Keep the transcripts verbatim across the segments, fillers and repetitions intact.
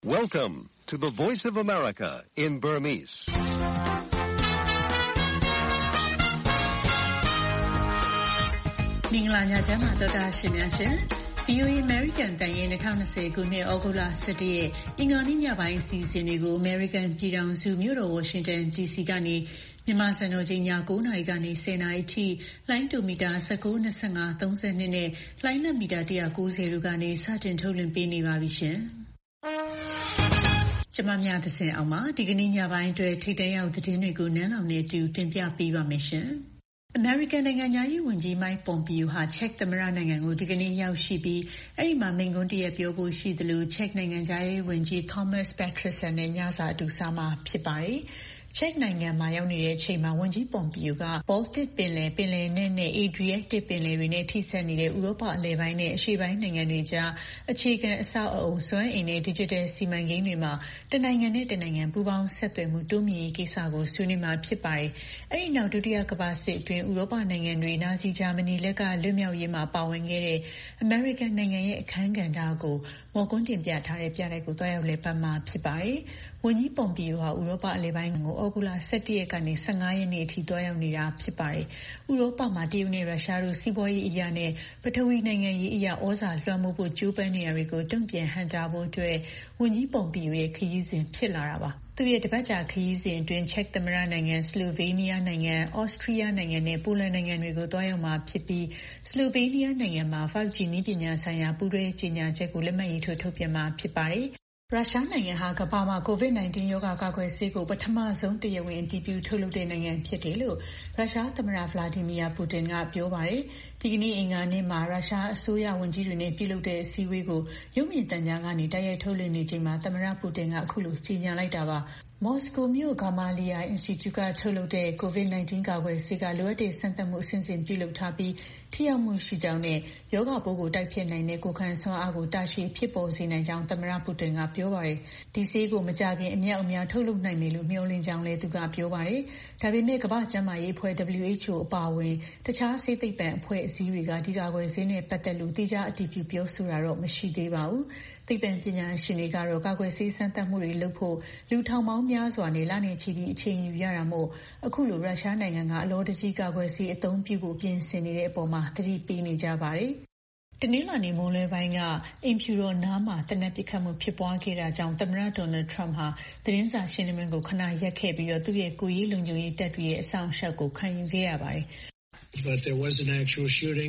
Welcome to the Voice of America in Burmese. ။မင်္ဂလာညချမ်းပါဒေါက်တာရှင်များရှင်။ဗီအိုအေ American တန်ရင်၂၀၂၀ခုနှစ်ဩဂုတ်လ၁၁ရက်အင်္ဂါနေ့ညပိုင်းအစီအစဉ်တွေကို American ပြည်ထောင်စုမြို့တော် Washington ဒီ စီ ကနေမြန်မာစံတော်ချိန်ည၉နာရီကနေ၁၀နာရီအထိလိုင်းဒိုမီတာ၁၉ ၂၅ ၃၂နဲ့လိုင်းလက်မီတာ၁၉၀တို့ကနေစတင်ထုတ်လွှင့်ပေးနေပါပြီရှင်။ကျွန်မများသစဉ်အောင်ပါဒီကနေ့ညပိုင်းအတွက်ထိပ်တန်းရောက်သတင်းတွေကိုနန်းလောင်နဲ့အတူတင်ပြပေးပါမယ်ရှင်။ American နိုင်ငံသားရေးဝန်ကြီး Mike Pompeo ဟာ ချက်သမ္မတနိုင်ငံကိုဒီကနေ့ရောက်ရှိပြီးအဲ့ဒီမှာမိန့်ခွန်းတရက်ပြောဖို့ရှိသလိုချက်နိုင်ငံသားရေးဝန်ကြီး Thomas Peterson နဲ့ညစာအတူစားမှာဖြစ်ပါတယ်။ချက်နိုင်ငံမှာရောက်နေတဲ့အချိန်မှာဝန်ကြီး Pompeo က Baltic ပင်လယ်ပင်လယ်နက်နဲ့ Adriatic ပင်လယ်တွေနဲ့ထိစပ်နေတဲ့ဥရောပအလယ်ပိုင်းနဲ့အရှေ့ပိုင်းနိုင်ငံတွေကြားအခြေခံအဆောက်အအုံစွမ်းအင်နဲ့ Digital စီမံကိန်းတွေမှာတနိုင်ငံနဲ့တနိုင်ငံပူးပေါင်းဆက်သွယ်မှုတိုးမြှင့်ရေးကိစ္စကိုဆွေးနွေးမှာဖြစ်ပါတယ်။အဲ့ဒီနောက်ဒုတိယကမ္ဘာစစ်အတွင်းဥရောပနိုင်ငံတွေနာဇီဂျာမနီလက်ကလွတ်မြောက်ရေးမှာပါဝင်ခဲ့တဲ့ American နိုင်ငံရဲ့အခမ်းကဏ္ဍကိုမော်ကွန်းတင်ပြထားတဲ့ပြတိုက်ကိုတွားရောက်လည်ပတ်မှာဖြစ်ပါတယ်။ဝန်ကြီး Pompeo ဟာဥရောပအလယ်ပိုင်းကိုဩဂုတ်လ၁၁ရက်ကနေ၁၅ရက်နေ့အထိတွားရောက်နေတာဖြစ်ပါတယ်။ဥရောပမှာတရုတ်နဲ့ရုရှားတို့စီးပွားရေးအရာနဲ့ပထဝီနိုင်ငံရေးအရာဩဇာလွှမ်းမိုးဖို့ကြိုးပမ်းနေတာတွေကိုတုံ့ပြန်ဟန့်တားဖို့အတွက်ဝန်ကြီး Pompeo ရဲ့ခရီးစဉ်ဖြစ်လာတာပါ။သူရဲ့တပတ်ကြာခရီးစဉ်အတွင်းချက်သမ္မတနိုင်ငံစလိုဗေးနီးယားနိုင်ငံဩစတြီးယားနိုင်ငံနဲ့ပိုလန်နိုင်ငံတွေကိုတွားရောက်မှာဖြစ်ပြီးစလိုဗေးနီးယားနိုင်ငံမှာ five G နည်းပညာဆိုင်ရာပူးတွဲကြေညာချက်ကိုလက်မှတ်ရေးထိုးထုတ်ပြန်မှာဖြစ်ပါတယ်။ရုရှားနိုင်ငံဟာကမ္ဘာမှာ ကိုဗစ် ၁၉ ရောဂါကာကွယ်ဆေးကိုပထမဆုံးတရားဝင်အတည်ပြုထုတ်လုပ်တဲ့နိုင်ငံဖြစ်တယ်လို့ရုရှားသမ္မတ Vladimir Putin ကပြောပါတယ်။ဒီကနေ့အင်္ဂါနေ့မှာရုရှားအစိုးရဝန်ကြီးတွေနဲ့ပြုလုပ်တဲ့အစည်းအဝေးကိုရုပ်မြင်သံကြားကနေတိုက်ရိုက်ထုတ်လွှင့်နေချိန်မှာသမ္မတ Putin ကအခုလိုကြေညာလိုက်တာပါ။မော်စကိုမြို့ Gamaleya Institute ကထုတ်လုပ်တဲ့ ကိုဗစ် ၁၉ ကာကွယ်ဆေးကလိုအပ်တဲ့စမ်းသပ်မှုအဆင့်ဆင့်ပြုလုပ်ထားပြီးထိရောက်မှုရှိကြောင်းနဲ့ရောဂါပိုးကိုတိုက်ဖျက်နိုင်တဲ့ကိုယ်ခံစွမ်းအားကိုတာရှည်ဖြစ်ပေါ်စေနိုင်ကြောင်းသမ္မတ Putin ကပြောပါတယ်။ဒီဆေးကိုမကြခင်အမြောက်အများထုတ်လုပ်နိုင်မယ်လို့မျှော်လင့်ကြောင်းလည်းသူကပြောပါတယ်။ဒါပေမဲ့ကမ္ဘာ့ကျန်းမာရေးအဖွဲ့ W H O အပါအဝင်တခြားဆေးသိပ္ပံအဖွဲ့အစည်းတွေကဒီကာကွယ်ဆေးနဲ့ပတ်သက်လို့တိကျအတည်ပြုပြောဆိုတာတော့မရှိသေးပါဘူး။သိပ္ပံပညာရှင်တွေကတော့ကာကွယ်ဆေးစမ်းသပ်မှုတွေလုပ်ဖို့လူထောင်ပေါင်းများစွာနဲ့လနဲ့ချီပြီးအချိန်ယူရတာမို့အခုလိုရုရှားနိုင်ငံကအလောတကြီးကာကွယ်ဆေးအသုံးပြုဖို့ပြင်ဆင်နေတဲ့အပေါ်မှာသတိပေးနေကြပါတယ်။တနင်္လာနေ့မိုးလွဲပိုင်းကအိမ်ဖြူတော်နားမှာတနက်ပစ်ခတ်မှုဖြစ်ပွားခဲ့တာကြောင့်သမ္မတဒေါ်နယ်ထရမ့်ဟာသတင်းစာရှင်းလင်းပွဲကိုခဏရပ်ခဲ့ပြီးတော့သူ့ရဲ့ကိုယ်ရေးလုံခြုံရေးတပ်တွေရဲ့အဆောင်အရှောက်ကိုခံယူခဲ့ရပါတယ်။ But there was an actual shooting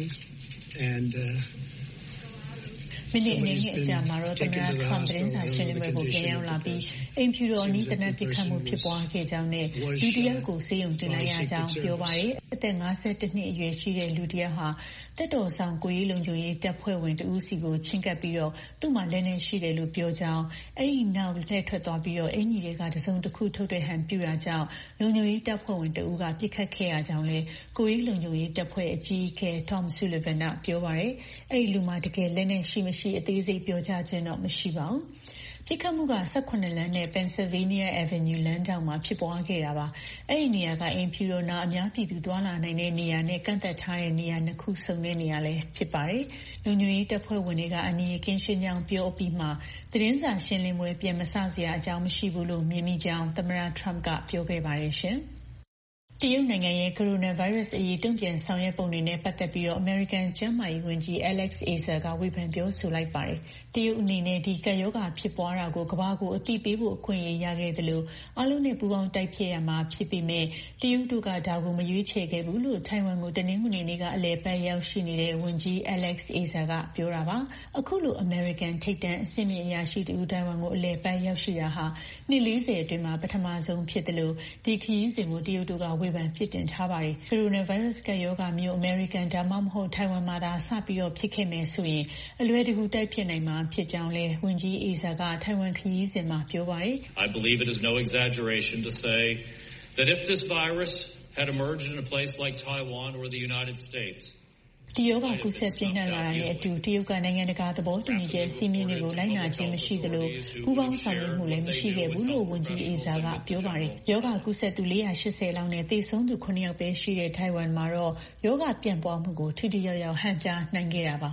and uh မိနစ်အနည်းငယ်အကြာမှာတော့သမ္မတထရမ့်သတင်းစာရှင်းလင်းပွဲကိုပြန်ရောက်လာပြီးအိမ်ဖြူတော်အနီးတနက်ပစ်ခတ်မှုဖြစ်ပွားခဲ့ကြောင်းနဲ့လူတယောက်ကိုဆေးရုံတင်လိုက်ရကြောင်းပြောပါတယ်။အသက်၅၁နှစ်အရွယ်ရှိတဲ့လူတယောက်ဟာတက်တော်ဆောင်ကိုရေးလုံခြုံရေးတပ်ဖွဲ့ဝင်တဦးစီကိုချင်းကပ်ပြီးတော့သူ့မှာလက်နဲ့ရှိတယ်လို့ပြောကြောင်းအဲ့ဒီနောက်လက်ထွက်သွားပြီးတော့အင်ကြီးတွေကတစုံတစ်ခုထုတ်တဲ့ဟန်ပြူတာကြောင့်လုံခြုံရေးတပ်ဖွဲ့ဝင်တဦးကပြစ်ခတ်ခဲ့ရကြောင်းလဲကိုရေးလုံခြုံရေးတပ်ဖွဲ့အကြီးအကဲ Tom Sullivan ကပြောပါတယ်။အဲ့ဒီလူမှာတကယ်လက်နဲ့ရှိမရှိအသေးစိတ်ပြောကြားခြင်းတော့မရှိပါဘူး။ပြစ်ခတ်မှုက၁၇လမ်းနဲ့ Pennsylvania Avenue လမ်းထောင့်မှာဖြစ်ပွားခဲ့တာပါ။အဲ့ဒီနေရာကအိမ်ဖြူတော်နာအများပြည်သူသွားလာနိုင်တဲ့နေရာနဲ့ကန့်သက်ထားတဲ့နေရာနှစ်ခုစုံတဲ့နေရာလည်းဖြစ်ပါတယ်။လုံခြုံရေးတပ်ဖွဲ့ဝင်တွေကအနီးကင်းရှင်းကြောင်းပြောအပြီးမှာသတင်းစာရှင်းလင်းပွဲပြန်မစစရာအကြောင်းမရှိဘူးလို့မြင်မိကြောင်းသမ္မတထရမ့်ကပြောခဲ့ပါတယ်ရှင်။တရုတ်နိုင်ငံရဲ့ကိုရိုနာဗိုင်းရပ်စ်အရေးတုံ့ပြန်ဆောင်ရွက်ပုံတွေနဲ့ပတ်သက်ပြီးတော့ American ကျန်းမာရေးဝန်ကြီး Alex Azar ကဝေဖန်ပြောဆိုလိုက်ပါတယ်။တရုတ်အနေနဲ့ဒီကပ်ရောဂါဖြစ်ပွားတာကိုကမ္ဘာကိုအသိပေးဖို့အခွင့်အရေးရခဲ့တယ်လို့အားလုံးနဲ့ပူးပေါင်းတိုက်ဖျက်ရမှာဖြစ်ပေမဲ့တရုတ်တို့ကဒါကိုမရွေးချယ်ခဲ့ဘူးလို့ထိုင်ဝမ်ကိုတနင်္ဂနွေနေ့ကအလဲပတ်ရောက်ရှိနေတဲ့ဝန်ကြီး Alex Azar ကပြောတာပါ။အခုလို American ထိပ်တန်းအဆင့်မြင့်အရာရှိတူထိုင်ဝမ်ကိုအလဲပတ်ရောက်ရှိတာဟာနှစ်၄၀အတွင်းမှာပထမဆုံးဖြစ်တယ်လို့ဒီခရီးစဉ်ကိုတရုတ်တို့ကဝေဖန်ပြစ်တင်ထားပါတယ်။ကိုရိုနာဗိုင်းရပ်စ်ကပ်ရောဂါမျိုး American ဒါမှမဟုတ်ထိုင်ဝမ်မှာသာစပြီးတော့ဖြစ်ခဲ့မယ်ဆိုရင်အလွယ်တကူတိုက်ဖြစ်နိုင်မှာဖြစ်ကြောင်းလဲဝန်ကြီး Azar ကထိုင်ဝမ်ခရီးစဉ်မှာပြောပါတယ်။ I believe it is no exaggeration to say that if this virus had emerged in a place like Taiwan or the United States ဒီရောဂါကူးစက်ပြင်းထန်လာတာနဲ့အတူတရုတ်ကနိုင်ငံတကာသဘောတူညီချက်စီမင်းတွေကိုလိုက်နာခြင်းမရှိသလိုပူးပေါင်းဆောင်ရွက်မှုလည်းမရှိခဲ့ဘူးလို့ဝန်ကြီး Azar ကပြောပါတယ်။ရောဂါကူးစက်သူ၄၈၀လောက်နဲ့သေဆုံးသူခုနှစ်ယောက်ပဲရှိတဲ့ထိုင်ဝမ်မှာတော့ရောဂါပြန့်ပွားမှုကိုထိထိရောက်ရောက်ဟန့်တားနိုင်ခဲ့တာပါ။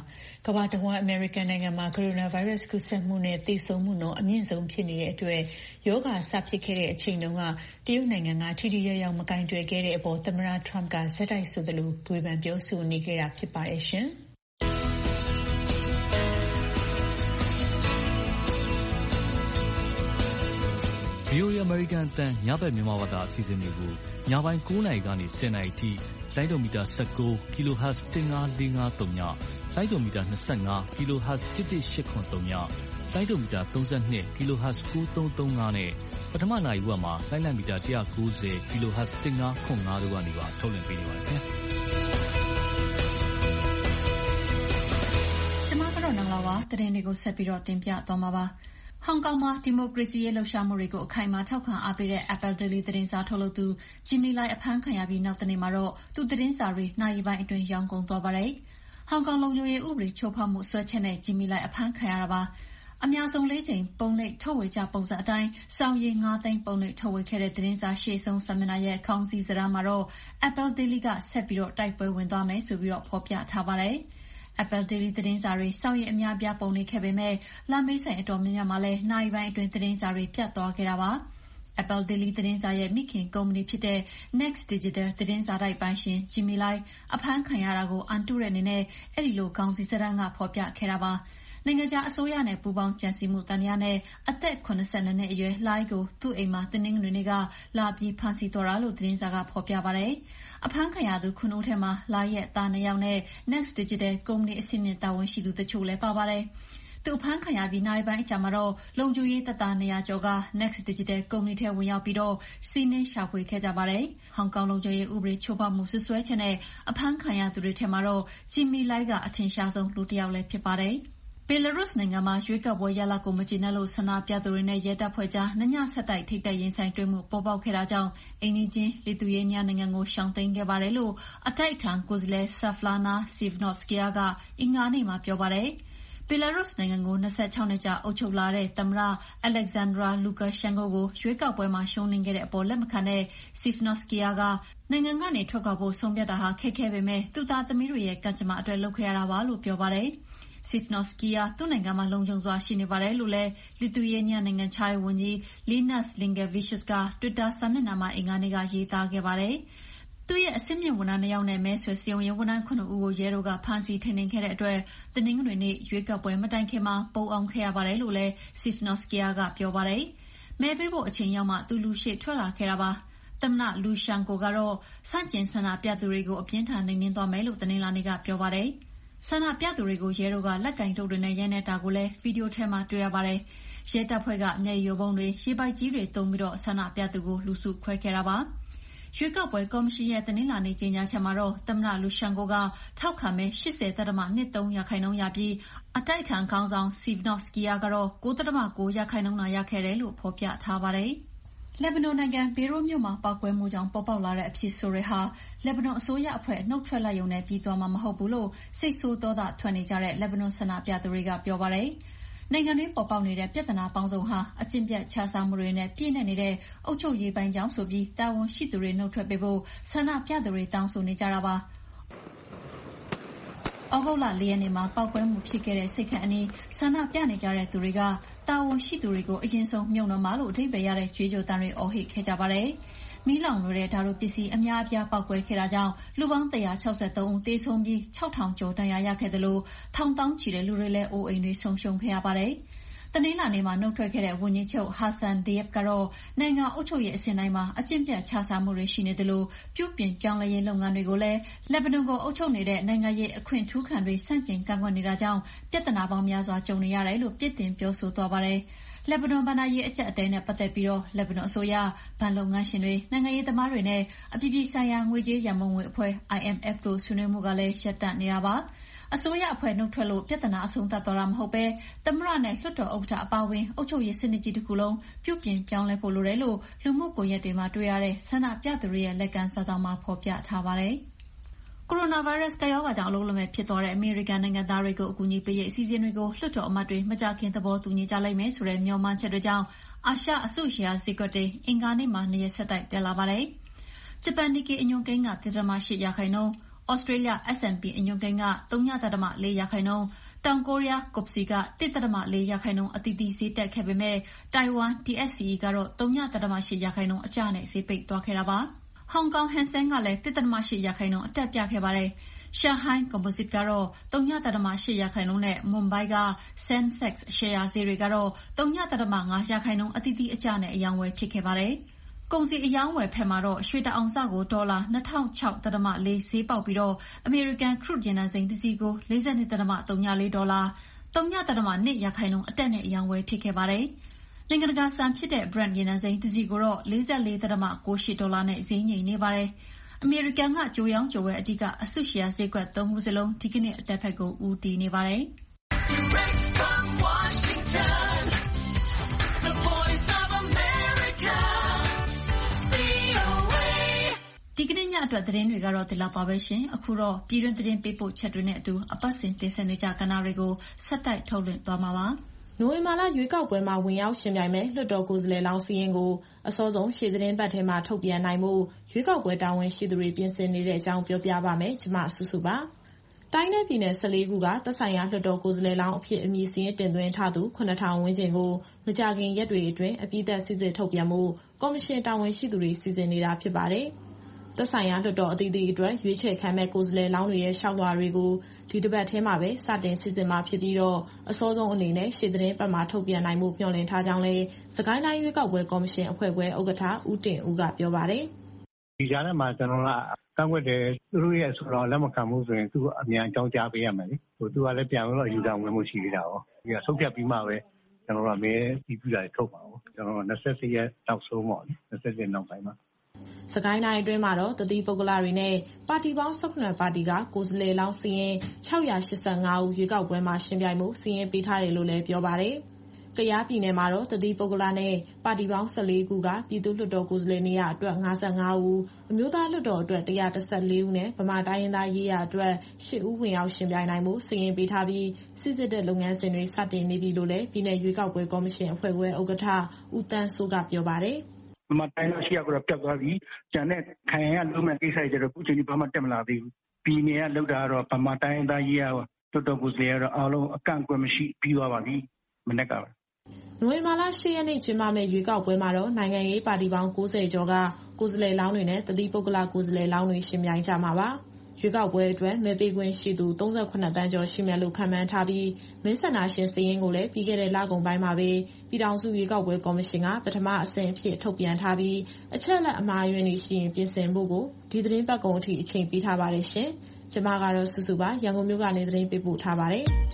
ကမ္ဘာတဝန်းအမေရိကန်နိုင်ငံမှာကိုရိုနာဗိုင်းရပ်စ်ကူးစက်မှုနဲ့သေဆုံးမှုနှုန်းအမြင့်ဆုံးဖြစ်နေတဲ့အတွက်ရောဂါစဖြစ်ခဲ့တဲ့အချိန်တုန်းကတရုတ်နိုင်ငံကထိထိရောက်ရောက်မကင်တွယ်ခဲ့တဲ့အပေါ်သမ္မတထရမ့်ကဇက်တိုက်ဆိုသလိုဝေဖန်ပြောဆိုနေခဲ့တာဖြစ်ပါတယ်ရှင်။ဗီအိုအေ American အသံညဘက်မြန်မာဘာသာအစီအစဉ်တွေကိုညပိုင်း၉နာရီကနေ၁၀နာရီအထိလိုင်းဒိုမီတာ၁၉ kilohertz ၁၅၄၅၃ညလိုင်းဒိုမီတာ၂၅ kilohertz ၁၁၈၇၃ညလိုင်းဒိုမီတာ၃၂ kilohertz ၉၃၃၅နဲ့ပထမနာရီဝက်မှာလိုင်းလံမီတာ၁၉၀ kilohertz ၁၅၇၅တို့ကနေပါထုတ်လွှင့်ပေးနေပါတယ်ခင်ဗျာကျွန်မကတော့နောင်လာပါသတင်းတွေကိုဆက်ပြီးတော့တင်ပြသွားမှာပါဟောင်ကောင်မှာဒီမိုကရေစီရေးလှုပ်ရှားမှုတွေကိုအခိုင်အမာထောက်ခံအားပေးတဲ့ Apple Daily သတင်းစာထုတ်လုပ်သူ Jimmy Lai အဖမ်းခံရပြီးနောက်တနေ့မှာတော့သူသတင်းစာတွေနာရီပိုင်းအတွင်းရောင်းကုန်သွားပါတယ်။ဟောင်ကောင်လုံခြုံရေးဥပဒေချိုးဖောက်မှုစွဲချက်နဲ့ Jimmy Lai အဖမ်းခံရတာပါ။အများဆုံးလေးချိန်ပုံနှိပ်ထုတ်ဝေကြပုံစံအတိုင်းစောင်ရည်၅သိန်းပုံနှိပ်ထုတ်ဝေခဲ့တဲ့သတင်းစာရှေ့ဆုံးစာမျက်နှာရဲ့ခေါင်းစည်းစကားမှာတော့ Apple Daily ကဆက်ပြီးတော့တိုက်ပွဲဝင်သွားမယ်ဆိုပြီးတော့ဖော်ပြထားပါတယ်။ Apple Daily သတင်းစာတွေစောင့်ရည်အများပြားပုံနေခဲ့ပေမဲ့လမ်းမေးဆိုင်အတော်များများမှာလည်းနိုင်ပိုင်းအတွင်းသတင်းစာတွေပြတ်သွားခဲ့တာပါ။ Apple Daily သတင်းစာရဲ့မိခင်ကုမ္ပဏီဖြစ်တဲ့ Next Digital သတင်းစာတိုက်ပိုင်ရှင် Jimmy Lai အဖမ်းခံရတာကိုအန်တုတဲ့အနေနဲ့အဲ့ဒီလိုခေါင်းစည်းစတမ်းကဖော်ပြခဲ့တာပါ။နိုင်ငံခြားအစိုးရနဲ့ပူးပေါင်းကြံစည်မှုတန်ရာနဲ့အသက်၇၂နှစ်အရွယ် Lai ကိုသူ့အိမ်မှာတင်းနှင်းတွေနေ့ကလာပြီးဖမ်းဆီးသွားတာလို့သတင်းစာကဖော်ပြပါတယ်။အဖမ်းခံရသူခုနှစ်ဦးထဲမှာ Lai ရဲ့သားနှစ်ယောက်နဲ့ Next Digital ကုမ္ပဏီအဆင့်မြင့်တာဝန်ရှိသူတချို့လည်းပါပါတယ်။သူအဖမ်းခံရပြီးနိုင်ပိုင်းအကြာမှာတော့လုံခြုံရေးတပ်သား၂၀၀ကျော်က Next Digital ကုမ္ပဏီထဲဝင်ရောက်ပြီးတော့စီးနင်းရှာဖွေခဲ့ကြပါတယ်။ဟောင်ကောင်လုံခြုံရေးဥပဒေချိုးဖောက်မှုဆွဆွဲချက်နဲ့အဖမ်းခံရသူတွေထဲမှာတော့ Jimmy Lai ကအထင်ရှားဆုံးလူတစ်ယောက်လည်းဖြစ်ပါတယ်။Belarus နိုင်ငံမှာရွေးကောက်ပွဲရလဒ်ကိုမကျေနပ်လို့ဆန္ဒပြသူတွေနဲ့ရဲတပ်ဖွဲ့ကြားနှစ်ညဆက်တိုက်ထိပ်တိုက်ရင်ဆိုင်တွေ့မှုပေါ်ပေါက်ခဲ့တာကြောင့်အိမ်နီးချင်းလီသူယေးနီးယားနိုင်ငံကိုရှောင်တိမ်းခဲ့ပါတယ်လို့အတိုက်အခံကိုယ်စားလှယ် Svetlana Tsikhanouskaya ကအင်္ဂါနေ့မှာပြောပါတယ်။ Belarus နိုင်ငံကို၂၆နှစ်ကြာအုပ်ချုပ်လာတဲ့သမ္မတ Alexander Lukashenko ကိုရွေးကောက်ပွဲမှာရှုံးနိမ့်ခဲ့တဲ့အပေါ်လက်မခံတဲ့ Tsikhanouskaya ကနိုင်ငံကနေထွက်ခွာဖို့ဆုံးဖြတ်တာဟာခက်ခဲပေမဲ့သူ့သားသမီးတွေရဲ့ကံကြမ္မာအတွက်လုပ်ခဲ့ရတာပါလို့ပြောပါတယ်။ Tsikhanouskaya သူ့နိုင်ငံမှာလုံခြုံစွာရှိနေပါတယ်လို့လည်းလီသူယေးနီးယားနိုင်ငံခြားရေးဝန်ကြီး Linas Linkevičius က Twitter စာမျက်နှာမှာအင်္ဂါနေ့ကရေးသားခဲ့ပါတယ်။သူ့ရဲ့အဆင့်မြင့်ဝန်ထမ်းနှစ်ယောက်နဲ့မဲဆွယ်စည်းရုံးရေးဝန်ထမ်းခုနှစ်ဦးကိုရဲတို့ကဖမ်းဆီးထိန်းသိမ်းခဲ့တဲ့အတွက်တနင်္ဂနွေနေ့ရွေးကောက်ပွဲမတိုင်ခင်မှာပုန်းအောင်းခဲ့ရပါတယ်လို့လည်း Tsikhanouskaya ကပြောပါတယ်။မဲပေးဖို့အချိန်ရောက်မှသူလူရှေ့ထွက်လာခဲ့တာပါ။သမ္မတ Lushenko ကတော့ဆန့်ကျင်ဆန္ဒပြသူတွေကိုအပြင်းထန်နှိမ်နင်းသွားမယ်လို့တနင်္လာနေ့ကပြောပါတယ်။ဆန္ဒပြသူတွေကိုရဲတို့ကလက်ကင်တုပ်တွေနဲ့ရိုက်နှက်တာကိုလည်းဗီဒီယိုထဲမှာတွေ့ရပါတယ်။ရဲတပ်ဖွဲ့ကမျက်ရည်ယိုဗုံးတွေရေပိုက်ကြီးတွေသုံးပြီးတော့ဆန္ဒပြသူကိုလူစုခွဲခဲ့တာပါ။ရွေးကောက်ပွဲကော်မရှင်ရဲ့တနင်္လာနေ့ကြေညာချက်မှာတော့သမ္မတ Lushenko ကထောက်ခံမဲ၈၀.၂၃ရာခိုင်နှုန်းရပြီးအတိုက်အခံခေါင်းဆောင် Tsikhanouskaya ကတော့၉.၉ရာခိုင်နှုန်းသာရခဲ့တယ်လို့ဖော်ပြထားပါတယ်။လက်ဘနွန်နိုင်ငံဘေရွတ်မြို့မှာပေါက်ကွဲမှုကြောင့်ပေါ်ပေါက်လာတဲ့အဖြစ်ဆိုတွေဟာလက်ဘနွန်အစိုးရအဖွဲ့နှုတ်ထွက်လိုက်ရုံနဲ့ပြီးသွားမှာမဟုတ်ဘူးလို့စိတ်ဆိုးဒေါသထွက်နေကြတဲ့လက်ဘနွန်ဆန္ဒပြသူတွေကပြောပါတယ်။နိုင်ငံတွင်းပေါ်ပေါက်နေတဲ့ပြဿနာပေါင်းစုံဟာအကျင့်ပြတ်ခြစားမှုတွေနဲ့ပြည့်နှက်နေတဲ့အုပ်ချုပ်ရေးပိုင်းကြောင့်ဆိုပြီးတာဝန်ရှိသူတွေနှုတ်ထွက်ပေးဖို့ဆန္ဒပြသူတွေတောင်းဆိုနေကြတာပါ။ဩဂုတ်လ၄ရက်နေ့မှာပေါက်ကွဲမှုဖြစ်ခဲ့တဲ့စိတ်ခန်းအနီးဆန္ဒပြနေကြတဲ့သူတွေကတာဝန်ရှိသူတွေကိုအရင်ဆုံးမြုံတော့မှာလို့အဓိပ္ပာယ်ရတဲ့ကြွေးကြော်သံတွေအော်ဟစ်ခဲ့ကြပါတယ်။မီးလောင်နေတဲ့ဓာတ်ရိုးပစ္စည်းအများအပြားပေါက်ကွဲခဲ့တာကြောင့်လူပေါင်း၁၆၃ဦးသေဆုံးပြီး၆ထောင်ကျော်ဒဏ်ရာရခဲ့သလိုထောင်သောင်းချီတဲ့လူတွေလည်းအိုးအိမ်တွေဆုံးရှုံးခဲ့ရပါတယ်။တနင်္လာနေ့မှာနှုတ်ထွက်ခဲ့တဲ့ဝန်ကြီးချုပ် Hassan Diab ကတော့နိုင်ငံအုပ်ချုပ်ရေးအဆင့်တိုင်းမှာအကျင့်ပြတ်ခြစားမှုတွေရှိနေသလိုပြုပြင်ပြောင်းလဲရေးလုပ်ငန်းတွေကိုလည်းလက်ဘနွန်ကိုအုပ်ချုပ်နေတဲ့နိုင်ငံရေးအခွင့်ထူးခံတွေဆန့်ကျင်ကန့်ကွက်နေတာကြောင့်ပြဿနာပေါင်းများစွာကြုံနေရတယ်လို့ပြစ်တင်ပြောဆိုသွားပါတယ်။လက်ဘနွန်ဘဏ္ဍာရေးအကျပ်အတည်းနဲ့ပတ်သက်ပြီးတော့လက်ဘနွန်အစိုးရ၊ဘဏ်လုပ်ငန်းရှင်တွေ၊နိုင်ငံရေးသမားတွေနဲ့အပြည်ပြည်ဆိုင်ရာငွေကြေးရန်ပုံငွေအဖွဲ့ I M F တို့ဆွေးနွေးမှုကလည်းရပ်တန့်နေတာပါ။အစိုးရအဖွဲ့နှုတ်ထွက်လို့ပြဿနာအဆုံးသတ်သွားတာမဟုတ်ပဲသမ္မတနဲ့လွှတ်တော်ဥက္ကဋ္ဌအပါအဝင်အုပ်ချုပ်ရေးစနစ်ကြီးတစ်ခုလုံးပြုပြင်ပြောင်းလဲဖို့လိုတယ်လို့လူမှုကွန်ရက်တွေမှာတွေ့ရတဲ့ဆန္ဒပြသူတွေရဲ့လက်ကမ်းစာစောင်မှာဖော်ပြထားပါတယ်။ကိုရိုနာဗိုင်းရပ်စ်ကပ်ရောဂါကြောင့်အလုပ်လက်မဲ့ဖြစ်သွားတဲ့အမေရိကန်နိုင်ငံသားတွေကိုအကူအညီပေးရေးအစီအစဉ်တွေကိုလွှတ်တော်အမတ်တွေမကြာခင်သဘောတူညီကြလိမ့်မယ်ဆိုတဲ့မျှော်မှန်းချက်တွေကြောင့်အာရှအစုရှယ်ယာဈေးကွက်တွေအင်္ဂါနေ့မှာနှစ်ရက်ဆက်တိုက်တက်လာပါတယ်။ဂျပန်နစ်ကေအညွှန်းကိန်းက ၁.၈ ရာခိုင်နှုန်း၊ဩစတြေးလျ S and P အညွှန်းကိန်းက ဝ.၄ ရာခိုင်နှုန်း၊တောင်ကိုရီးယား ကိုပစီက တစ်ဒသမ လေး ရာခိုင်နှုန်းအသီးသီးဈေးတက်ခဲ့ပေမဲ့တိုင်ဝမ် ဒီ အက်စ် စီ အီ ကတော့ ဝ.၈ ရာခိုင်နှုန်းအကျနဲ့ဈေးပိတ်သွားခဲ့တာပါ။ဟောင်ကောင် ဟန်စင်ကလည်း တစ်ဒသမ ၈ ရာခိုင်နှုန်းအတက်ပြခဲ့ပါတယ်။ရှန်ဟိုင်း ကွန်ပိုဇစ်ကတော့ ဝ.၈ ရာခိုင်နှုန်းနဲ့မွန်ဘိုင်းက Sensex ရှယ်ယာဈေးတွေကတော့ ဝ.၅ ရာခိုင်နှုန်းအသီးသီးအကျနဲ့အရောင်းဝယ်ဖြစ်ခဲ့ပါတယ်။ကုန်စည်အရောင်းအဝယ်ဘက်မှာတော့ရွှေတအောင်စကိုဒေါ်လာ ၂ထောင်ခြောက် ဒသမ လေး ဈေးပေါက်ပြီးအမေရိကန်ခရုရေနံစိမ်းတစ်စီးကို ၄၂ ဒသမ ဝ.၄ ဒေါ်လာ ဝ.၂ ရာခိုင်နှုန်းအတက်နဲ့အရောင်းဝယ်ဖြစ်ခဲ့ပါတယ်။နိုင်ငံတကာစံဖြစ်တဲ့ Brent ရေနံစိမ်းတစ်စီးကိုတော့ ၄၄ ဒသမ ၉၈ ဒေါ်လာနဲ့ဈေးငြိမ်နေပါတယ်။အမေရိကန်ကကြိုရောင်းကြိုဝယ်အဓိကအစုရှယ်ယာဈေးကွက်သုံးခုစလုံးဒီကနေ့အတက်ဘက်ကိုဦးတည်နေပါတယ်။ဒီကနေ့ညအတွက်သတင်းတွေကတော့ဒီလောက်ပါပဲရှင်။အခုတော့ပြည်တွင်းသတင်းပေးပို့ချက်တွေနဲ့အတူအပတ်စဉ်တင်ဆက်နေကြကဏ္ဍတွေကိုဆက်တိုက်ထုတ်လွှင့်သွားမှာပါ။နိုဝင်ဘာလရွေးကောက်ပွဲမှာဝင်ရောက်ရှင်ပြိုင်မဲ့လွှတ်တော်ကိုယ်စားလှယ်လောင်းစီရင်ကိုအစောဆုံးရှေ့သတင်းပတ်ထဲမှာထုတ်ပြန်နိုင်မှုရွေးကောက်ပွဲတာဝန်ရှိသူတွေပြင်ဆင်နေတဲ့အကြောင်းပြောပြပါမယ်။ကျွန်မစုစုပါ။တိုင်းနယ်ပြည်နယ်၁၄ခုကသက်ဆိုင်ရာလွှတ်တော်ကိုယ်စားလှယ်လောင်းအဖြစ်အမည်စာရင်းတင်သွင်းထားသူခုနှစ်ထောင်ဝန်းကျင်ကိုမကြာခင်ရက်တွေအတွင်းအပြည့်အစုံစစ်စစ်ထုတ်ပြန်မှုကော်မရှင်တာဝန်ရှိသူတွေစီစဉ်နေတာဖြစ်ပါတယ်။သက်ဆိုင်ရာလွှတ်တော်အသီးသီးအတွက်ရွေးချယ်ခံမဲ့ကိုယ်စားလှယ်လောင်းတွေရဲ့ရှောက်လွှာတွေကိုဒီတစ်ပတ်ထဲမှာပဲစတင်စီစဉ်မှာဖြစ်ပြီးတော့အစောဆုံးအနေနဲ့ရှေ့သတင်းပတ်မှာထုတ်ပြန်နိုင်မှုမျှော်လင့်ထားကြောင်းလဲစကိုင်းတိုင်းရွေးကောက်ပွဲကော်မရှင်အဖွဲ့ခွဲဥက္ကဋ္ဌဦးတင်ဦးကပြောပါတယ်။ဒီကြားထဲမှာကျွန်တော်ကကန့်ကွက်တယ်သူတို့ရဲ့ဆိုတော့လက်မခံမှုဆိုရင်သူအမြန်အကြောင်းကြားပေးရမယ်လေ။ဟိုသူကလည်းပြန်လို့ယူဆောင်ဝင်မှုရှိသေးတာရော။ဒီကဆုံးဖြတ်ပြီးမှပဲကျွန်တော်တို့ကမဲပြီးပြတာထုတ်ပါဦး။ကျွန်တော်တို့၂၈ရက်နောက်ဆုံးပေါ့လေ။၂၈ရက်နောက်ပိုင်းမှာစကိုင်းတိုင်းအတွင်းမှာတော့တတိပုဂ္ဂလတွေနဲ့ပါတီပေါင်း၁၇ပါတီကကိုယ်စားလှယ်လောင်းစီရင်၆၈၅ဦးရွေးကောက်ပွဲမှာရှင်ပြိုင်မှုစီရင်ပေးထားတယ်လို့လည်းပြောပါတယ်။ကယားပြည်နယ်မှာတော့တတိပုဂ္ဂလနဲ့ပါတီပေါင်း၁၄ခုကပြည်သူ့လွှတ်တော်ကိုယ်စားလှယ်နေရာအတွက်၅၅ဦးအမျိုးသားလွှတ်တော်အတွက်၁၁၄ဦးနဲ့ဗမာတိုင်းရင်းသားရေးရာအတွက်၈ဦးဝင်ရောက်ရှင်ပြိုင်နိုင်မှုစီရင်ပေးထားပြီးစစ်စစ်တဲ့လုပ်ငန်းစဉ်တွေစတင်နေပြီလို့လည်းပြည်내ရွေးကောက်ပွဲကော်မရှင်အဖွဲ့ခွဲဥက္ကဋ္ဌဦးတန်းစိုးကပြောပါတယ်။ဗမာတိုင်းသားရှိရကတော့ပြတ်သွားပြီ။ကျန်တဲ့ခိုင်ရန်ကလုံးမဲ့ကိစ္စတွေကျတော့အခုချိန်ဒီဘာမှတက်မလာသေးဘူး။ပြည်နယ်ကလောက်တာတော့ဗမာတိုင်းသားရေးရတော်တော်ကိုယ်စားလှယ်ကတော့အားလုံးအကန့်အကွက်မရှိပြီးသွားပါပြီ။မနေ့ကပဲ။နိုဝင်ဘာလ၈ရက်နေ့ကျင်းပမယ့်ရွေးကောက်ပွဲမှာတော့နိုင်ငံရေးပါတီပေါင်း၉၀ကျော်ကကိုယ်စားလှယ်လောင်းတွေနဲ့တတိပုဂ္ဂလကိုယ်စားလှယ်လောင်းတွေရှင်ပြိုင်ကြမှာပါ။ရွေးကောက်ပွဲအတွက်မဲပေးခွင့်ရှိသူ၃၇တန်းကျော်ရှိမယ်လို့ခန့်မှန်းထားပြီးမဲဆန္ဒရှင်စာရင်းကိုလည်းပြီးခဲ့တဲ့လကုန်ပိုင်းမှာပဲပြည်ထောင်စုရွေးကောက်ပွဲကော်မရှင်ကပထမအဆင့်အဖြစ်ထုတ်ပြန်ထားပြီးအချက်အလက်အမှားအယွင်းတွေရှိရင်ပြင်ဆင်ဖို့ကိုဒီသတင်းပတ်ကုန်အထိအချိန်ပေးထားပါတယ်ရှင်။ကျွန်မကတော့စုစုပါရန်ကုန်မြို့ကနေသတင်းပေးပို့ထားပါတယ်။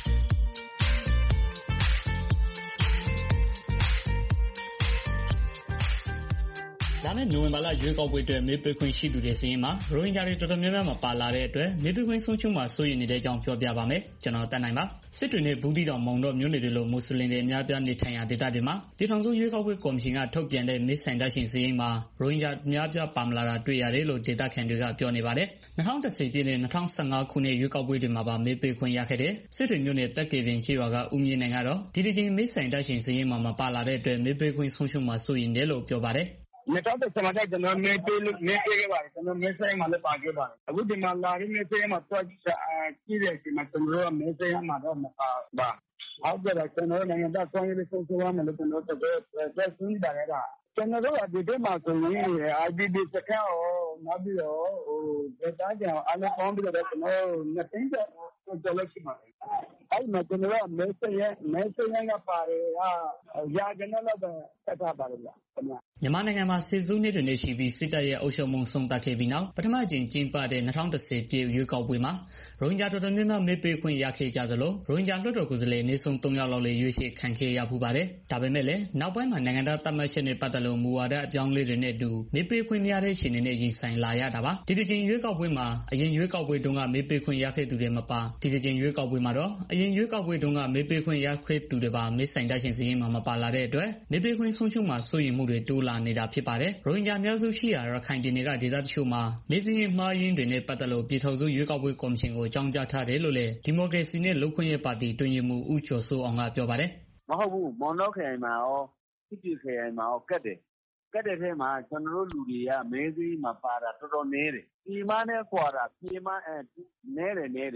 လာမယ့်နိုဝင်ဘာလရွေးကောက်ပွဲအတွက်မဲပေးခွင့်ရှိသူတွေစာရင်းမှာရိုဟင်ဂျာတွေတော်တော်များများမပါလာတဲ့အတွက်မဲပေးခွင့်ဆုံးရှုံးမှာစိုးရိမ်နေတဲ့အကြောင်းပြောပြပါမယ်။ကျွန်တော်တက်နိုင်ပါ။စစ်တွေနဲ့ဘူးတီတောင်မောင်တော်မြို့နယ်တွေလိုမွတ်စလင်တွေအများပြားနေထိုင်ရာဒေသတွေမှာပြည်ထောင်စုရွေးကောက်ပွဲကော်မရှင်ကထုတ်ပြန်တဲ့မဲဆိုင်တပ်ရှင်စာရင်းမှာရိုဟင်ဂျာအများပြားပါမလာတာတွေ့ရတယ်လို့ဒေသခံတွေကပြောနေပါတယ်။၂၀၁၀ပြည့်နဲ့၂၀၁၅ခုနှစ်ရွေးကောက်ပွဲတွေမှာပါမဲပေးခွင့်ရခဲ့တဲ့စစ်တွေမြို့နယ်တက်ကေပင်ချေရွာကဦးမြင့်နိုင်ကတော့ဒီတစ်ချိန်မဲဆိုင်တပ်ရှင်စာရင်းမှာမပါလာတဲ့အတွက်မဲပေးခွင့်ဆုံးရှုံးမှာစိုးရိမ်တယ်လို့ပြောပါတယ်။၂၀၁၀မှာကျွန်တော်မဲပေးလို့မဲပေးခဲ့ပါတယ်ကျွန်တော်မဲဆိုင်မှာလည်းပါခဲ့ပါတယ်အခုဒီမှာလာပြီးမဲဆိုင်မှာတွက်ကြည့်ကြည့်တဲ့အချိန်မှာကျွန်တော်ကမဲဆိုင်မှာတော့မပါပါဟုတ်ကဲ့ကျွန်တော်နိုင်ငံသားဆွမ်းရည်ဆုံးရှုံးရမယ်လို့ကျွန်တော်တို့ပြောဆွေးနွေးပါတယ်ကကျွန်တော်တို့အဒီတက်မှာဆိုရင် I D P စကန်ရောနောက်ပြီးတော့ဟိုဒေတာကြောင်အားလုံးပေါင်းပြီးတော့ကျွန်တော်နှစ်သိန်းကျော်ကျော်လောက်ရှိပါတယ်အဲ့မှာကျွန်တော်ကမဲဆိုင်မဲဆိုင်ကပါတယ်ဟာရာကျွန်တော်တော့တက်တာပါလို့လားမြန်မာနိုင်ငံမှာစစ်စုနှစ်တွေနဲ့ရှိပြီးစစ်တပ်ရဲ့အုပ်ချုပ်မှုဆုံးသတ်ခဲ့ပြီးနောက်ပထမအကြိမ်ကျင်းပတဲ့၂၀၁၀ပြည့်ရွေးကောက်ပွဲမှာရိုဟင်ဂျာတော်တော်များများမဲပေးခွင့်ရခဲ့ကြသလိုရိုဟင်ဂျာလွှတ်တော်ကိုယ်စားလှယ်အနည်းဆုံး၃ယောက်လောက်လည်းရွေးချယ်ခံခဲ့ရဖူးပါတယ်။ဒါပေမဲ့လည်းနောက်ပိုင်းမှာနိုင်ငံသားသတ်မှတ်ချက်နဲ့ပတ်သက်လို့မူဝါဒအပြောင်းလဲတွေနဲ့အတူမဲပေးခွင့်မရတဲ့အခြေအနေနဲ့ရင်ဆိုင်လာရတာပါ။ဒီတစ်ချိန်ရွေးကောက်ပွဲမှာအရင်ရွေးကောက်ပွဲတုန်းကမဲပေးခွင့်ရခဲ့သူတွေမပါဒီတစ်ချိန်ရွေးကောက်ပွဲမှာတော့အရင်ရွေးကောက်ပွဲတုန်းကမဲပေးခွင့်ရခဲ့သူတွေပါမဲဆိုင်တိုက်ရှင်စည်းမှာမပါလာတဲ့အတွက်မဲပေးခွင့်ဆုံးရှုံးမှာစိုးရိမ်မှုတွေတိုးလာနေတာဖြစ်ပါတယ်။ရိုဟင်ဂျာအများစုရှိရာရခိုင်ပြည်နယ်ကဒေသတချို့မှာမဲစည်းရင်မှားယွင်းတွေနဲ့ပတ်သက်လို့ပြည်ထောင်စုရွေးကောက်ပွဲကော်မရှင်ကိုအကြောင်းကြားထားတယ်လို့လည်းဒီမိုကရေစီနဲ့လူ့ခွင့်ရေးပါတီတွင်ရမှုဦးကျော်စိုးအောင်ကပြောပါတယ်။မဟုတ်ဘူးမော်နော့ခရိုင်မှာရောစစ်တီခရိုင်မှာရောကတ်တယ်ကတ်တဲ့ထဲမှာကျွန်တော်တို့လူတွေကမဲစည်းမှာပါတာတော်တော်နည်းတယ်။ဒီမနဲ့ခွာတာပြေမအဲနည်းတယ်နည်းတယ်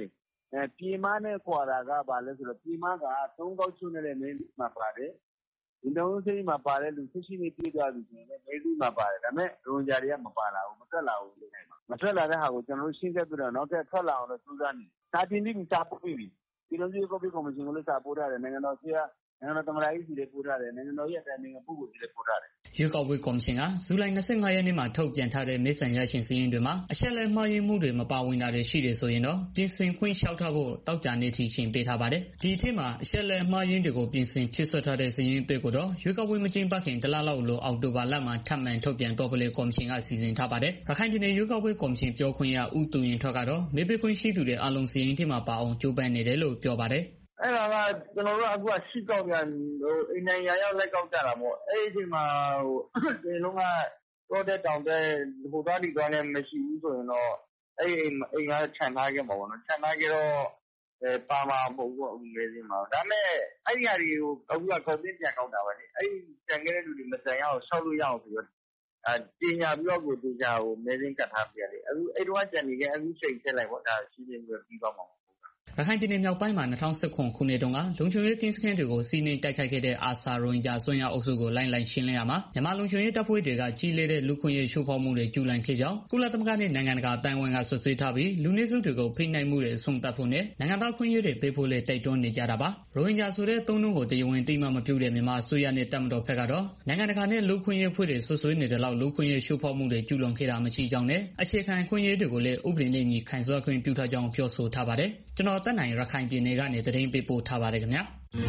ပြေမနဲ့ခွာတာကဘာလဲဆိုတော့ပြေမကသုံးကောက်ချုံနေတဲ့မင်းမှာပါတယ်ဒီလုံးစိမှာပါတဲ့လူဆရှိနေပြည့်သွားပြီဆိုရင်လည်းမေးလူမှာပါတယ်ဒါပေမဲ့ရုံကြတွေကမပါလာဘူးမထွက်လာဘူးလေမထွက်လာတဲ့ဟာကိုကျွန်တော်တို့ရှင်းချက်ပြတော့နောက်ထပ်ထွက်လာအောင်လို့စူးစမ်းနေစာတင်ပြီးစာပို့ပြီးပြီဒီလုံးကြီးကော်ပီကော်မရှင်ကိုလည်းစာပို့ထားတယ်နိုင်ငံတော်ကြီးကနိုင်ငံတော်သမ္မတကြီးစီတွေပို့ထားတယ်နိုင်ငံတော်ရဲ့အတိုင်းနိုင်ငံပုဂ္ဂိုလ်တွေလည်းပို့ထားတယ်ရွေးကောက်ပွဲကော်မရှင်ကဇူလိုင်၂၅ရက်နေ့မှာထုတ်ပြန်ထားတဲ့မဲဆန္ဒရှင်စာရင်းတွေမှာအချက်အလက်မှားယွင်းမှုတွေမပါဝင်တာတွေရှိတယ်ဆိုရင်တော့ပြင်ဆင်ခွင့်လျှောက်ထားဖို့တောက်ကြနေထိရှင်ပေးထားပါတယ်။ဒီအထက်မှာအချက်အလက်မှားယွင်းတွေကိုပြင်ဆင်ဖြည့်ဆွတ်ထားတဲ့စာရင်းတွေကိုတော့ရွေးကောက်ပွဲမကျင်းပခင်တလလောက်လိုအောက်တိုဘာလမှာထပ်မံထုတ်ပြန်တော့ဖို့လေကော်မရှင်ကစီစဉ်ထားပါတယ်။ရခိုင်ပြည်နယ်ရွေးကောက်ပွဲကော်မရှင်ပြောခွင့်ရဦးသူရင်ထွတ်ကတော့မဲပေးခွင့်ရှိသူတွေအလုံးစာရင်းထဲမှာပါအောင်ကြိုးပမ်းနေတယ်လို့ပြောပါတယ်။အဲ့ဒါကကျွန်တော်တို့အခုကရှိကောက်ပြန်ဟိုအိမ်နိုင်ရရောက်လိုက်ကောက်ကြတာပေါ့အဲ့ဒီအချိန်မှာဟိုဒီလုံးကတော့တဲ့တောင်တဲ့ဟိုသားဒီသွားလည်းမရှိဘူးဆိုရင်တော့အဲ့အိမ်အိမ်ကခြံထားခဲ့မှာပေါ့နော်ခြံထားခဲ့တော့အဲပါမှာမဟုတ်ဘူးအခုလေးစင်းမှာဒါပေမဲ့အဲ့ဒီအရာတွေကိုအခုကကောက်တင်ပြန်ကောက်တာပဲလေအဲ့ဒီခြံခဲ့တဲ့လူတွေမစံရအောင်ဆောက်လို့ရအောင်ဆိုတော့အဲပညာပြီးတော့ကိုတေချာကိုမဲစင်းကတ်ထားပြရတယ်အခုအဲ့တော့ကြံနေခဲ့အခုချိန်ထည့်လိုက်ပေါ့ဒါရှိနေပြီးပြီးသွားမှာရခိုင်ပြည်နယ်မြောက်ပိုင်းမှာ၂၀၁၇ခုနှစ်တုန်းကလုံခြုံရေးကင်းစခန်းတွေကိုစီးနင်းတိုက်ခိုက်ခဲ့တဲ့အာဆာရိုဟင်ဂျာဆွမ်းရောက်အုပ်စုကိုလိုင်းလိုင်းရှင်းလင်းရမှာမြန်မာလုံခြုံရေးတပ်ဖွဲ့တွေကကြီးလေးတဲ့လူခွင့်ရေးရှိုးဖောက်မှုတွေကျူးလွန်ခဲ့ကြောင်းကုလသမဂ္ဂနဲ့နိုင်ငံတကာအတိုင်းအဝန်ကဆွဆွေးထားပြီးလူနည်းစုတွေကိုဖိနှိပ်မှုတွေအဆုံးသတ်ဖို့နဲ့နိုင်ငံသားခွင့်ရေးတွေပေးဖို့လည်းတိုက်တွန်းနေကြတာပါရိုဟင်ဂျာဆိုတဲ့သုံးနှုန်းကိုတရားဝင်သိမှမပြုတဲ့မြန်မာအစိုးရနဲ့တပ်မတော်ဘက်ကတော့နိုင်ငံတကာနဲ့လူခွင့်ရေးဖွဲ့တွေဆွဆွေးနေတဲ့လောက်လူခွင့်ရေးရှိုးဖောက်မှုတွေကျူးလွန်ခဲ့တာမရှိကြောင်းနဲ့အခြေခံခွင့်ရေးတွေကိုလည်းဥပဒေနဲ့ညီခိုင်စွာခွင့်ပြုထားကြောင်းပြောဆိုထားပါတယ်ကျွန်တော်တက်နိုင်ရခိုင်ပြည်နယ်ကနေသတင်းပေးပို့ထားပါတယ်ခင်ဗျာ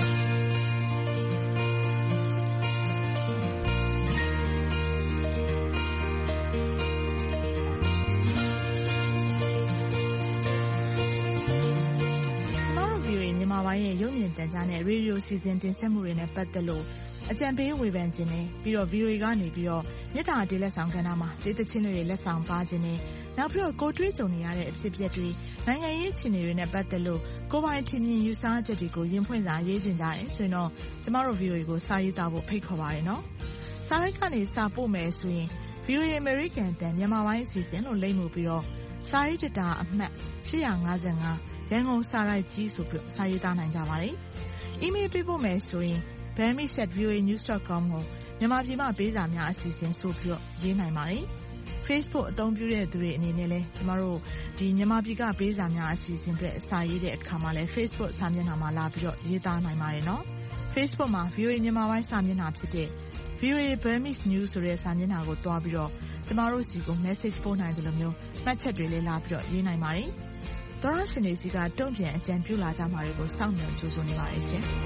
မြန်မာပိုင်းရဲ့ရုပ်မြင်သံကြားနဲ့ရေဒီယိုစီစဉ်တင်ဆက်မှုတွေနဲ့ပတ်သက်လို့အကြံပေးဝေဖန်ခြင်းနဲ့ပြီးတော့ ဗီအိုအေ ကနေပြီးတော့မြစ်တာတေးလက်ဆောင်ကဏ္ဍမှာဒေသချင်းတွေလက်ဆောင်ပါခြင်းနဲ့နောက်ပြီးတော့ကိုတွေးကြုံနေရတဲ့အဖြစ်အပျက်တွေနိုင်ငံရေးအခြေအနေတွေနဲ့ပတ်သက်လို့ကိုပိုင်ထင်မြင်ယူဆချက်တွေကိုရင်းဖွင့်စာရေးတင်ကြတယ်ဆိုရင်တော့ကျမတို့ ဗီအိုအေ ကိုစာရေးသားဖို့ဖိတ်ခေါ်ပါရနော်။စာရိုက်ကနေစာပို့မယ်ဆိုရင် ဗီအိုအေ American တန်မြန်မာပိုင်းအစီအစဉ်လို့လိမ့်မှုပြီးတော့စာရေးတတာအမှတ်၈၅၅ရန်ကုန်စာရိုက်ကြီးဆိုပြီးစာရေးသားနိုင်ကြပါတယ်။ အီးမေးလ်ပေးပို့မယ်ဆိုရင် burmese at v o a news dot com ကိုမြန်မာပြည်မှာပေးစာများအစီအစဉ်ဆိုပြီးတော့ရေးနိုင်ပါတယ်။ Facebook အသုံးပြုတဲ့သူတွေအနေနဲ့လည်းကျမတို့ဒီမြန်မာပြည်ကပေးစာများအစီအစဉ်တွေအစာရေးတဲ့အခါမှာလည်း Facebook စာမျက်နှာမှာလာပြီးတော့ရေးသားနိုင်ပါတယ်နော်။ Facebook မှာ ဗီအိုအေ မြန်မာပိုင်းစာမျက်နှာဖြစ်တဲ့ ဗီအိုအေ Burmese News ဆိုတဲ့စာမျက်နှာကိုတွားပြီးတော့ကျမတို့စီကို message ပို့နိုင်တယ်လို့မျိုးမှတ်ချက်တွေလည်းလာပြီးတော့ရေးနိုင်ပါတယ်။သောရရှင်တွေစီကတုံ့ပြန်အကြံပြုလာကြမှာတွေကိုစောင့်မျှော်ကြိုးစားနေပါတယ်ရှင်။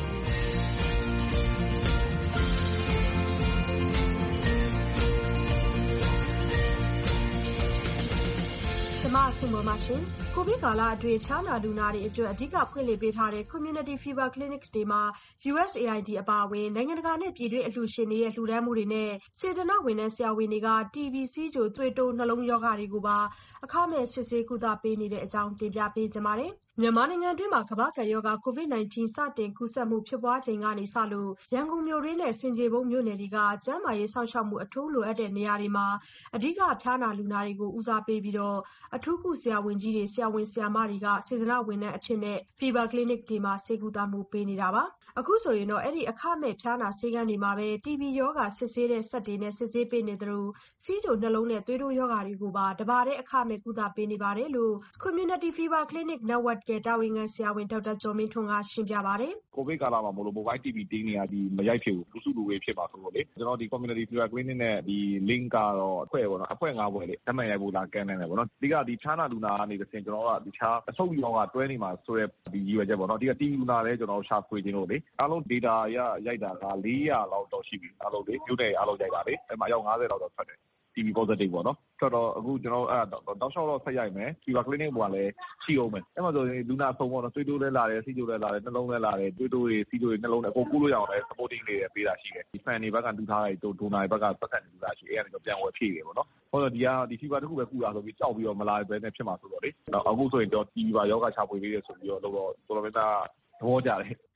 ကျမဆုမမရှင်ကိုဗစ်ကာလအတွင်းဖျားနာလူနာတွေအတွက်အဓိကဖွင့်လှစ်ပေးထားတဲ့ Community Fever Clinics တွေမှာ ယူအက်စ် အေ အိုင် ဒီ အပါအဝင်နိုင်ငံတကာနဲ့ပြည်တွင်းအလှူရှင်တွေရဲ့လှူဒန်းမှုတွေနဲ့စေတနာ့ဝန်ထမ်းဆရာဝန်တွေက တီဘီ ဆီးချိုသွေးတိုးနှလုံးရောဂါတွေကိုပါအခမဲ့စစ်ဆေးကုသပေးနေတဲ့အကြောင်းတင်ပြပေးကြပါမယ်။မြန်မာနိုင်ငံတွင်းမှာကမ္ဘာ့ကပ်ရောဂါ ကိုဗစ် ၁၉ စတင်ကူးစက်မှုဖြစ်ပွားချိန်ကနေစလို့ရန်ကုန်မြို့တွင်းနဲ့ဆင်ခြေဖုံးမြို့နယ်တွေကကျန်းမာရေးစောင့်ရှောက်မှုအထူးလိုအပ်တဲ့နေရာတွေမှာအဓိကဖျားနာလူနာတွေကိုဦးစားပေးပြီးတော့အထူးကုဆရာဝန်ကြီးတွေဆရာဝန်ဆရာမတွေကစေတနာ့ဝန်ထမ်းအဖြစ်နဲ့ Fever Clinic တွေမှာဆေးကုသမှုပေးနေတာပါ။အခုဆိုရင်တော့အဲ့ဒီအခမဲ့ဖျားနာဆေးခန်းတွေမှာပဲတီဘီရောဂါစစ်ဆေးတဲ့စက်တွေနဲ့စစ်ဆေးပေးနေသလိုဆီးချိုနှလုံးနဲ့သွေးတိုးရောဂါတွေကိုပါတပါတဲ့အခမဲ့ကုသပေးနေပါတယ်လို့ Community Fever Clinic Network ကတာဝန်ခံဆရာဝန်ဒေါက်တာကျော်မင်းထွန်းကရှင်းပြပါတယ်။ကိုဗစ်ကာလမှာမလို့ mobile တီဘီတင်းနေတာဒီမရိုက်ဖြစ်ဘူးလူစုလူဝေးဖြစ်ပါဆိုတော့လေကျွန်တော်ဒီ Community Fever Clinic နဲ့ဒီ link ကတော့အဖွဲ့ပေါ့နော်အဖွဲ့၅ဖွဲ့လေဓာတ်မှန်ရိုက်ဖို့လာကမ်းနေတယ်ပေါ့နော်ဒီကဒီဖျားနာလူနာကနေတစ်ဆင့်ကျွန်တော်ကဒီခြားအဆုတ်ရောဂါတွဲနေမှာဆိုတဲ့ဒီရည်ရွယ်ချက်ပေါ့နော်ဒီကတီဘီလူနာလည်းကျွန်တော်ရှာဖွေခြင်းလို့လေအားလုံး data ရရိုက်တာက၄ရာလောက်တော့ရှိပြီအားလုံးလေမြို့နယ်အားလုံးရိုက်တာလေအဲ့မှာအယောက်၅၀လောက်တော့ထွက်တယ်တီဘီ positive ပေါ့နော်ဆိုတော့အခုကျွန်တော်အဲ့တောက်လျှောက်တော့ဆက်ရိုက်မယ် Fever Clinic ပေါ်ကလည်းရှိအောင်မယ်အဲ့မှာဆိုရင်လူနာဆုံးပေါ့နော်သွေးတိုးလည်းလာတယ်ဆီးချိုလည်းလာတယ်နှလုံးလည်းလာတယ်သွေးတိုးတွေဆီးချိုတွေနှလုံးတွေအကုန်ကူးလို့ရအောင်လည်း supporting တွေပေးတာရှိတယ်ဒီ fan တွေဘက်ကတူထားတယ်ဒိုနာတွေဘက်ကပတ်သက်တူတာရှိအဲ့ကနေတော့ပြန်ဝယ်ဖြည့်တယ်ပေါ့နော်ဟုတ်တော့ဒီကဒီ Fever တစ်ခုပဲကူတာဆိုပြီးကြောက်ပြီးတော့မလာပဲနဲ့ဖြစ်မှာဆိုတော့လေအခုဆိုရင်တော့ Fever ယောဂချပွေပေးတယ်ဆိုပြီးတော့တော့တော်တော်များများသဘောကျတယ်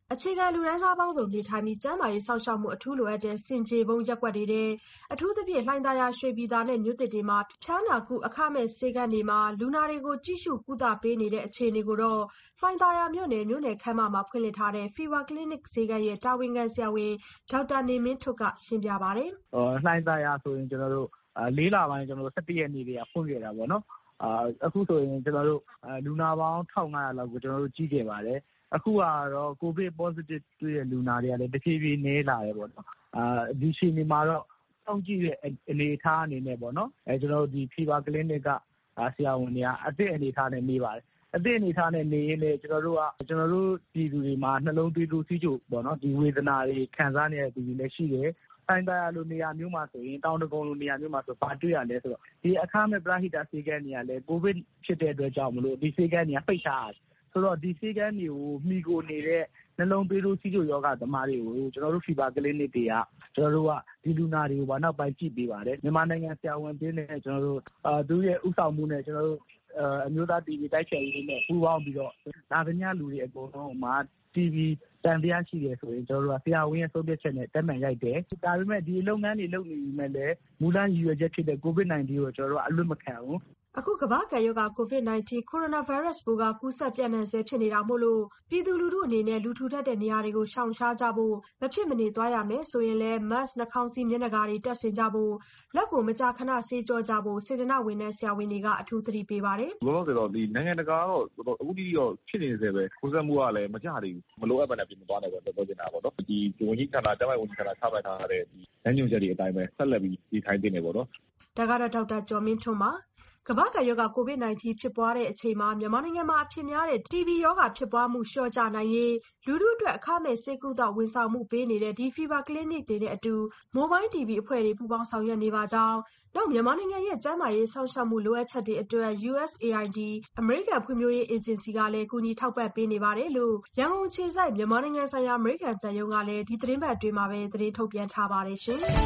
အခြေခံလူတန်းစားပေါင်းစုံနေထိုင်ပြီးကျန်းမာရေးစောင့်ရှောက်မှုအထူးလိုအပ်တဲ့ဆင်ခြေဖုံးရပ်ကွက်တွေထဲအထူးသဖြင့်လှိုင်သာယာရွှေပြည်သာနဲ့မြို့သစ်တွေမှာဖျားနာကုအခမဲ့ဆေးခန်းတွေမှာလူနာတွေကိုကြည့်ရှုကုသပေးနေတဲ့အခြေအနေကိုတော့လှိုင်သာယာမြို့နယ်မြို့နယ်ခန်းမမှာဖွင့်လှစ်ထားတဲ့ Fever Clinic ဆေးခန်းရဲ့တာဝန်ခံဆရာဝန်ဒေါက်တာနေမင်းထွဋ်ကရှင်းပြပါတယ်။လှိုင်သာယာဆိုရင်ကျွန်တော်တို့လေးလပိုင်းကျွန်တော်တို့၁၁ရက်နေ့တည်းကဖွင့်ခဲ့တာပေါ့နော်။အခုဆိုရင်ကျွန်တော်တို့လူနာပေါင်း၁၅၀၀လောက်ကိုကျွန်တော်တို့ကြည့်ခဲ့ပါတယ်။အခုကတော့ကိုဗစ် positive တွေ့တဲ့လူနာတွေကလည်းတဖြည်းဖြည်းနည်းလာတယ်ပေါ့နော်။အာဒီအချိန်မှာတော့စောင့်ကြည့်တဲ့အနေအထားအနေနဲ့ပေါ့နော်အဲကျွန်တော်တို့ဒီ Fever Clinic ကဆရာဝန်တွေကအသစ်အနေအထားနဲ့နေပါတယ်။အသစ်အနေအထားနဲ့နေရင်လည်းကျွန်တော်တို့ကကျွန်တော်တို့ပြည်သူတွေမှာနှလုံးသွေးထိုးစီးချိုပေါ့နော်ဒီဝေဒနာတွေခံစားနေတဲ့သူတွေလည်းရှိတယ်။တိုင်းသားရလိုနေရာမျိုးမှာဆိုရင်တောင်တကုံလိုနေရာမျိုးမှာဆိုဘာတွေ့ရလဲဆိုတော့ဒီအခမဲ့ပရဟိတဆေးကန်းတွေကလည်းကိုဗစ်ဖြစ်တဲ့အတွက်ကြောင့်မလို့ဒီဆေးကန်းတွေကပိတ်ထားတယ်ဆိုတော့ဒီဆေးကန်းတွေကိုမိကိုနေတဲ့နှလုံးသွေးထိုးစီးချိုယောဂသမားတွေကိုကျွန်တော်တို့ Fever Clinic တွေကကျွန်တော်တို့ကဒီလူနာတွေကိုဘာနောက်ပိုင်းကြည့်ပေးပါတယ်မြန်မာနိုင်ငံဆရာဝန်ပေးနေကျွန်တော်တို့အာသူရဲ့ဥဆောင်မှုနဲ့ကျွန်တော်တို့အမျိုးသား တီ ဗီ တိုက်ဖျက်ရေးနဲ့ပူးပေါင်းပြီးတော့ဒါသမျှလူတွေအကုန်လုံးမှာ တီ ဗီ တန်တရားရှိတယ်ဆိုရင်ကျွန်တော်တို့ကဆရာဝန်ရဲ့ဆုံးဖြတ်ချက်နဲ့တက်မှန်ရိုက်တယ်ဒါပေမဲ့ဒီလုပ်ငန်းတွေလုပ်နေပြီမဲ့လည်းမူလရည်ရွယ်ချက်ဖြစ်တဲ့ ကိုဗစ်၁၉ ကိုကျွန်တော်တို့ကအလွတ်မခံဘူးအခုကမ္ဘာ့ကပ်ရောဂါ ကိုဗစ်၁၉ ကိုရိုနာဗိုင်းရပ်စ်ပိုးကကူးစက်ပြန့်နှံ့ဆဲဖြစ်နေတာမို့လို့ပြည်သူလူထုအနေနဲ့လူထူထပ်တဲ့နေရာတွေကိုရှောင်ရှားကြဖို့မဖြစ်မနေသွားရမယ်ဆိုရင်လည်း mask နှာခေါင်းစည်းမျက်နှာကာတွေတပ်ဆင်ကြဖို့လက်ကိုမကြာခဏဆေးကြောကြဖို့စေတနာ့ဝန်ထမ်းဆရာဝန်တွေကအထူးသတိပေးပါတယ်။ဘယ်လိုလဲဆိုတော့ဒီနိုင်ငံတကာကတော့အခုတိတော့ဖြစ်နေသေးပဲကိုယ်စားမှုကလည်းမကြသေးဘူးမလိုအပ်ဘဲနဲ့ပြင်မသွားနိုင်ဘူးပြောနေတာပေါ့နော်။ဒီဝန်ကြီးဌာနကျန်းမာရေးဝန်ကြီးဌာနချမှတ်ထားတဲ့ဒီလမ်းညွှန်ချက်တွေအတိုင်းပဲဆက်လက်ပြီးဒီထိုင်တင်နေပေါ့နော်။ဒါကတော့ဒေါက်တာကျော်မင်းထွန်းပါကမ္ဘာ့ကပ်ရောဂါ ကိုဗစ်၁၉ ဖြစ်ပွားတဲ့အချိန်မှာမြန်မာနိုင်ငံမှာအဖြစ်များတဲ့ တီ ဗီ ရောဂါဖြစ်ပွားမှုလျှော့ချနိုင်ရေးလူထုအတွက်အခမဲ့ဆေးကုသဝန်ဆောင်မှုပေးနေတဲ့ဒီ Fever Clinic တွေနဲ့အတူ Mobile တီ ဗီ အဖွဲ့တွေပူးပေါင်းဆောင်ရွက်နေပါကြောင်းနောက်မြန်မာနိုင်ငံရဲ့ကျန်းမာရေးစောင့်ရှောက်မှုလိုအပ်ချက်တွေအတွက် ယူအက်စ် အေ အိုင် ဒီ အမေရိကန်ဖွံ့ဖြိုးရေးအေဂျင်စီကလည်းကူညီထောက်ပံ့ပေးနေပါတယ်လို့ရန်ကုန်အခြေစိုက်မြန်မာနိုင်ငံဆိုင်ရာအမေရိကန်သံရုံးကလည်းဒီသတင်းပတ်အတွင်းမှာပဲသတင်းထုတ်ပြန်ထားပါတယ်ရှင်။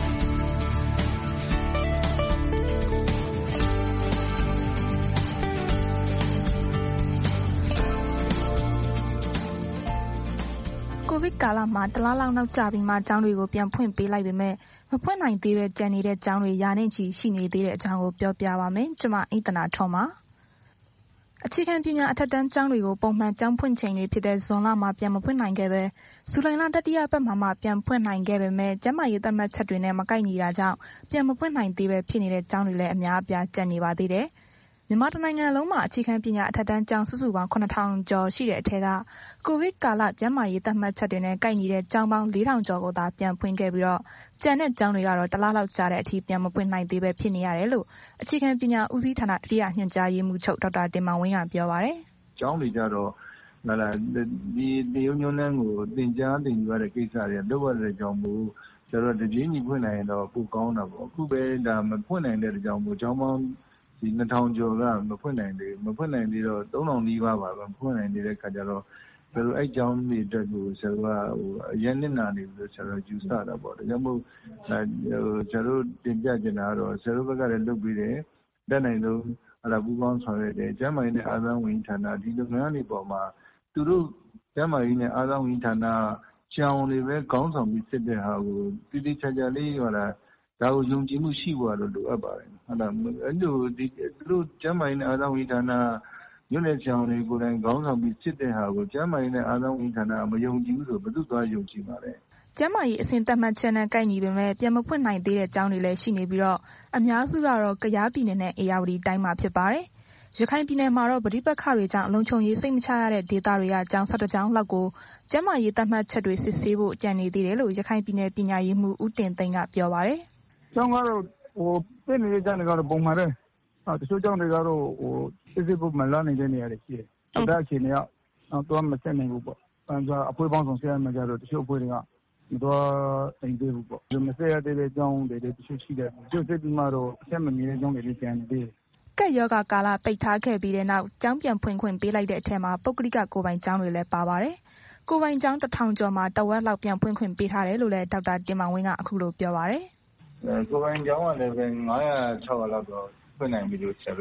ကိုဗစ်ကာလမှာတလားလောက်နောက်ကျပြီးမှကျောင်းတွေကိုပြန်ဖွင့်ပေးလိုက်ပေမဲ့မဖွင့်နိုင်သေးတဲ့ကြံနေတဲ့ကျောင်းတွေရာနဲ့ချီရှိနေသေးတဲ့အကြောင်းကိုပြောပြပါမယ်။ကျွန်မအိသနာထွန်းပါ။အခြေခံပညာအထက်တန်းကျောင်းတွေကိုပုံမှန်ကျောင်းဖွင့်ချိန်တွေဖြစ်တဲ့ဇွန်လမှာပြန်မဖွင့်နိုင်ခဲ့ပဲဇူလိုင်လတတိယပတ်မှာမှပြန်ဖွင့်နိုင်ခဲ့ပေမဲ့ကျန်းမာရေးသတ်မှတ်ချက်တွေနဲ့မကိုက်ညီတာကြောင့်ပြန်မဖွင့်နိုင်သေးပဲဖြစ်နေတဲ့ကျောင်းတွေလည်းအများအပြားကျန်နေပါသေးတယ်။မြန်မာတိုင်းနိုင်ငံလုံးမှာအခြေခံပညာအထက်တန်းကျောင်းစုစုပေါင်းခုနှစ်ထောင်ကျော်ရှိတဲ့အထက်ကကိုဗစ်ကာလကျန်းမာရေးသတ်မှတ်ချက်တွေနဲ့ကိုက်ညီတဲ့ကျောင်းပေါင်းလေးထောင်ကျော်ကိုသာပြန်ဖွင့်ခဲ့ပြီးတော့ကျန်တဲ့ကျောင်းတွေကတော့တလားလောက်ကြာတဲ့အထိပြန်မဖွင့်နိုင်သေးပဲဖြစ်နေရတယ်လို့အခြေခံပညာဦးစီးဌာနဒုတိယညွှန်ကြားရေးမှူးချုပ်ဒေါက်တာတင်မောင်ဝင်းကပြောပါတယ်။ကျောင်းတွေကြတော့လာလာဒီနေုံညွန်းနှန်းကိုတင်ကြားတင်ယူရတဲ့ကိစ္စတွေလောက်ရတဲ့ကြောင့်မို့ကျွန်တော်တပြေးညီဖွင့်နိုင်ရင်တော့ပိုကောင်းတာပေါ့အခုပဲဒါမဖွင့်နိုင်တဲ့ကြောင့်မို့ကျောင်းပေါင်းဒီနှစ်ထောင်ကျော်ကမဖွင့်နိုင်သေးမဖွင့်နိုင်သေးတော့သုံးထောင်နီးပါးပါပဲမဖွင့်နိုင်သေးတဲ့ခါကျတော့ဆရာတို့အဲ့ကျောင်းတွေအတွက်ကိုဆရာတို့ကဟိုအရင်နှစ်နာနေပြီးတော့ဆရာတို့ယူဆတာပေါ့ဒါကြောင့်မို့ဟိုဆရာတို့တင်ပြချင်တာကတော့ဆရာတို့ဘက်ကလည်းလုပ်ပြီးတယ်တက်နိုင်လို့အဲ့ဒါပူပေါင်းဆောင်ရွက်တယ်ကျန်းမာရေးနဲ့အာသန်းဝင်ဌာနဒီလုပ်ငန်းတွေပေါ်မှာသူတို့ကျန်းမာရေးနဲ့အာသန်းဝင်ဌာနကျောင်းတွေပဲခေါင်းဆောင်ပြီးစစ်တဲ့ဟာကိုတိတိကျကျလေးဟောတာဒါကိုယုံကြည်မှုရှိဖို့တော့လိုအပ်ပါတယ်ဟုတ်လားအဲ့လိုဒီသူတို့ကျမ်းမာရေးနဲ့အာသဝင်ဌာနညွန့်တဲ့ကျောင်းတွေကိုယ်တိုင်ခေါင်းဆောင်ပြီးစစ်တဲ့ဟာကိုကျမ်းမာရေးနဲ့အာသဝင်ဌာနမယုံကြည်ဘူးဆိုဘယ်သူသွားယုံကြည်ပါလဲကျန်းမာရေးအဆင့်သတ်မှတ်ချက်နဲ့ကိုက်ညီပေမဲ့ပြန်မဖွင့်နိုင်သေးတဲ့ကျောင်းတွေလည်းရှိနေပြီးတော့အများစုကတော့ကယားပြည်နယ်နဲ့အေရဝတီတိုင်းမှာဖြစ်ပါတယ်ရခိုင်ပြည်နယ်မှာတော့ပဋိပက္ခတွေကြောင့်လုံခြုံရေးစိတ်မချရတဲ့ဒေသတွေကကျောင်း၁၁ကျောင်းလောက်ကိုကျန်းမာရေးသတ်မှတ်ချက်တွေစစ်ဆေးဖို့ကြံနေသေးတယ်လို့ရခိုင်ပြည်နယ်ပညာရေးမှူးဦးတင်သိန်းကပြောပါတယ်ကျောင်းကတော့ဟိုပြည်နေတဲ့ကျောင်းတွေကတော့ပုံမှန်ပဲတချို့ကျောင်းတွေကတော့ဟိုစစ်စစ်ဖို့မလာနေတဲ့နေရာတွေရှိတယ်။ဒါအခြေအနေကတော့မဆက်နိုင်ဘူးပေါ့။အဲဒါအဖွဲပေါင်းဆောင်ဆရာမကြတော့တချို့အဖွဲ့တွေကမတော်တင်သေးဘူးပေါ့။မဆက်ရတဲ့ကျောင်းတွေတချို့ရှိတယ်။တချို့စစ်ပြီးမှတော့အဆက်မမြင်တဲ့ကျောင်းတွေကျန်နေသေးတယ်။ကပ်ရောဂါကာလပိတ်ထားခဲ့ပြီးတဲ့နောက်ကျောင်းပြန်ဖွင့်ခွင့်ပေးလိုက်တဲ့အထက်မှာပုဂ္ဂလိကကိုယ်ပိုင်ကျောင်းတွေလည်းပါပါတယ်။ကိုယ်ပိုင်ကျောင်းတစ်ထောင်ကျော်မှာတဝက်လောက်ပြန်ဖွင့်ခွင့်ပေးထားတယ်လို့လည်းဒေါက်တာတင်မောင်ဝင်းကအခုလိုပြောပါတယ်။အဲကိုယ်ပိုင်ကျောင်းကလည်းပဲငါးရာခြောက်ရာလောက်တော့ဖွင့်နိုင်ပြီလို့ဆရာတို့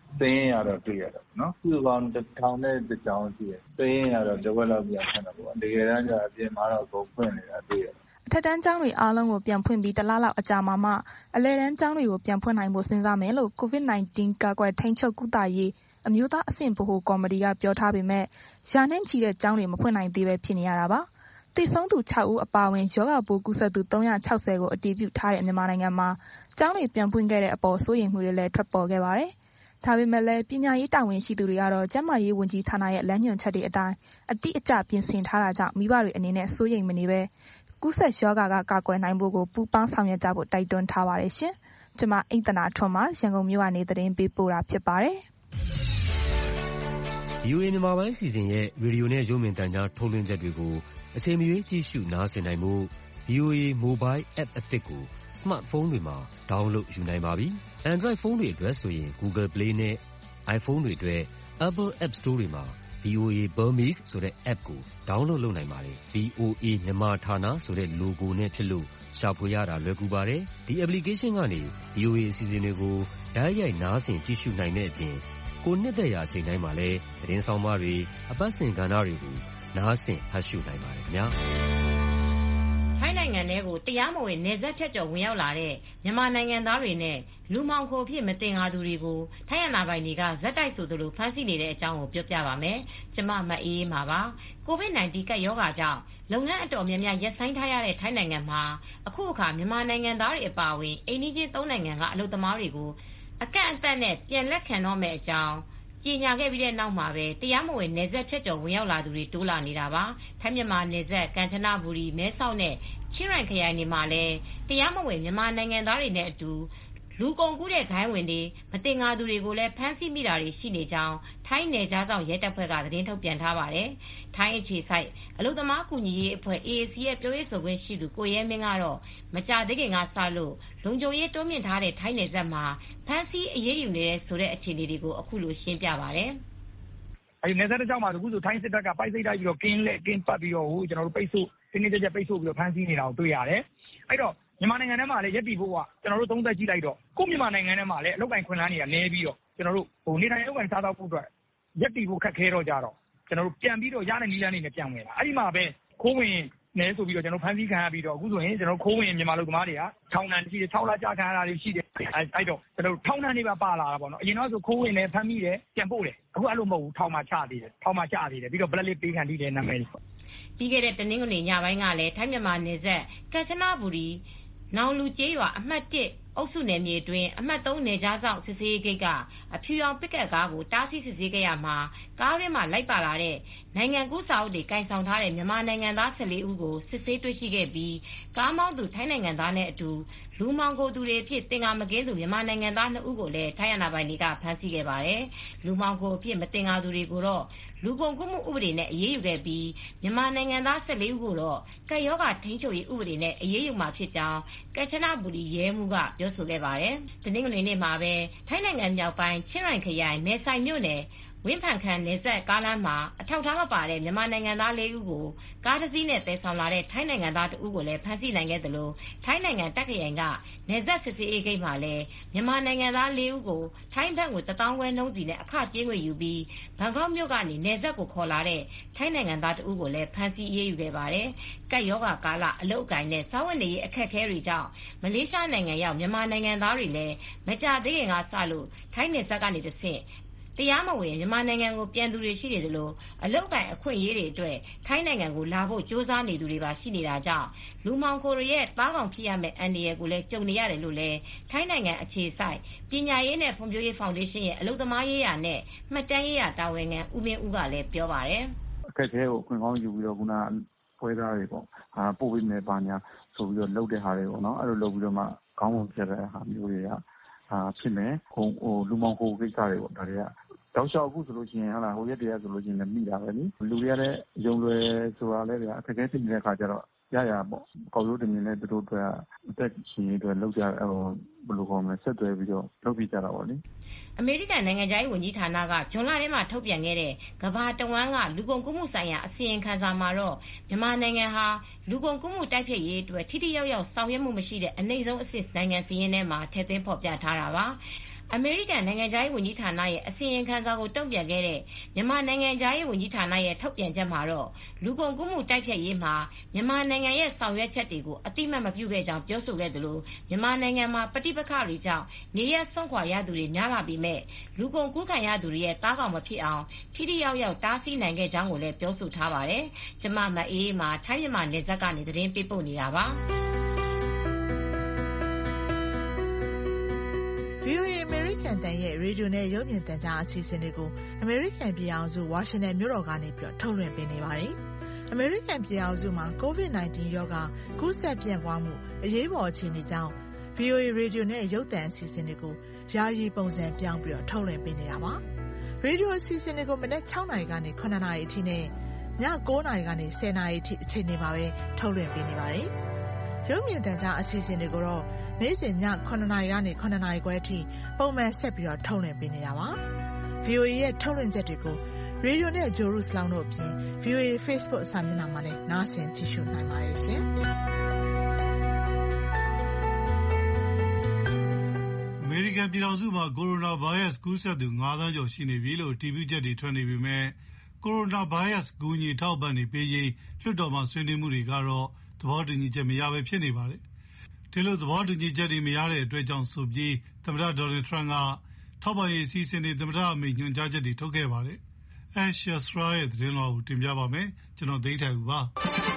သိရင်ရတော့တွေ့ရတော့နော်သူ့ကောင်တစ်ထောင်နဲ့တစ်ချောင်းရှိတယ်သိရင်ရတော့တစ်ဝက်လောက်ပြန်ဆန်းတော့ပေါ့တကယ်တမ်းကျအပြင်မှာတော့ကုန်ဖွင့်နေတာတွေ့ရတယ်အထက်တန်းကျောင်းတွေအားလုံးကိုပြန်ဖွင့်ပြီးတလလောက်အကြာမှာမှအလယ်တန်းကျောင်းတွေကိုပြန်ဖွင့်နိုင်ဖို့စဉ်းစားမယ်လို့ ကိုဗစ် ၁၉ ကာကွယ်ထိန်းချုပ်ကုသရေးအမျိုးသားအဆင့်ဗဟိုကော်မတီကပြောထားပေမဲ့ရာနဲ့ချီတဲ့ကျောင်းတွေမဖွင့်နိုင်သေးပဲဖြစ်နေရတာပါ။သေဆုံးသူ ၆ ဦးအပါအဝင်ရောဂါပိုးကူးစက်သူ ၃၆၀ ကိုအတည်ပြုထားတဲ့မြန်မာနိုင်ငံမှာကျောင်းတွေပြန်ဖွင့်ခဲ့တဲ့အပေါ်စိုးရိမ်မှုတွေလည်းထွက်ပေါ်ခဲ့ပါတယ်။ဒါပေမဲ့လည်းပညာရေးတာဝန်ရှိသူတွေကတော့ကျန်းမာရေးဝန်ကြီးဌာနရဲ့လမ်းညွှန်ချက်တွေအတိုင်းအတိအကျပြင်ဆင်ထားတာကြောင့်မိဘတွေအနေနဲ့စိုးရိမ်မနေပဲကူးစက်ရောဂါကကာကွယ်နိုင်ဖို့ကိုပူးပေါင်းဆောင်ရွက်ကြဖို့တိုက်တွန်းထားပါတယ်ရှင်။ကျွန်မအိမ့်သနာထွန်းမှရန်ကုန်မြို့ကနေသတင်းပေးပို့တာဖြစ်ပါတယ်။ဗွီအိုအေ မြန်မာပိုင်းအစီအစဉ်ရဲ့ရေဒီယိုနဲ့ရုပ်မြင်သံကြားထုတ်လွှင့်ချက်တွေကိုအချိန်မရွေးကြည့်ရှုနားဆင်နိုင်ဖို့ ဗီအိုအေ Mobile App အသစ်ကို Smartphone တွေမှာ download ယူနိုင်ပါပြီ။ Android ဖုန်းတွေအတွက်ဆိုရင် Google Play နဲ့ iPhone တွေအတွက် Apple App Store တွေမှာ ဗွီအိုအေ Burmese ဆိုတဲ့ app ကို download လုပ်နိုင်ပါတယ်။ ဗွီအိုအေ မြန်မာဌာနဆိုတဲ့ logo နဲ့ဖြစ်လို့ရှာဖွေရတာလွယ်ကူပါတယ်။ဒီ application ကနေ ဗွီအိုအေအစီအစဉ်တွေကိုတိုက်ရိုက်နားဆင်ကြည့်ရှုနိုင်တဲ့အပြင်ကိုနှစ်သက်ရာအချိန်တိုင်းမှာလည်းသတင်းဆောင်မတွေအပတ်စဉ်ကဏ္ဍတွေကိုနားဆင်ဖတ်ရှုနိုင်ပါတယ်ခင်ဗျာထိုင်းနိုင်ငံထဲကိုတရားမဝင်နယ်စပ်ဖြတ်ကျော်ဝင်ရောက်လာတဲ့မြန်မာနိုင်ငံသားတွေနဲ့လူမှောင်ခိုဖြစ်မတင်ကားသူတွေကိုထိုင်းအာဏာပိုင်တွေကဇက်တိုက်ဆိုသလိုဖမ်းဆီးနေတဲ့အကြောင်းကိုပြောပြပါမယ်။ကျမမအေးအေးမှာပါ။ ကိုဗစ် ၁၉ ကပ်ရောဂါကြောင့်လုပ်ငန်းအတော်များများရပ်ဆိုင်းထားရတဲ့ထိုင်းနိုင်ငံမှာအခုအခါမြန်မာနိုင်ငံသားတွေအပါအဝင်အိမ်နီးချင်းသုံးနိုင်ငံကအလုပ်သမားတွေကိုအကန့်အသတ်နဲ့ပြန်လက်ခံတော့မယ့်အကြောင်းကြေညာခဲ့ပြီးတဲ့နောက်မှာပဲတရားမဝင်နယ်စပ်ဖြတ်ကျော်ဝင်ရောက်လာသူတွေတိုးလာနေတာပါ။ထိုင်းမြန်မာနယ်စပ်ကမ်ချနဘူရီမဲဆောက်နဲ့ချင်းရိုင်ခရိုင်တွေမှာလည်းတရားမဝင်မြန်မာနိုင်ငံသားတွေနဲ့အတူလူကုန်ကူးတဲ့ဂိုဏ်းဝင်တွေမတင်ကားသူတွေကိုလည်းဖမ်းဆီးမိတာတွေရှိနေကြောင်းထိုင်းနယ်ခြားစောင့်ရဲတပ်ဖွဲ့ကသတင်းထုတ်ပြန်ထားပါတယ်။ထိုင်းအခြေစိုက်အလုပ်သမားကူညီရေးအဖွဲ့ အေအေစီ ရဲ့ပြောရေးဆိုခွင့်ရှိသူကိုရဲမင်းကတော့မကြာသေးခင်ကစလို့လုံခြုံရေးတိုးမြင့်ထားတဲ့ထိုင်းနယ်စပ်မှာဖမ်းဆီးအရေးယူနေတဲ့ဆိုတဲ့အခြေအနေတွေကိုအခုလိုရှင်းပြပါတယ်။အဲဒီနယ်စပ်တစ်လျှောက်မှာအခုဆိုထိုင်းစစ်တပ်ကပိုက်စိတ်တိုက်ပြီးတော့ကင်းလက်ကင်းပတ်ပြီးတော့ဟိုကျွန်တော်တို့ပိတ်ဆို့တင်းတင်းကြပ်ကြပ်ပိတ်ဆို့ပြီးတော့ဖမ်းဆီးနေတာကိုတွေ့ရတယ်။အဲ့တော့မြန်မာနိုင်ငံထဲမှာလည်းရပ်တည်ဖို့ကကျွန်တော်တို့သုံးသပ်ကြည့်လိုက်တော့ကိုမြန်မာနိုင်ငံထဲမှာလည်းအလုပ်ကိုင်ခွင့်လန်းတွေကနည်းပြီးတော့ကျွန်တော်တို့ဟိုနေထိုင်လုပ်ကိုင်စားသောက်ဖို့အတွက်ရပ်တည်ဖို့ခက်ခဲတော့ကြတော့ကျွန်တော်တို့ပြန်ပြီးတော့ရတဲ့နည်းလမ်းတွေနဲ့ပြန်ဝင်လာအဲ့ဒီမှာပဲခိုးဝင်နဲဆိုပြီးတော့ကျွန်တော်ဖမ်းဆီးခံရပြီးတော့အခုဆိုရင်ကျွန်တော်ခိုးဝင်မြန်မာလူသမားတွေကထောင်ဒဏ်ရှိတယ်၆လကြာခံရတာတွေရှိတယ်အဲ့တော့ကျွန်တော်ထောင်ဒဏ်တွေပါပါလာတာပေါ့နော်အရင်တော့ဆိုခိုးဝင်တယ်ဖမ်းမိတယ်ပြန်ပို့တယ်အခုအဲ့လိုမဟုတ်ဘူးထောင်မှာချသေးတယ်ထောင်မှာချသေးတယ်ပြီးတော့ blacklist ပေးခံတည်တဲ့နာမည်ပြီးခဲ့တဲ့တနင်္ဂနွေညပိုင်းကလည်းထိုင်းမြန်မာနယ်စပ်ကမ်ချနဘူရီနောင်လူကျေးရွာအမှတ်၁အုပ်စုနယ်မြေတွင်အမှတ်၃နယ်ခြားဆောင်စစ်ဆေးရေးဂိတ်ကအဖြူရောင်ပစ်ကပ်ကားကိုတားဆီးစစ်ဆေးခဲ့ရမှာကားထဲမှာလိုက်ပါလာတဲ့နိုင်ငံကူးစာအုပ်တွေကင်ဆောင်ထားတဲ့မြန်မာနိုင်ငံသား၁၄ဦးကိုစစ်ဆေးတွေ့ရှိခဲ့ပြီးကားမောင်းသူထိုင်းနိုင်ငံသားနဲ့အတူလူမှောင်ခိုသူတွေဖြစ်တင်ကာမကင်းသူမြန်မာနိုင်ငံသားနှစ်ဦးကိုလည်းထိုင်းအာဏာပိုင်တွေကဖမ်းဆီးခဲ့ပါတယ်။လူမှောင်ခိုအဖြစ်မတင်ကာသူတွေကိုတော့လူကုန်ကူးမှုဥပဒေနဲ့အရေးယူခဲ့ပြီးမြန်မာနိုင်ငံသား၁၄ဦးကိုတော့ကပ်ရောဂါထိန်းချုပ်ရေးဥပဒေနဲ့အရေးယူမှာဖြစ်ကြောင်းကမ်ချနဘူရီရဲမှူးကပြောဆိုခဲ့ပါတယ်။တနင်္ဂနွေနေ့မှာပဲထိုင်းနိုင်ငံမြောက်ပိုင်းချင်းရိုင်ခရိုင်မဲဆိုင်မြို့နယ်ဝင်းဖန်ခန်နယ်စပ်ကားလမ်းမှာအထောက်အထားမပါတဲ့မြန်မာနိုင်ငံသား၄ဦးကိုကားတစ်စီးနဲ့သယ်ဆောင်လာတဲ့ထိုင်းနိုင်ငံသားတဦးကိုလည်းဖမ်းဆီးနိုင်ခဲ့သလိုထိုင်းနိုင်ငံတပ်ခရိုင်ကနယ်စပ်စစ်ဆေးရေးဂိတ်မှာလည်းမြန်မာနိုင်ငံသား၄ဦးကိုထိုင်းဘတ်ငွေတစ်သောင်းခွဲနှုန်းစီနဲ့အခကြေးငွေယူပြီးဘန်ကောက်မြို့ကနေနယ်စပ်ကိုခေါ်လာတဲ့ထိုင်းနိုင်ငံသားတဦးကိုလည်းဖမ်းဆီးအရေးယူခဲ့ပါတယ်။ကပ်ရောဂါကာလအလုပ်အကိုင်နဲ့စားဝတ်နေရေးအခက်အခဲတွေကြောင့်မလေးရှားနိုင်ငံရောက်မြန်မာနိုင်ငံသားတွေလည်းမကြာသေးခင်ကစလို့ထိုင်းနယ်စပ်ကနေတဆင့်တရားမဝင်မြန်မာနိုင်ငံကိုပြန်သူတွေရှိနေသလိုအလုပ်အကိုင်အခွင့်အရေးတွေအတွက်ထိုင်းနိုင်ငံကိုလာဖို့ကြိုးစားနေသူတွေပါရှိနေတာကြောင့်လူမှောင်ခိုတွေရဲ့သားကောင်ဖြစ်ရမယ့်အန္တရာယ်ကိုလည်းကြုံနေရတယ်လို့လည်းထိုင်းနိုင်ငံအခြေစိုက်ပညာရေးနဲ့ဖွံ့ဖြိုးရေးဖောင်ဒေးရှင်းရဲ့အလုပ်သမားရေးရာနဲ့မှတ်တမ်းရေးရာတာဝန်ခံဦးမင်းဦးကလည်းပြောပါတယ်။အခက်အခဲကိုအခွင့်ကောင်းယူပြီးတော့ခုနပွဲသားတွေပေါ့ဟာပို့ပေးမယ်ပါညာဆိုပြီးတော့လုပ်တဲ့ဟာတွေပေါ့နော်အဲ့လိုလုပ်ပြီးတော့မှခေါင်းပုံဖြတ်တဲ့ဟာမျိုးတွေကအာဖြစ်မယ်ခုံဟိုလူမောင်ခိုကိစ္စတွေပေါ့ဒါတွေကတောက်လျှောက်အခုဆိုလို့ရှိရင်ဟာလာဟိုရက်တည်းဆိုလို့ရှိရင်လည်းမိတာပဲလေလူတွေကလည်းယုံလွယ်ဆိုတာလည်းဗျာအခက်အခဲဖြစ်နေတဲ့ခါကျတော့ရရပေါ့ကောက်ရိုးတင်နေတဲ့သူတို့တွေအသက်ရှင်ရေးတွေလောက်ကြဟိုဘယ်လိုခေါ်မလဲဆက်သွယ်ပြီးတော့လုပ်ပြကြတာပေါ့လေအမေရိကန်နိုင်ငံခြားရေးဝန်ကြီးဌာနကဇွန်လထဲမှာထုတ်ပြန်ခဲ့တဲ့ကမ္ဘာတဝန်းကလူကုန်ကူးမှုဆိုင်ရာအစီရင်ခံစာမှာတော့မြန်မာနိုင်ငံဟာလူကုန်ကူးမှုတိုက်ဖျက်ရေးအတွက်ထိထိရောက်ရောက်ဆောင်ရွက်မှုမရှိတဲ့အနိမ့်ဆုံးအဆင့်နိုင်ငံစီးရင်ထဲမှာထည့်သွင်းဖော်ပြထားတာပါအမေရိကန်နိုင်ငံခြားရေးဝန်ကြီးဌာနရဲ့အစီရင်ခံစာကိုတုံ့ပြန်ခဲ့တဲ့မြန်မာနိုင်ငံခြားရေးဝန်ကြီးဌာနရဲ့ထုတ်ပြန်ချက်မှာတော့လူကုန်ကူးမှုတိုက်ဖျက်ရေးမှာမြန်မာနိုင်ငံရဲ့ဆောင်ရွက်ချက်တွေကိုအတိမတ်မပြုခဲ့ကြောင်းပြောဆိုခဲ့သလိုမြန်မာနိုင်ငံမှာပဋိပက္ခတွေကြောင့်နေရပ်စွန့်ခွာရသူတွေများလာပေမဲ့လူကုန်ကူးခံရသူတွေရဲ့တားကောင်မဖြစ်အောင်ထိထိရောက်ရောက်တားဆီးနိုင်ခဲ့ကြောင်းကိုလည်းပြောဆိုထားပါတယ်။ကျမမအေးအေးမှာထိုင်းမြန်မာနယ်စပ်ကနေသတင်းပေးပို့နေတာပါ။ဗွီအိုအေ အမေရိကန်အသံရဲ့ရေဒီယိုနဲ့ရုပ်မြင်သံကြားအစီအစဉ်တွေကိုအမေရိကန်ပြည်ထောင်စုဝါရှင်တန်မြို့တော်ကနေပြီးတော့ထုတ်လွှင့်ပေးနေပါတယ်။အမေရိကန်ပြည်ထောင်စုမှာ ကိုဗစ် ၁၉ ရောဂါကူးစက်ပြန့်ပွားမှုအရေးပေါ်အခြေအနေကြောင့် ဗွီအိုအေ ရေဒီယိုနဲ့ရုပ်သံအစီအစဉ်တွေကိုယာယီပုံစံပြောင်းပြီးတော့ထုတ်လွှင့်ပေးနေတာပါ။ရေဒီယိုအစီအစဉ်တွေကိုမနက် ၆ နာရီကနေ ၇ နာရီအထိနဲ့ည ၉ နာရီကနေ ၁၀ နာရီအထိအချိန်တွေမှာပဲထုတ်လွှင့်ပေးနေပါတယ်။ရုပ်မြင်သံကြားအစီအစဉ်တွေကိုတော့နေ့စဉ်ည ၇ နာရီကနေ ၇ နာရီခွဲအထိပုံမှန်ဆက်ပြီးတော့ထုတ်လွှင့်ပေးနေတာပါ။ ဗွီအိုအေရဲ့ထုတ်လွှင့်ချက်တွေကိုရေဒီယိုနဲ့ဂျိုရုစလောင်းတို့အပြင် ဗွီအိုအေ Facebook စာမျက်နှာမှာလည်းနားဆင်ကြည့်ရှုနိုင်ပါတယ်ရှင်။အမေရိကန်ပြည်ထောင်စုမှာကိုရိုနာဗိုင်းရပ်စ်ကူးစက်သူငါးသန်းကျော်ရှိနေပြီလို့အတည်ပြုချက်တွေထွက်နေပေမဲ့ကိုရိုနာဗိုင်းရပ်စ်ကူညီထောက်ပံ့နေပေးရေးလွှတ်တော်မှာဆွေးနွေးမှုတွေကတော့သဘောတူညီချက်မရဘဲဖြစ်နေပါတယ်။ဒီလိုသဘောတူညီချက်တွေမရတဲ့အတွက်ကြောင့်ဆိုပြီးသမ္မတဒေါ်နယ်ထရန့်ကထောက်ပံ့ရေးအစီအစဉ်တွေသမ္မတအမိန့်ညွှန်ကြားချက်တွေထုတ်ခဲ့ပါတယ်။ Ash Yasra ရဲ့သတင်းလွှာကိုတင်ပြပါမယ်။ကျွန်တော်သိန်းထိုင်ဦးပါ။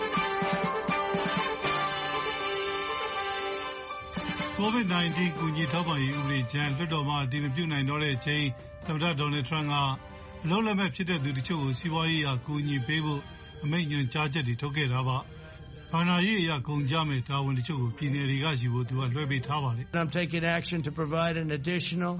ကိုဗစ် ၁၉ ကူညီထောက်ပံ့ရေးဥပဒေကြမ်းလွှတ်တော်မှာအတည်မပြုနိုင်တော့တဲ့အချိန်သမ္မတဒေါ်နယ်ထရန့်ကအလုပ်လက်မဲ့ဖြစ်တဲ့သူတချို့ကိုစီးပွားရေးအရကူညီပေးဖို့အမိန့်ညွှန်ကြားချက်တွေထုတ်ခဲ့တာပါ။ဘာသာရေးအရကုန်ကြမဲ့တာဝန်တချို့ကိုပြည်နယ်တွေကယူဖို့သူကလွှဲပေးထားပါတယ်။ I'm taking action to provide an additional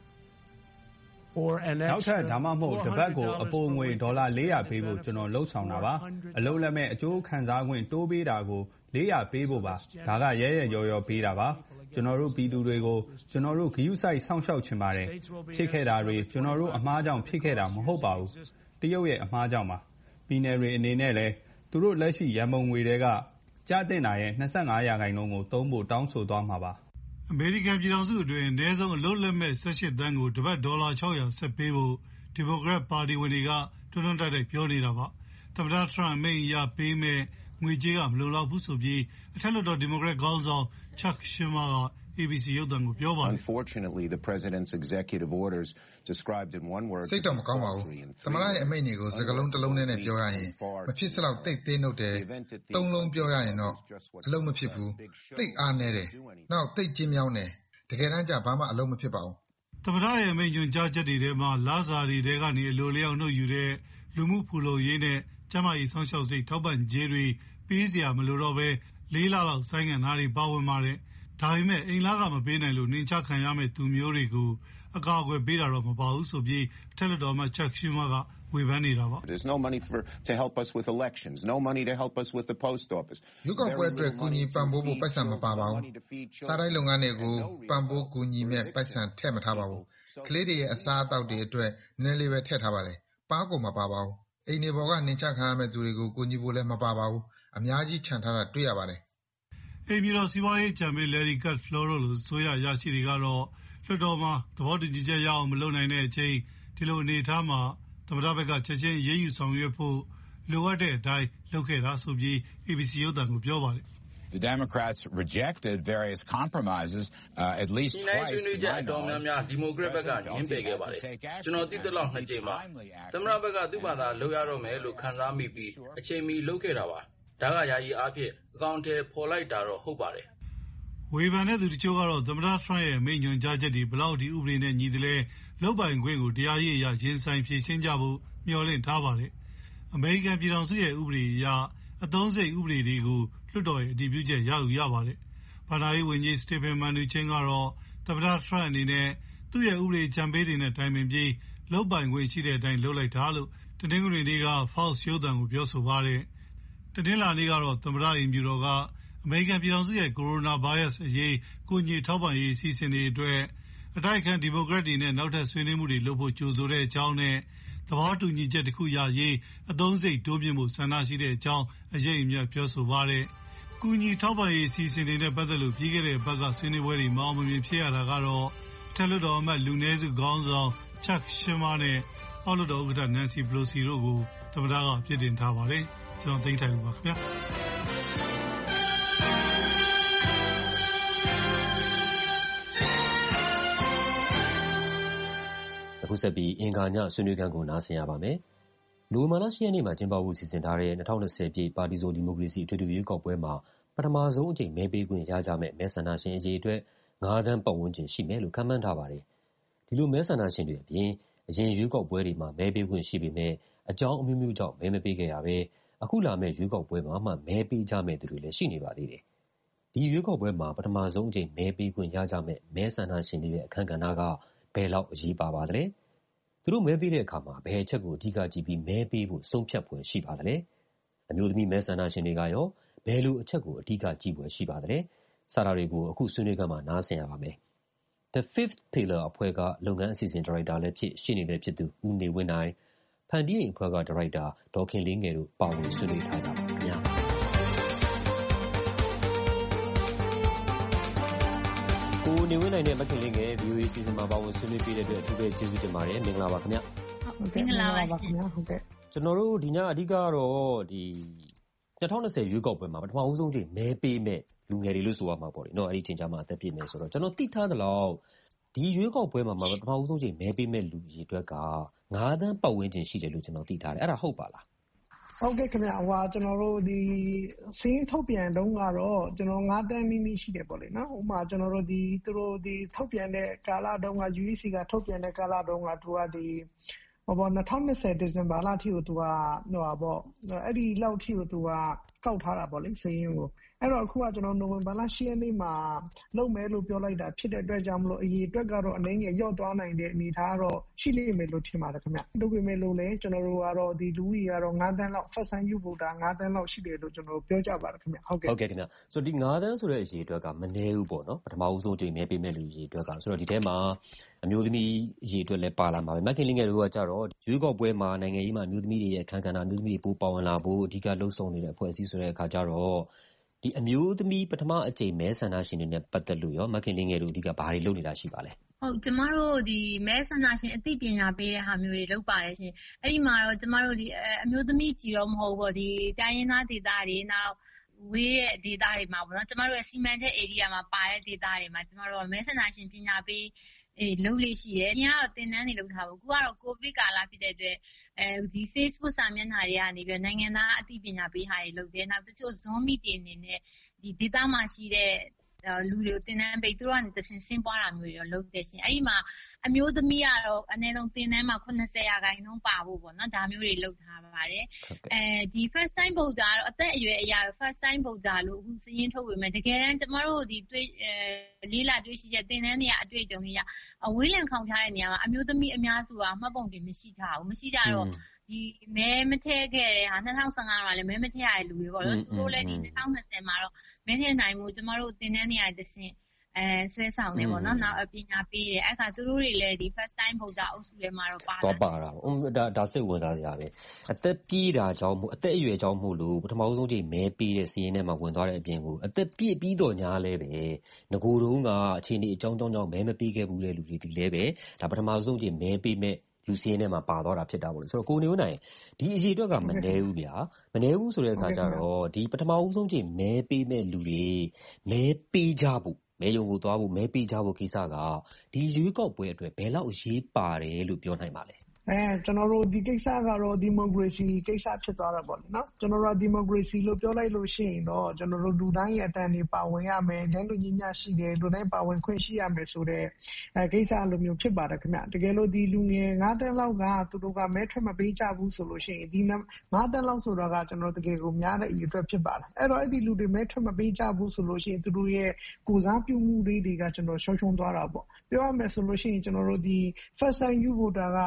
or an extra နောက်ထပ်ဒါမှမဟုတ်တပတ်ကိုအပိုငွေဒေါ်လာလေးရာပေးဖို့ကျွန်တော်လှုပ်ဆောင်တာပါ။အလုပ်လက်မဲ့အကျိုးခံစား권တိုးပေးတာကိုလေးရာပေးဖို့ပါ။ဒါကရဲရဲရောရောပေးတာပါ။ကျွန်တော်တို့ပြည်သူတွေကိုကျွန်တော်တို့ဂရုစိုက်စောင့်ရှောက်ချင်ပါတယ်။ဖြစ်ခဲ့တာတွေကျွန်တော်တို့အမှားကြောင့်ဖြစ်ခဲ့တာမဟုတ်ပါဘူး။တရုတ်ရဲ့အမှားကြောင့်ပါ။ပြည်နယ်တွေအနေနဲ့လည်းသူတို့လက်ရှိရန်ပုံငွေတွေကကျတဲ့နာရဲ့၂၅ရာခိုင်နှုန်းကိုသုံးဖို့တောင်းဆိုသွားမှာပါ။အမေရိကန်ပြည်ထောင်စုအတွင်းအနည်းဆုံးအလုပ်လက်မဲ့၁၈သန်းကိုတပတ်ဒေါ်လာ၆ရာဆက်ပေးဖို့ဒီမိုကရက်ပါတီဝင်တွေကတွန်းတွန်းတိုက်တိုက်ပြောနေတာပါ။သမ္မတထရန့်အမိန့်အရပေးမဲ့ငွေကြေးကမလုံလောက်ဘူးဆိုပြီးအထက်လွှတ်တော်ဒီမိုကရက်ခေါင်းဆောင် Chuck Schumer က A B C ရုပ်သံကိုပြောပါတယ်။ Unfortunately, the president's executive orders described in one word စိတ်တော့မကောင်းပါဘူး။သမ္မတရဲ့အမိန့်တွေကိုစကားလုံးတစ်လုံးနဲ့နဲ့ပြောရရင်မဖြစ်စလောက်တိတ်သေးနှုတ်တယ်။သုံးလုံးပြောရရင်တော့အလုံးမဖြစ်ဘူး။တိတ်အားနေတယ်။နောက်တိတ်ကျင်းမြောင်းတယ်။တကယ်တမ်းကျဘာမှအလုံးမဖြစ်ပါဘူး။သမ္မတရဲ့အမိန့်ညွှန်ကြားချက်တွေထဲမှာလာစာတွေထဲကနေအလိုလျောက်နှုတ်ယူတဲ့လူမှုဖူလုံရေးနဲ့ကျန်းမာရေးဆောင်ရှောက်စိတ်ထောက်ပံ့ကြေးတွေပေးစရာမလိုတော့ဘဲလေးလလောက်ဆိုင်းငံ့တာတွေပါဝင်ပါတယ်။ဒါပေမဲ့အိမ်လခမပေးနိုင်လို့နှင်ချခံရမဲ့သူမျိုးတွေကိုအကာအကွယ်ပေးတာတော့မပါဘူးဆိုပြီးအထက်လွှတ်တော်မှာ Chuck Schumer ကဝေဖန်နေတာပါ။ There's no money for to help us with elections, no money to help us with the post office. ရွေးကောက်ပွဲအတွက်ကူညီပံ့ပိုးဖို့ပိုက်ဆံမပါပါဘူး။စားတိုင်းလုပ်ငန်းတွေကိုပံ့ပိုးကူညီမဲ့ပိုက်ဆံထည့်မထားပါဘူး။ကလေးတွေရဲ့အစားအသောက်တွေအတွက်နည်းနည်းလေးပဲထည့်ထားပါတယ်။ပါးကိုမပါပါဘူး။အိမ်တွေပေါ်ကနှင်ချခံရမဲ့သူတွေကိုကူညီဖို့လည်းမပါပါဘူး။အများကြီးခြံထားတာတွေ့ရပါတယ်။အိမ်ပြည်တော်စီးပွားရေးချန်ပေး Larry Kudlow တို့လိုဆိုရရရှိတွေကတော့လွှတ်တော်မှာသဘောတူညီချက်ရအောင်မလုပ်နိုင်တဲ့အချိန်ဒီလိုအနေအထားမှာသမ္မတဘက်ကချက်ချင်းရေးယူဆောင်ရွက်ဖို့လိုအပ်တဲ့အတိုင်းလုပ်ခဲ့တာဆိုပြီး A B C ရုပ်သံကိုပြောပါတယ်။ The Democrats rejected various compromises uh, at least twice. ဒီနေ့ဆွေးနွေးချက်အတော်များများဒီမိုကရက်ဘက်ကငင်းပယ်ခဲ့ပါတယ်။ကျွန်တော်သိသလောက်နှစ်ကြိမ်ပါ။သမ္မတဘက်ကသူ့ဘာသာလုပ်ရတော့မယ်လို့ခံစားမိပြီးအချိန်မီလုပ်ခဲ့တာပါ။ဒါကယာယီအားဖြင့်အကောင့်ထဲပေါ်လိုက်တာတော့ဟုတ်ပါတယ်။ဝေဖန်တဲ့သူတချို့ကတော့သမ္မတထရန့်ရဲ့မိန့်ညွှန်ကြားချက်တွေဘလောက်ဒီဥပဒေနဲ့ညီတယ်လဲလုပ်ပိုင်ခွင့်ကိုတရားရေးအရရင်ဆိုင်ဖြေရှင်းကြဖို့မျှော်လင့်ထားပါတယ်။အမေရိကန်ပြည်ထောင်စုရဲ့ဥပဒေအရအသုံးစိတ်ဥပဒေတွေကိုလွှတ်တော်ရဲ့အတည်ပြုချက်ရယူရပါတယ်။ဘာသာရေးဝန်ကြီး Stephen Mnuchin ကတော့သမ္မတထရန့်အနေနဲ့သူ့ရဲ့ဥပဒေချန်ပေးတွေနဲ့တိုင်ပင်ပြီးလုပ်ပိုင်ခွင့်ရှိတဲ့အတိုင်းလုပ်လိုက်တာလို့တနင်္ဂနွေနေ့က Fox ရုပ်သံကိုပြောဆိုပါတယ်။တနင်္လာနေ့ကတော့သမ္မတအိမ်ဖြူတော်ကအမေရိကန်ပြည်ထောင်စုရဲ့ကိုရိုနာဗိုင်းရပ်စ်အရေးကူညီထောက်ပံ့ရေးအစီအစဉ်တွေအတွက်အတိုက်အခံဒီမိုကရက်တွေနဲ့နောက်ထပ်ဆွေးနွေးမှုတွေလုပ်ဖို့ကြိုဆိုတဲ့အကြောင်းနဲ့သဘောတူညီချက်တစ်ခုရရေးအသုံးစိတ်တိုးမြင့်ဖို့ဆန္ဒရှိတဲ့အကြောင်းအရေးအမြတ်ပြောဆိုပါတယ်။ကူညီထောက်ပံ့ရေးအစီအစဉ်တွေနဲ့ပတ်သက်လို့ပြီးခဲ့တဲ့အပတ်ကဆွေးနွေးပွဲတွေမအောင်မမြင်ဖြစ်ရတာကတော့ထထက်လွှတ်တော်အမတ်လူနည်းစုခေါင်းဆောင် Chuck Schumer နဲ့အောက်လွှတ်တော်ဥက္ကဋ္ဌ Nancy Pelosi တို့ကိုသမ္မတကပြစ်တင်ထားပါတယ်။ကျွန်တော်သိမ်းထိုင်ပါခင်ဗျာ။အခုဆက်ပြီးအင်္ဂါညဆွေးနွေးခန်းကိုနားဆင်ရပါမယ်။နိုဝင်ဘာလ၈ရက်နေ့မှာကျင်းပဖို့စီစဉ်ထားတဲ့၂၀၂၀ပြည့်ပါတီစုံဒီမိုကရေစီအထွေထွေရွေးကောက်ပွဲမှာပထမဆုံးအကြိမ်မဲပေးခွင့်ရကြမယ့်မဲဆန္ဒရှင်အရေအတွက်ငါးသန်းပတ်ဝန်းကျင်ရှိမယ်လို့ခန့်မှန်းထားပါတယ်။ဒီလိုမဲဆန္ဒရှင်တွေအပြင်အရင်ရွေးကောက်ပွဲတွေမှာမဲပေးခွင့်ရှိပေမဲ့အကြောင်းအမျိုးမျိုးကြောင့်မဲမပေးခဲ့ရဘဲအခုလာမယ့်ရွေးကောက်ပွဲမှာမှမဲပေးကြမယ့်သူတွေလည်းရှိနေပါသေးတယ်။ဒီရွေးကောက်ပွဲမှာပထမဆုံးအကြိမ်မဲပေးခွင့်ရကြမယ့်မဲဆန္ဒရှင်တွေရဲ့အခန်းကဏ္ဍကဘယ်လောက်အရေးပါပါသလဲ။သူတို့မဲပေးတဲ့အခါမှာဘယ်အချက်ကိုအဓိကကြည့်ပြီးမဲပေးဖို့ဆုံးဖြတ်ဖွယ်ရှိပါသလဲ။အမျိုးသမီးမဲဆန္ဒရှင်တွေကရောဘယ်လိုအချက်ကိုအဓိကကြည့်ဖွယ်ရှိပါသလဲ။စတာတွေကိုအခုဆွေးနွေးခန်းမှာနားဆင်ရပါမယ်။ The Fifth Pillar အဖွဲ့ကလုပ်ငန်းအစီအစဉ်ဒါရိုက်တာလည်းဖြစ်ရှေ့နေလည်းဖြစ်သူဦးနေဝင်းနိုင်ဖန်တီးအိမ်အဖွဲ့ကဒါရိုက်တာဒေါ်ခင်လေးငယ်တို့ပါဝင်ဆွေးနွေးထားကြပါခင်ဗျာ။ကိုနေဝင်းနိုင်နဲ့မခင်လေးငယ် ဗီအိုအေ စီစဉ်မှာပါဝင်ဆွေးနွေးပေးတဲ့အတွက်အထူးပဲကျေးဇူးတင်ပါတယ်မင်္ဂလာပါခင်ဗျာ။ဟုတ်ကဲ့မင်္ဂလာပါခင်ဗျာဟုတ်ကဲ့ကျွန်တော်တို့ဒီညအဓိကတော့ဒီ၂၀၂၀ရွေးကောက်ပွဲမှာပထမဦးဆုံးချိန်မဲပေးမဲ့လူငယ်တွေလို့ဆိုရမှာပေါ့လေနော်အဲ့ဒီချိန်ကျမှအသက်ပြည့်မယ်ဆိုတော့ကျွန်တော်သိထားသလောက်ဒီရွေးကောက်ပွဲမှာပထမဦးဆုံးချိန်မဲပေးမဲ့လူကြီးအတွက်ကငါးသန်းပတ်ဝန်းကျင်ရှိတယ်လို့ကျွန်တော်သိထားတယ်အဲ့ဒါဟုတ်ပါလားဟုတ်ကဲ့ခင်ဗျဟိုဟာကျွန်တော်တို့ဒီစီးထုတ်ပြန်တုန်းကတော့ကျွန်တော်ငါးသန်းမိမိရှိတယ်ပေါ့လေနော်ဥပမာကျွန်တော်တို့ဒီသူတို့ဒီထုတ်ပြန်တဲ့ကာလတုန်းက ယူ အီ စီ ကထုတ်ပြန်တဲ့ကာလတုန်းကသူကဒီဟိုပေါ့၂၀၂၀ဒီဇင်ဘာလအထိကိုသူကဟိုဟာပေါ့အဲ့ဒီလောက်ထိကိုသူကကောက်ထားတာပေါ့လေစီးရင်ကိုအဲ့တော့အခုကကျွန်တော်နိုဝင်ဘာလ၈ရက်နေ့မှာလုပ်မယ်လို့ပြောလိုက်တာဖြစ်တဲ့အတွက်ကြောင့်မလို့အရေးအတွက်ကတော့အနည်းငယ်လျော့သွားနိုင်တဲ့အနေအထားတော့ရှိလိမ့်မယ်လို့ထင်ပါတယ်ခင်ဗျ။လုပ်ပေမဲ့လို့လည်းကျွန်တော်တို့ကတော့ဒီလူကြီးကတော့ငါးသန်းလောက် first time ယူဖို့တာငါးသန်းလောက်ရှိတယ်လို့ကျွန်တော်ပြောကြပါတယ်ခင်ဗျ။ဟုတ်ကဲ့ဟုတ်ကဲ့ခင်ဗျ။ဆိုတော့ဒီငါးသန်းဆိုတဲ့အရေးအတွက်ကမနည်းဘူးပေါ့နော်ပထမဦးဆုံးချိန်မဲပေးမဲ့လူကြီးအတွက်ကဆိုတော့ဒီထဲမှာအမျိုးသမီးအရေးအတွက်လည်းပါလာမှာပဲမခင်လေးငယ်တို့ကကြတော့ရွေးကောက်ပွဲမှာနိုင်ငံရေးမှာအမျိုးသမီးတွေရဲ့အခန်းကဏ္ဍအမျိုးသမီးတွေပိုပါဝင်လာဖို့အဓိကလှုံ့ဆော်နေတဲ့အဖွဲ့အစည်းဆိုတဲ့အခါကျတော့ဒီအမျိုးသမီးပထမအကြိမ်မဲဆန္ဒရှင်တွေနဲ့ပတ်သက်လို့ရောမခင်လေးငယ်တို့အဓိကဘာတွေလုပ်နေတာရှိပါလဲဟုတ်ကျမတို့ဒီမဲဆန္ဒရှင်အသိပညာပေးတဲ့ဟာမျိုးတွေလုပ်ပါတယ်ရှင်အဲ့ဒီမှာတော့ကျမတို့ဒီအမျိုးသမီးကြီးတော့မဟုတ်ဘူးဒီတိုင်းရင်းသားဒေသတွေနောက်ဝေးတဲ့ဒေသတွေမှာပေါ့နော်ကျမတို့ရဲ့စီမံချက် area မှာပါတဲ့ဒေသတွေမှာကျမတို့မဲဆန္ဒရှင်ပညာပေးအေးလုပ်လေးရှိတယ်။ညကတော့တင်တန်းတွေလုပ်ထားဘူး။အခုကတော့ကိုဗစ်ကာလဖြစ်တဲ့အတွက်အဲဒီ Facebook စာမျက်နှာတွေကနေပြီးနိုင်ငံသားအသိပညာပေးဟာတွေလုပ်တယ်။နောက်တချို့ Zoom meeting တွေနဲ့ဒီဒေသမှာရှိတဲ့လူတွေကိုတင်တန်းပေးသူတို့ကနေတဆင့်ဆင်းပွားတာမျိုးတွေတော့လုပ်တယ်ရှင်။အဲဒီမှာအမျိုးသမီးကတော့အနည်းဆုံးတင်တန်းမှာခုနှစ်ဆယ်ရာခိုင်နှုန်းပါဖို့ပေါ့နော်ဒါမျိုးတွေလုပ်ထားပါတယ်။အဲဒီ first time voter ကတော့အသက်အရွယ်အရ first time voter လို့အခုစရင်းထုတ်ပေမဲ့တကယ်တမ်းကျမတို့ဒီတွေးအဲလေးလာတွေးရှိတဲ့တင်တန်းတွေကအတွေ့အကြုံတွေအဝေးလံခေါင်ထားတဲ့နေရာမှာအမျိုးသမီးအများစုကမှတ်ပုံတင်မရှိထားဘူးမရှိကြတော့ဒီမဲမထည့်ခဲ့တဲ့ဟာ၂၀၁၅မှာလည်းမဲမထည့်ရတဲ့လူတွေပေါ့နော်သူတို့လည်းဒီ၂၀၂၀မှာတော့မဲထည့်နိုင်မှုကျမတို့တင်တန်းနေရာတဆင့်အဲဆွဲဆောင်နေပေါ့နော်နောက်ပညာပေးတယ်အဲ့ခါသူတို့တွေလည်းဒီ first time voter အုပ်စုထဲမှာတော့ပါတယ်တော့ပါတာပေါ့ဒါဒါစိတ်ဝင်စားစရာပဲအသက်ပြည့်တာကြောင့်မို့အသက်အရွယ်ကြောင့်မို့လို့ပထမဆုံးချိန်မဲပေးတဲ့စီးရင်ထဲမှာဝင်သွားတဲ့အပြင်ကိုအသက်ပြည့်ပြီးတော့ညားလဲပဲငကိုယ်တုံးကအခြေအနေအကြောင်းကြောင့်ကြောင့်မဲမပေးခဲ့ဘူးတဲ့လူတွေဒီလဲပဲဒါပထမဆုံးချိန်မဲပေးမဲ့လူစီးရင်ထဲမှာပါသွားတာဖြစ်တာပေါ့လေဆိုတော့ကိုနေဦးနိုင်ဒီအရေးအတွက်ကမနှဲဘူးဗျာမနှဲဘူးဆိုတဲ့အခါကျတော့ဒီပထမဆုံးချိန်မဲပေးမဲ့လူတွေမဲပေးကြဖို့မဲယုံကိုသွားဖို့မဲပေးကြဖို့ကိစ္စကဒီရွေးကောက်ပွဲအတွက်ဘယ်လောက်အရေးပါတယ်လို့ပြောနိုင်ပါလဲအဲကျွန်တော်တို့ဒီကိစ္စကတော့ဒီမိုကရေစီကိစ္စဖြစ်သွားတာပေါ့နော်ကျွန်တော်တို့ဒီမိုကရေစီလို့ပြောလိုက်လို့ရှိရင်တော့ကျွန်တော်တို့လူတိုင်းရဲ့အတန်တွေပါဝင်ရမယ်၊တိုင်းလူကြီးများရှိတယ်လူတိုင်းပါဝင်ခွင့်ရှိရမယ်ဆိုတဲ့အဲကိစ္စလိုမျိုးဖြစ်ပါတယ်ခင်ဗျတကယ်လို့ဒီလူငယ်ငါးတန်းလောက်ကသူတို့ကမဲထွက်မပေးကြဘူးဆိုလို့ရှိရင်ဒီငါးတန်းလောက်ဆိုတော့ကကျွန်တော်တကယ်ကိုများတဲ့အရေးအတွက်ဖြစ်ပါတယ်အဲ့တော့အဲ့ဒီလူတွေမဲထွက်မပေးကြဘူးဆိုလို့ရှိရင်သူတို့ရဲ့ကိုစားပြုမှုတွေတွေကကျွန်တော်ရှုံးရှုံးသွားတာပေါ့ပြောရမယ်ဆိုလို့ရှိရင်ကျွန်တော်တို့ဒီ first time you voter ကအင်တ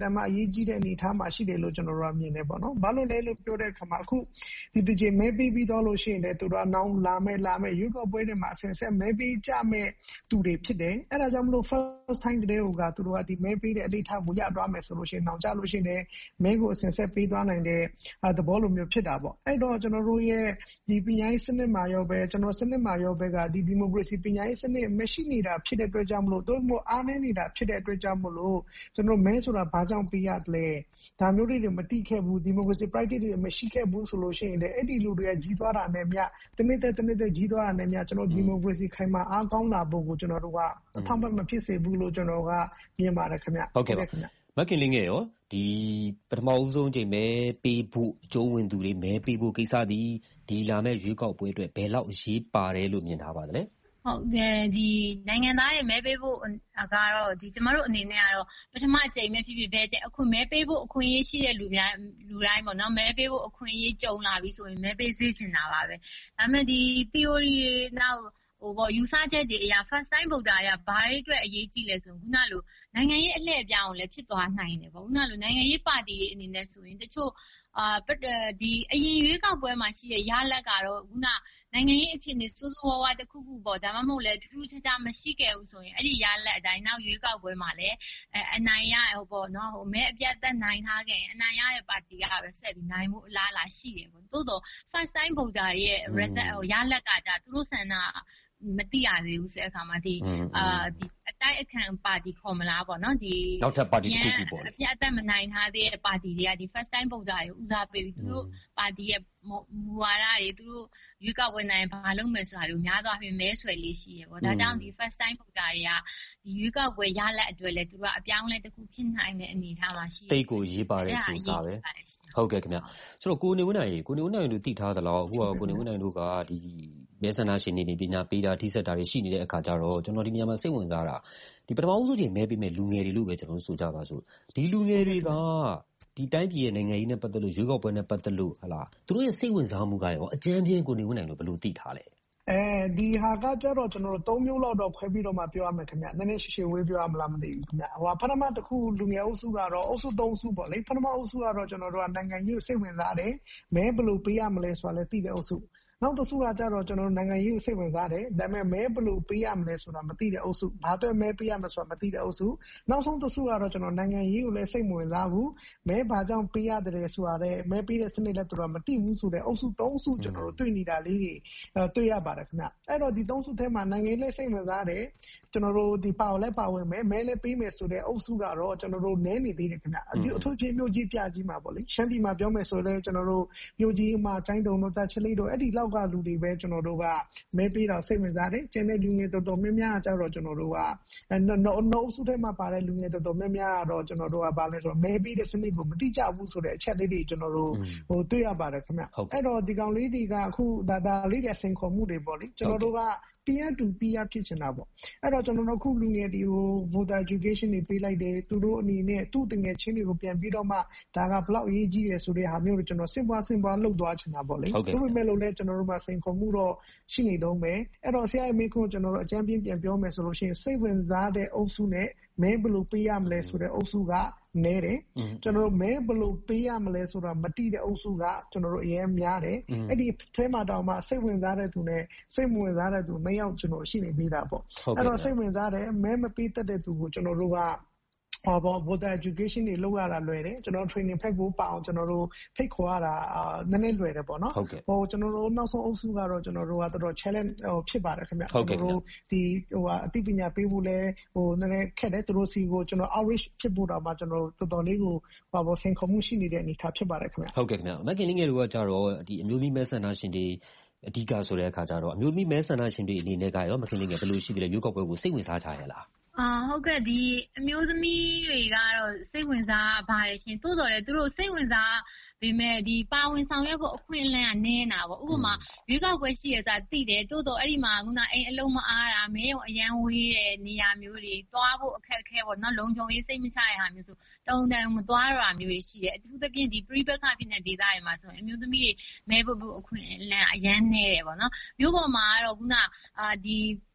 မှအရေးကြီးတဲ့အနေအထားမှာရှိတယ်လို့ကျွန်တော်တို့ကမြင်တယ်ပေါ့နော်။ဘာလို့လဲလို့ပြောတဲ့အခါမှာအခုဒီတကြိမ်မဲပေးပြီးတော့လို့ရှိရင်လည်းသူတို့ကနောင်လာမဲ့လာမဲ့ရွေးကောက်ပွဲတွေမှာအစဉ်ဆက်မဲပေးကြမဲ့သူတွေဖြစ်တယ်။အဲ့ဒါကြောင့်မလို့ first time တည်းကသူတို့ကဒီမဲပေးတဲ့အနေအထားကိုရသွားမယ်ဆိုလို့ရှိရင်နောင်ကြလို့ရှိရင်လည်းမဲကိုအစဉ်ဆက်ပေးသွားနိုင်တဲ့သဘောလိုမျိုးဖြစ်တာပေါ့။အဲ့တော့ကျွန်တော်တို့ရဲ့ဒီပညာရေးစနစ်မှာရောပဲကျွန်တော်စနစ်မှာရောပဲကဒီဒီမိုကရေစီပညာရေးစနစ်မရှိနေတာဖြစ်တဲ့အတွက်ကြောင့်မလို့တို့မျိုးအားနည်းနေတာဖြစ်တဲ့အတွက်ကြောင့်မလို့ကျွန်တော်မဲဆိုတာဘာကြောင့်ပေးရတယ်လဲဒါမျိုးတွေမတိခဲ့ဘူးဒီမိုကရေစီ practice တွေမရှိခဲ့ဘူးဆိုလို့ရှိရင်လည်းအဲ့ဒီလူတွေကကြီးသွားတာနဲ့မြတနေ့တဲ့တနေ့တဲ့ကြီးသွားတာနဲ့မြကျွန်တော်ဒီမိုကရေစီခိုင်မာအားကောင်းလာဖို့ကိုကျွန်တော်တို့ကအထောက်အပံ့မဖြစ်စေဘူးလို့ကျွန်တော်ကမြင်ပါတယ်ခင်ဗျဟုတ်ကဲ့ခင်ဗျမခင်လင်းငယ်ရောဒီပထမဦးဆုံးချိန်မဲပေးဖို့အကျိုးဝင်သူတွေမဲပေးဖို့ကိစ္စဒီဒီလာမဲ့ရွေးကောက်ပွဲအတွက်ဘယ်လောက်အရေးပါတယ်လို့မြင်ထားပါသလဲဟုတ်ကဲ့ဒီနိုင်ငံသားတွေမဲပေးဖို့ကတော့ဒီကျမတို့အနေနဲ့ကတော့ပထမအကြိမ်ပဲဖြစ်ဖြစ်ပဲအခုမဲပေးဖို့အခွင့်အရေးရှိတဲ့လူများလူတိုင်းပေါ့နော်မဲပေးဖို့အခွင့်အရေးကြုံလာပြီဆိုရင်မဲပေးစေချင်တာပါပဲဒါပေမဲ့ဒီ theory နောက်ဟိုပေါ့ယူဆချက်တွေအရာ first time voter တွေကဘာတွေအတွက်အရေးကြီးလဲဆိုရင်ခုနလိုနိုင်ငံရေးအလှည့်အပြောင်းကိုလည်းဖြစ်သွားနိုင်တယ်ပေါ့ခုနလိုနိုင်ငံရေးပါတီတွေအနေနဲ့ဆိုရင်တချို့အာဒီအရင်ရွေးကောက်ပွဲမှာရှိတဲ့ရလဒ်ကတော့ခုနနိုင်ငံရေးအခြေအနေစိုးစိုးဝါးဝါတစ်ခုခုပေါ့ဒါမှမဟုတ်လဲထူးထူးခြားခြားမရှိခဲ့ဘူးဆိုရင်အဲ့ဒီရလဒ်အတိုင်းနောက်ရွေးကောက်ပွဲမှာလည်းအနိုင်ရဟိုပေါ့နော်ဟိုမဲအပြတ်သက်နိုင်ထားခဲ့ရင်အနိုင်ရတဲ့ပါတီကပဲဆက်ပြီးနိုင်မှုအလားအလာရှိတယ်ပေါ့သို့တော့ first time voter ရဲ့ result ဟိုရလဒ်ကဒါသူတို့ဆန္ဒမသိရသေးဘူးဆိုတဲ့အခါမှာဒီအာဒီအတိုက်အခံပါတီခေါ်မလားပေါ့နော်ဒီနောက်ထပ်ပါတီတစ်ခုခုပေါ့အပြတ်အသက်မနိုင်ထားသေးတဲ့ပါတီတွေကဒီ first time voter တွေဦးစားပေးပြီးသူတို့ပါတီရဲ့မူဝါဒတွေသူတို့ရွေးကောက်ပွဲနိုင်ဘာလုပ်မယ်ဆိုတာကိုများသောအားဖြင့်မဲဆွယ်လေးရှိရပေါ့ဒါကြောင့်ဒီ first time voter တွေကဒီရွေးကောက်ပွဲရလဒ်အတွက်လည်းသူတို့ကအပြောင်းလဲတစ်ခုဖြစ်နိုင်တဲ့အနေအထားမှာရှိတယ်တိတ်ကိုရေးပါတဲ့သူစားပဲဟုတ်ကဲ့ခင်ဗျဆိုတော့ကိုနေဝင်းနိုင်ကိုနေဝင်းနိုင်တို့သိထားသလားအခုကကိုနေဝင်းနိုင်တို့ကဒီမဲဆန္ဒရှင်တွေနေပညာပေးတာထိစက်တာတွေရှိနေတဲ့အခါကျတော့ကျွန်တော်ဒီနေရာမှာစိတ်ဝင်စားတာဒီပထမဦးဆုံးချိန်မဲပေးမဲ့လူငယ်တွေလို့ပဲကျွန်တော်တို့ဆိုကြပါစို့ဒီလူငယ်တွေကဒီတိုင်းပြည်ရဲ့နိုင်ငံရေးနဲ့ပတ်သက်လို့ရွေးကောက်ပွဲနဲ့ပတ်သက်လို့ဟလာသူတို့ရဲ့စိတ်ဝင်စားမှုကရောအကျဉ်းပြင်းကိုနေဝင်းနိုင်လို့ဘယ်လိုသိထားလဲအဲဒီဟာကကြတော့ကျွန်တော်တို့သုံးမျိုးလောက်တော့ခွဲပြီးတော့မှပြောရမယ်ခင်ဗျနည်းနည်းရှည်ရှည်ဝေးပြောရမလားမသိဘူးခင်ဗျဟိုပထမတစ်ခုလူငယ်အုပ်စုကတော့အုပ်စုသုံးစုပေါ့လေပထမအုပ်စုကတော့ကျွန်တော်တို့ကနိုင်ငံရေးကိုစိတ်ဝင်စားတယ်မဲဘယ်လိုပေးရမလဲဆိုတာလည်းသိတဲ့အုပ်စုနောက်တစ်စုကကြတော့ကျွန်တော်တို့နိုင်ငံရေးကိုစိတ်ဝင်စားတယ်ဒါပေမဲ့မဲဘယ်လိုပေးရမလဲဆိုတာမသိတဲ့အုပ်စုဘာအတွက်မဲပေးရမလဲဆိုတာမသိတဲ့အုပ်စုနောက်ဆုံးတစ်စုကတော့ကျွန်တော်နိုင်ငံရေးကိုလည်းစိတ်မဝင်စားဘူးမဲဘာကြောင့်ပေးရတယ်ဆိုတာလည်းမဲပေးတဲ့စနစ်လည်းတော်တော်မသိဘူးဆိုတဲ့အုပ်စုသုံးစုကျွန်တော်တို့တွေ့နေတာလေးတွေတွေ့ရပါတယ်ခင်ဗျအဲ့တော့ဒီသုံးစုထဲမှာနိုင်ငံရေးလည်းစိတ်ဝင်စားတယ်ကျွန်တော်တို့ဒီပါဝလည်းပါဝင်မယ်မဲလည်းပေးမယ်ဆိုတဲ့အုပ်စုကတော့ကျွန်တော်တို့နည်းနေသေးတယ်ခင်ဗျဒီအထူးဖြင့်မြို့ကြီးပြကြီးမှာပေါ့လေရှမ်းပြည်မှာပြောမယ်ဆိုလည်းကျွန်တော်တို့မြို့ကြီးမှာကျိုင်းတုံတို့တာချလိတို့အဲ့ဒီလောက်ကလူတွေပဲကျွန်တော်တို့ကမဲပေးတာစိတ်ဝင်စားတယ်ကျန်တဲ့လူငယ်တော်တော်များများကကြတော့ကျွန်တော်တို့ကနှုတ်စုထဲမှာပါတဲ့လူငယ်တော်တော်များများကတော့ကျွန်တော်တို့ကဗာလဲဆိုတော့မဲပေးတဲ့စနစ်ကိုမသိကြဘူးဆိုတဲ့အချက်လေးတွေကျွန်တော်တို့ဟိုတွေ့ရပါတယ်ခင်ဗျအဲ့တော့ဒီကောင်လေးတွေကအခုဒါဒါလေးတွေစင်ခေါ်မှုတွေပေါ့လေကျွန်တော်တို့ကpeer to peer ဖြစ်ချင်တာပေါ့အဲ့တော့ကျွန်တော်တို့ခုလူငယ်တွေကို voter education တွေပေးလိုက်တယ်သူတို့အနေနဲ့သူ့တငယ်ချင်းတွေကိုပြန်ပြီးတော့မှဒါကဘလောက်အရေးကြီးတယ်ဆိုတဲ့ဟာမျိုးကိုကျွန်တော်စင်ပွားစင်ပွားလုပ်သွားချင်တာပေါ့လေဒါပေမဲ့လို့လည်းကျွန်တော်တို့မှာစိန်ခေါ်မှုတော့ရှိနေတော့မယ်အဲ့တော့ဆရာရဲ့မိခွန်းကျွန်တော်တို့အကြမ်းပြင်းပြန်ပြောမယ်ဆိုလို့ရှိရင်စိတ်ဝင်စားတဲ့အုပ်စုနဲ့မဲဘယ်လိုပေးရမလဲဆိုတဲ့အုပ်စုကနဲတယ်ကျွန်တော်တို့မဲဘယ်လိုပေးရမလဲဆိုတာမတိတဲ့အုပ်စုကကျွန်တော်တို့အရင်များတယ်အဲ့ဒီအဲမှာတောင်မှစိတ်ဝင်စားတဲ့သူနဲ့စိတ်မဝင်စားတဲ့သူနှစ်ယောက်ကျွန်တော်ရှိနေသေးတာပေါ့အဲ့တော့စိတ်ဝင်စားတဲ့မဲမပေးတတ်တဲ့သူကိုကျွန်တော်တို့ကဟောပေါ့ voter education တွေလုပ်ရတာလွယ်တယ်ကျွန်တော် training ဖက်ဖို့ပါအောင်ကျွန်တော်တို့ဖိတ်ခေါ်ရတာနည်းနည်းလွယ်တယ်ပေါ့နော်ဟိုကျွန်တော်တို့နောက်ဆုံးအုပ်စုကတော့ကျွန်တော်တို့ကတော်တော် challenge ဟိုဖြစ်ပါတယ်ခင်ဗျကျွန်တော်တို့ဒီဟိုအသိပညာပေးဖို့လဲဟိုနည်းနည်းခက်တယ်သူတို့စီကိုကျွန်တော် outreach ဖြစ်ဖို့တော့မှကျွန်တော်တို့တော်တော်လေးကိုဟောပေါ့ဆင်ခေါ်မှုရှိနေတဲ့အနေအထားဖြစ်ပါတယ်ခင်ဗျဟုတ်ကဲ့ခင်ဗျမက်ကင်လင်းငယ်တို့ကကြတော့ဒီအမျိုးသမီးမဲဆန္ဒရှင်တွေအဓိကဆိုတဲ့အခါကျတော့အမျိုးသမီးမဲဆန္ဒရှင်တွေအနေနဲ့ကရောမခင်လင်းငယ်ဘယ်လိုရှိတယ်လဲရွေးကောက်ပွဲကိုစိတ်ဝင်စားကြရလားအာဟုတ်ကဲ့ဒီအမျိုးသမီးတွေကတော့စိတ်ဝင်စားပါတယ်ရှင်တိုးတော်လေသူတို့စိတ်ဝင်စားပေမဲ့ဒီပါဝင်ဆောင်ရွက်ဖို့အခွင့်အလမ်းကနည်းနေတာပေါ့ဥပမာရွေးကောက်ပွဲရှိရတာသိတယ်တိုးတော်အဲ့ဒီမှာခုနအိမ်အလုံးမအားတာမဲရောအရန်ဝေးတဲ့နေရာမျိုးတွေသွားဖို့အခက်အခဲပေါ့နော်လုံခြုံရေးစိတ်မချရတဲ့ဟာမျိုးဆိုတုံတန်မသွားရတာမျိုးတွေရှိတယ်အထူးသဖြင့်ဒီ pre-back ဖြစ်တဲ့ဒေသတွေမှာဆိုရင်အမျိုးသမီးတွေမဲဖို့ဖို့အခွင့်အလမ်းအရန်နည်းတယ်ပေါ့နော်မြို့ပေါ်မှာကတော့ခုနအာဒီ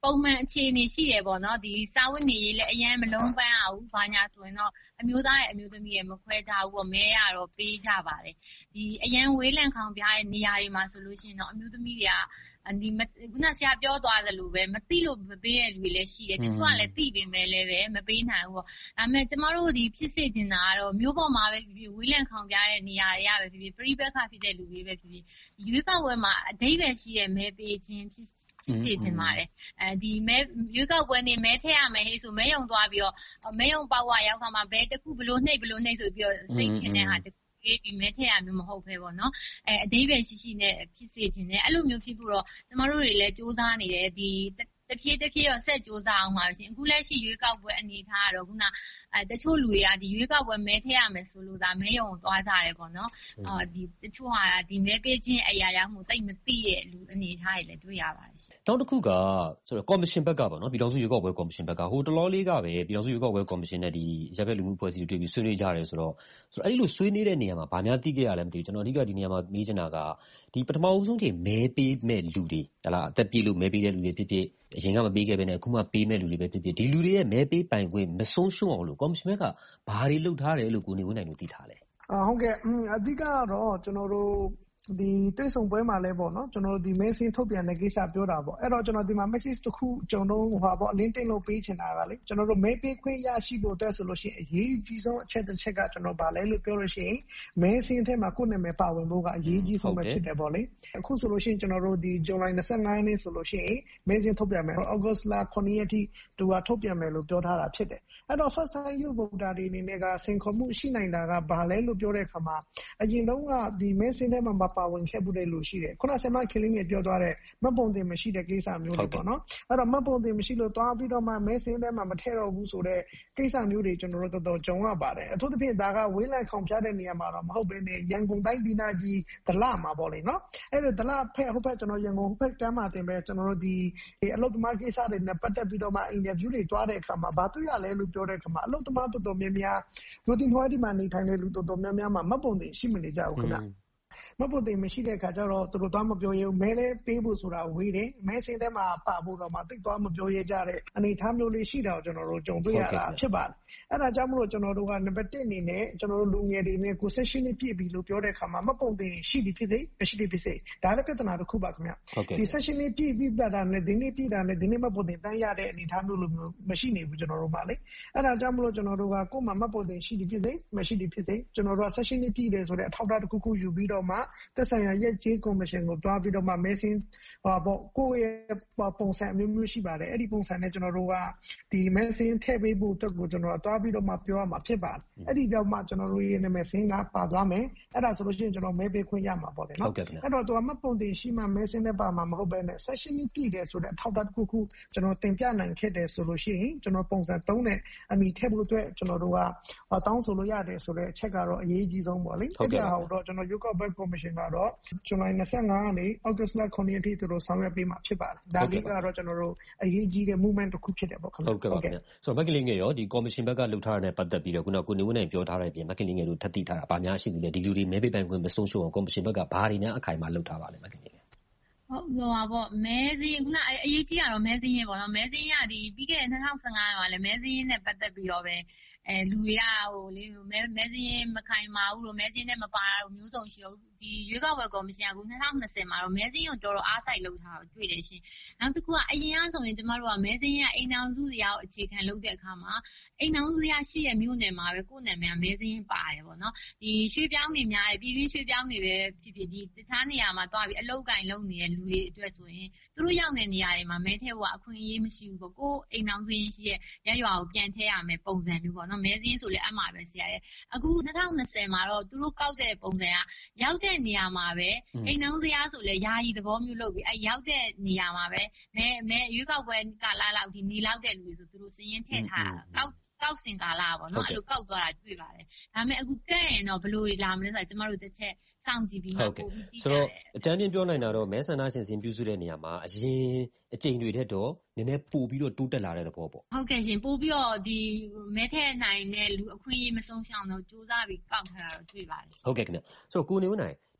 ပုံမှန်အခြေအနေရှိရပေါ့နော်ဒီစာဝတ်နေရေးလည်းအရင်မလုံးပန်းအောင်ဘာညာဆိုရင်တော့အမျိုးသားရဲ့အမျိုးသမီးရဲ့မခွဲခြားဘူးပေါ့မဲရတော့ပေးကြပါတယ်ဒီအရင်ဝေးလံခေါင်ပြတဲ့နေရာတွေမှာဆိုလို့ရှိရင်တော့အမျိုးသမီးတွေကဒီခုနဆရာပြောသွားသလိုပဲမသိလို့မပေးတဲ့လူတွေလည်းရှိတယ်တချို့ကလည်းသိပေမဲ့လည်းပဲမပေးနိုင်ဘူးပေါ့ဒါပေမဲ့ကျမတို့ဒီဖြစ်စေချင်တာကတော့မျိုးပေါ်မှာပဲဖြစ်ဖြစ်ဝေးလံခေါင်ပြတဲ့နေရာတွေကပဲဖြစ်ဖြစ်ပရိပက္ခဖြစ်တဲ့လူတွေပဲဖြစ်ဖြစ်ရွေးကောက်ပွဲမှာအဓိပ္ပာယ်ရှိတဲ့မဲပေးခြင်းဖြစ်ဖြစ်စေချင်ပါတယ်အဲဒီမဲရွေးကောက်ပွဲနေမဲထည့်ရမယ်ဟေးဆိုမဲယုံသွားပြီးတော့မဲယုံပေါက်ဝရောက်ခါမှာဘဲတခုဘလို့နှိပ်ဘလို့နှိပ်ဆိုပြီးတော့စိတ်ခင်တဲ့ဟာဒီမဲထည့်ရမျိုးမဟုတ်ပဲပေါ့နော်အဲအသေးပဲရှိရှိနဲ့ဖြစ်စေခြင်းနဲ့အဲ့လိုမျိုးဖြစ်ဖို့တော့ကျမတို့တွေလည်းစူးစမ်းနေတယ်ဒီတဖြည်းတဖြည်းတော့ဆက်စူးစမ်းအောင်ပါရှင်အခုလက်ရှိရွေးကောက်ပွဲအနေထားကတော့ခုနအဲတချို့လူတွေကဒီရွေးကောက်ပွဲမဲထည့်ရမယ်ဆိုလို့ဒါမဲယုံသွားကြတယ်ပေါ့နော်အော်ဒီတချို့ဟာဒီမဲပေးခြင်းအရာရာမှုတိတ်မသိရဲ့လူအနေထားတွေလည်းတွေ့ရပါတယ်ရှင်နောက်တစ်ခုကဆိုတော့ကော်မရှင်ဘက်ကပေါ့နော်ပြည်ထောင်စုရွေးကောက်ပွဲကော်မရှင်ဘက်ကဟိုတလောလေးကပဲပြည်ထောင်စုရွေးကောက်ပွဲကော်မရှင်နဲ့ဒီရပ်ဘက်လူမှုအဖွဲ့အစည်းတွေတွေ့ပြီးဆွေးနွေးကြတယ်ဆိုတော့ဆိုတော့အဲ့ဒီလိုဆွေးနွေးတဲ့နေရာမှာဗာများသိခဲ့ရလဲမသိဘူးကျွန်တော်အဓိကဒီနေရာမှာမေးချင်တာကဒီပထမဦးဆုံးချိန်မဲပေးမဲ့လူတွေဟလာအသက်ပြည့်လို့မဲပေးတဲ့လူတွေဖြစ်ဖြစ်အရင်ကမပေးခဲ့ဘဲနဲ့အခုမှပေးမဲ့လူတွေပဲဖြစ်ဖြစ်ဒီလူတွေရဲ့မဲပေးပိုင်ခွင့်မဆုံးရှုံးအောင်လို့ကော်မရှင်ဘက်ကဘာတွေလုပ်ထားတယ်လို့ကိုနေဝင်းနိုင်တို့သိထားလဲအာဟုတ်ကဲ့အဓိကကတော့ကျွန်တော်တို့ဒီတွေ့ဆုံပွဲမှာလဲပေါ့နော်ကျွန်တော်တို့ဒီ message ထုတ်ပြန်တဲ့ကိစ္စပြောတာပေါ့အဲ့တော့ကျွန်တော်ဒီမှာ message တစ်ခုကျွန်တော်တို့ဟိုပေါ့အလင်းတင်လို့ပေးချင်တာကလေကျွန်တော်တို့မဲပေးခွင့်ရရှိဖို့အတွက်ဆိုလို့ရှိရင်အရေးကြီးဆုံးအချက်တစ်ချက်ကကျွန်တော်ဗာလဲလို့ပြောလို့ရှိရင် message ထဲမှာကိုယ့်နာမည်ပါဝင်ဖို့ကအရေးကြီးဆုံးပဲဖြစ်တယ်ပေါ့လေအခုဆိုလို့ရှိရင်ကျွန်တော်တို့ဒီ July twenty-fifthရက်နေ့ဆိုလို့ရှိရင် message ထုတ်ပြန်မယ် August လnineရက်ထိတူကထုတ်ပြန်မယ်လို့ပြောထားတာဖြစ်တယ်အဲ့တော့ first time youth voter တွေအနေနဲ့ကစင်ခေါ်မှုရှိနိုင်တာကဗာလဲလို့ပြောတဲ့အခါမှာအရင်တုန်းကဒီ message ထဲမှာပါဝင်ခဲ့ဖို့တဲ့လူရှိတယ်ခုနဆမခင်လင်းကြီးပြောသွားတဲ့မပုံတင်မရှိတဲ့ကိစ္စမျိုးတွေပေါ့နော်အဲ့တော့မပုံတင်မရှိလို့တွားပြီးတော့မှမဲစင်းထဲမှာမထည့်တော့ဘူးဆိုတော့ကိစ္စမျိုးတွေကျွန်တော်တို့တော်တော်ကြုံရပါတယ်အထူးသဖြင့်ဒါကဝေးလံခေါင်ပြတဲ့နေရာမှာတော့မဟုတ်ဘဲနဲ့ရန်ကုန်တိုင်းဒေသကြီးဒလမှာပေါ့လေနော်အဲ့တော့ဒလဖက်ဟုတ်ဖက်ကျွန်တော်ရန်ကုန်ဟိုဖက်ကမ်းမှာတင်ပဲကျွန်တော်တို့ဒီအလုပ်သမားကိစ္စတွေနဲ့ပတ်သက်ပြီးတော့မှအင်တာဗျူးတွေတွားတဲ့အခါမှာဘာတွေ့ရလဲလို့ပြောတဲ့အခါမှာအလုပ်သမားတော်တော်များများလူတင်ထွားဒီမှာနေထိုင်တဲ့လူတော်တော်များများမှာမပုံတင်ရှိမနေကြဘူးခင်ဗျမပုံတင်မရှိတဲ့အခါကျတော့သူတို့သွားမပြောရဘူးမဲလဲပေးဖို့ဆိုတာဝေးတယ်မဲစင်းထဲမှာပါဖို့တော့မှတိတ်သွားမပြောရကြတဲ့အနေအထားမျိုးလေးရှိတာကိုကျွန်တော်တို့ကြုံတွေ့ရတာဖြစ်ပါတယ်အဲ့ဒါကြောင့်မလို့ကျွန်တော်တို့ကနံပါတ်oneအနေနဲ့ကျွန်တော်တို့လူငယ်တွေနဲ့ကိုဆက်ရှင်နှစ်ပြည့်ပြီလို့ပြောတဲ့အခါမှာမပုံတင်ရှိသည်ဖြစ်စေမရှိသည်ဖြစ်စေဒါလည်းပြဿနာတစ်ခုပါခင်ဗျဒီဆက်ရှင်နှစ်ပြည့်ပြီးပြတာနဲ့ဒီနေ့ပြည့်တာနဲ့ဒီနေ့မပုံတင်တန်းရတဲ့အနေအထားမျိုးလိုမျိုးမရှိနေဘူးကျွန်တော်တို့မှလေအဲ့ဒါကြောင့်မလို့ကျွန်တော်တို့ကကိုယ်မှမပုံတင်ရှိသည်ဖြစ်စေမရှိသည်ဖြစ်စေကျွန်တော်တို့ကဆက်ရှင်နှစ်ပြည့်တယ်ဆိုတဲ့အထောက်အထားတစ်ခုခုယူပြီးတော့မှသက်ဆိုင်ရာရက်ကျေးကော်မရှင်ကိုတွားပြီးတော့မှမဲစင်းဟောပေါ့ကိုယ့်ရဲ့ပုံစံအမျိုးမျိုးရှိပါတယ်အဲ့ဒီပုံစံနဲ့ကျွန်တော်တို့ကဒီမဲစင်းထည့်ပေးဖို့အတွက်ကိုကျွန်တော်တွားပြီးတော့မှပြောရမှာဖြစ်ပါတယ်အဲ့ဒီတော့မှကျွန်တော်တို့ရဲ့နာမည်စင်းကပါသွားမယ်အဲ့ဒါဆိုလို့ရှိရင်ကျွန်တော်မဲပေးခွင့်ရမှာပေါ့လေနော်အဲ့တော့သူကမပုံတင်ရှိမှမဲစင်းနဲ့ပါမှာမဟုတ်ဘဲနဲ့ session ပြည့်တယ်ဆိုတဲ့အထောက်အထားတစ်ခုခုကျွန်တော်တင်ပြနိုင်ခဲ့တယ်ဆိုလို့ရှိရင်ကျွန်တော်ပုံစံသုံးနဲ့အမိထည့်ဖို့အတွက်ကျွန်တော်တို့ကတောင်းဆိုလို့ရတယ်ဆိုတဲ့အချက်ကတော့အရေးကြီးဆုံးပေါ့လေအဲ့ဒါဟောတော့ကျွန်တော် Yoga Back Commission ကတော့ July twenty-fifthကနေ August last nineရက်ထိသူတို့ဆောင်ရွက်ပေးမှာဖြစ်ပါတယ်ဒါလေးကတော့ကျွန်တော်တို့အရေးကြီးတဲ့ movement တစ်ခုဖြစ်တယ်ပေါ့ခင်ဗျဟုတ်ကဲ့ပါခင်ဗျဆိုတော့မက်ကလေးငယ်ရောဒီ commission ဘက်ကလှုပ်ထားတဲ့ပတ်သက်ပြီးတော့ခုနကကိုနေဝင်းနိုင်ပြောထားတဲ့အပြင်မက်ကလေးငယ်တို့ထပ်သိထားတာဗာများရှိနေတယ်ဒီလူတွေမဲပေးပိုင်ခွင့်မဆုံးရှုံးအောင် commission ဘက်ကဘာတွေများအခိုင်အမာလှုပ်ထားပါလဲမက်ကလေးငယ်ဟုတ်ဟိုပါပေါ့မဲစင်းခုနအရေးကြီးတာတော့မဲစင်းရေပေါ့နော်မဲစင်းရဒီပြီးခဲ့တဲ့twenty fifteenမှာလည်းမဲစင်းနဲ့ပတ်သက်ပြီးတော့ပဲအဲလူတွေကဟိုလေမဲမဲစင်းမခိုင်မာဘူးလို့မဲစင်းနဲ့မပါဘူးမျိုးစုံရှိအောင်ဒီရွေးကောက်ပွဲကော်မရှင်ကtwenty twentyမှာတော့မဲစင်းကိုတော်တော်အားစိုက်လုပ်ထားတော့တွေ့တယ်ရှင်နောက်တစ်ခုကအရင်ကဆိုရင်ကျမတို့ကမဲစင်းရဲ့အိမ်တော်စုတရားကိုအခြေခံလုပ်တဲ့အခါမှာအိမ်တော်စုတရားရှိရဲ့မြို့နယ်မှာပဲကိုယ့်နာမည်ကမဲစင်းပါတယ်ပေါ့နော်ဒီရွှေပြောင်းနေများတယ်ပြည်တွင်းရွှေပြောင်းနေပဲဖြစ်ဖြစ်ဒီတခြားနေရာမှာတွားပြီးအလုတ်ကင်လုပ်နေတဲ့လူတွေအတွက်ဆိုရင်သူတို့ရောက်နေတဲ့နေရာတွေမှာမဲထဲကအခွင့်အရေးမရှိဘူးပေါ့ကိုယ့်အိမ်တော်စုရင်းရှိရဲ့ရရွာကိုပြန်ထည့်ရမယ်ပုံစံမျိုးပေါ့နော်မဲစင်းဆိုလည်းအမှားပဲဆရာရဲ့အခုtwenty twentyမှာတော့သူတို့ကောက်တဲ့ပုံစံကရောက်တဲ့နေရာမှာပဲအိမ်တော်စရာဆိုလဲယာယီသဘောမျိုးလုပ်ပြီးအဲရောက်တဲ့နေရာမှာပဲမဲမဲရွေးကောက်ပွဲကာလလောက်ဒီနေလောက်တဲ့လူတွေဆိုသူတို့စရင်ထည့်ထားကောက်ကောက်စင်ကာလာပေါ့နော်အဲ့လိုကောက်သွားတာတွေ့ပါတယ်ဒါပေမဲ့အခုကဲ့ရင်တော့ဘလို့လာမလဲဆိုတော့ကျမတို့တစ်ချက်စောင့်ကြည့်ပြီးမှပို့ပြီးသိကြတယ်ဆိုတော့အတန်းပြင်းပြောနိုင်တာတော့မဲဆန္ဒရှင်စင်ပြုစုတဲ့နေရာမှာအရင်အကြိမ်တွေထက်တော့နည်းနည်းပို့ပြီးတော့တိုးတက်လာတဲ့သဘောပေါ့ဟုတ်ကဲ့ရှင်ပို့ပြီးတော့ဒီမဲထည့်နိုင်တဲ့လူအခွင့်အရေးမဆုံးရှုံးတော့စူးစမ်းပြီးကောက်ထားတာတော့တွေ့ပါတယ်ဟုတ်ကဲ့ခင်ဗျဆိုတော့ကိုနေဝင်းနိုင်ဒီ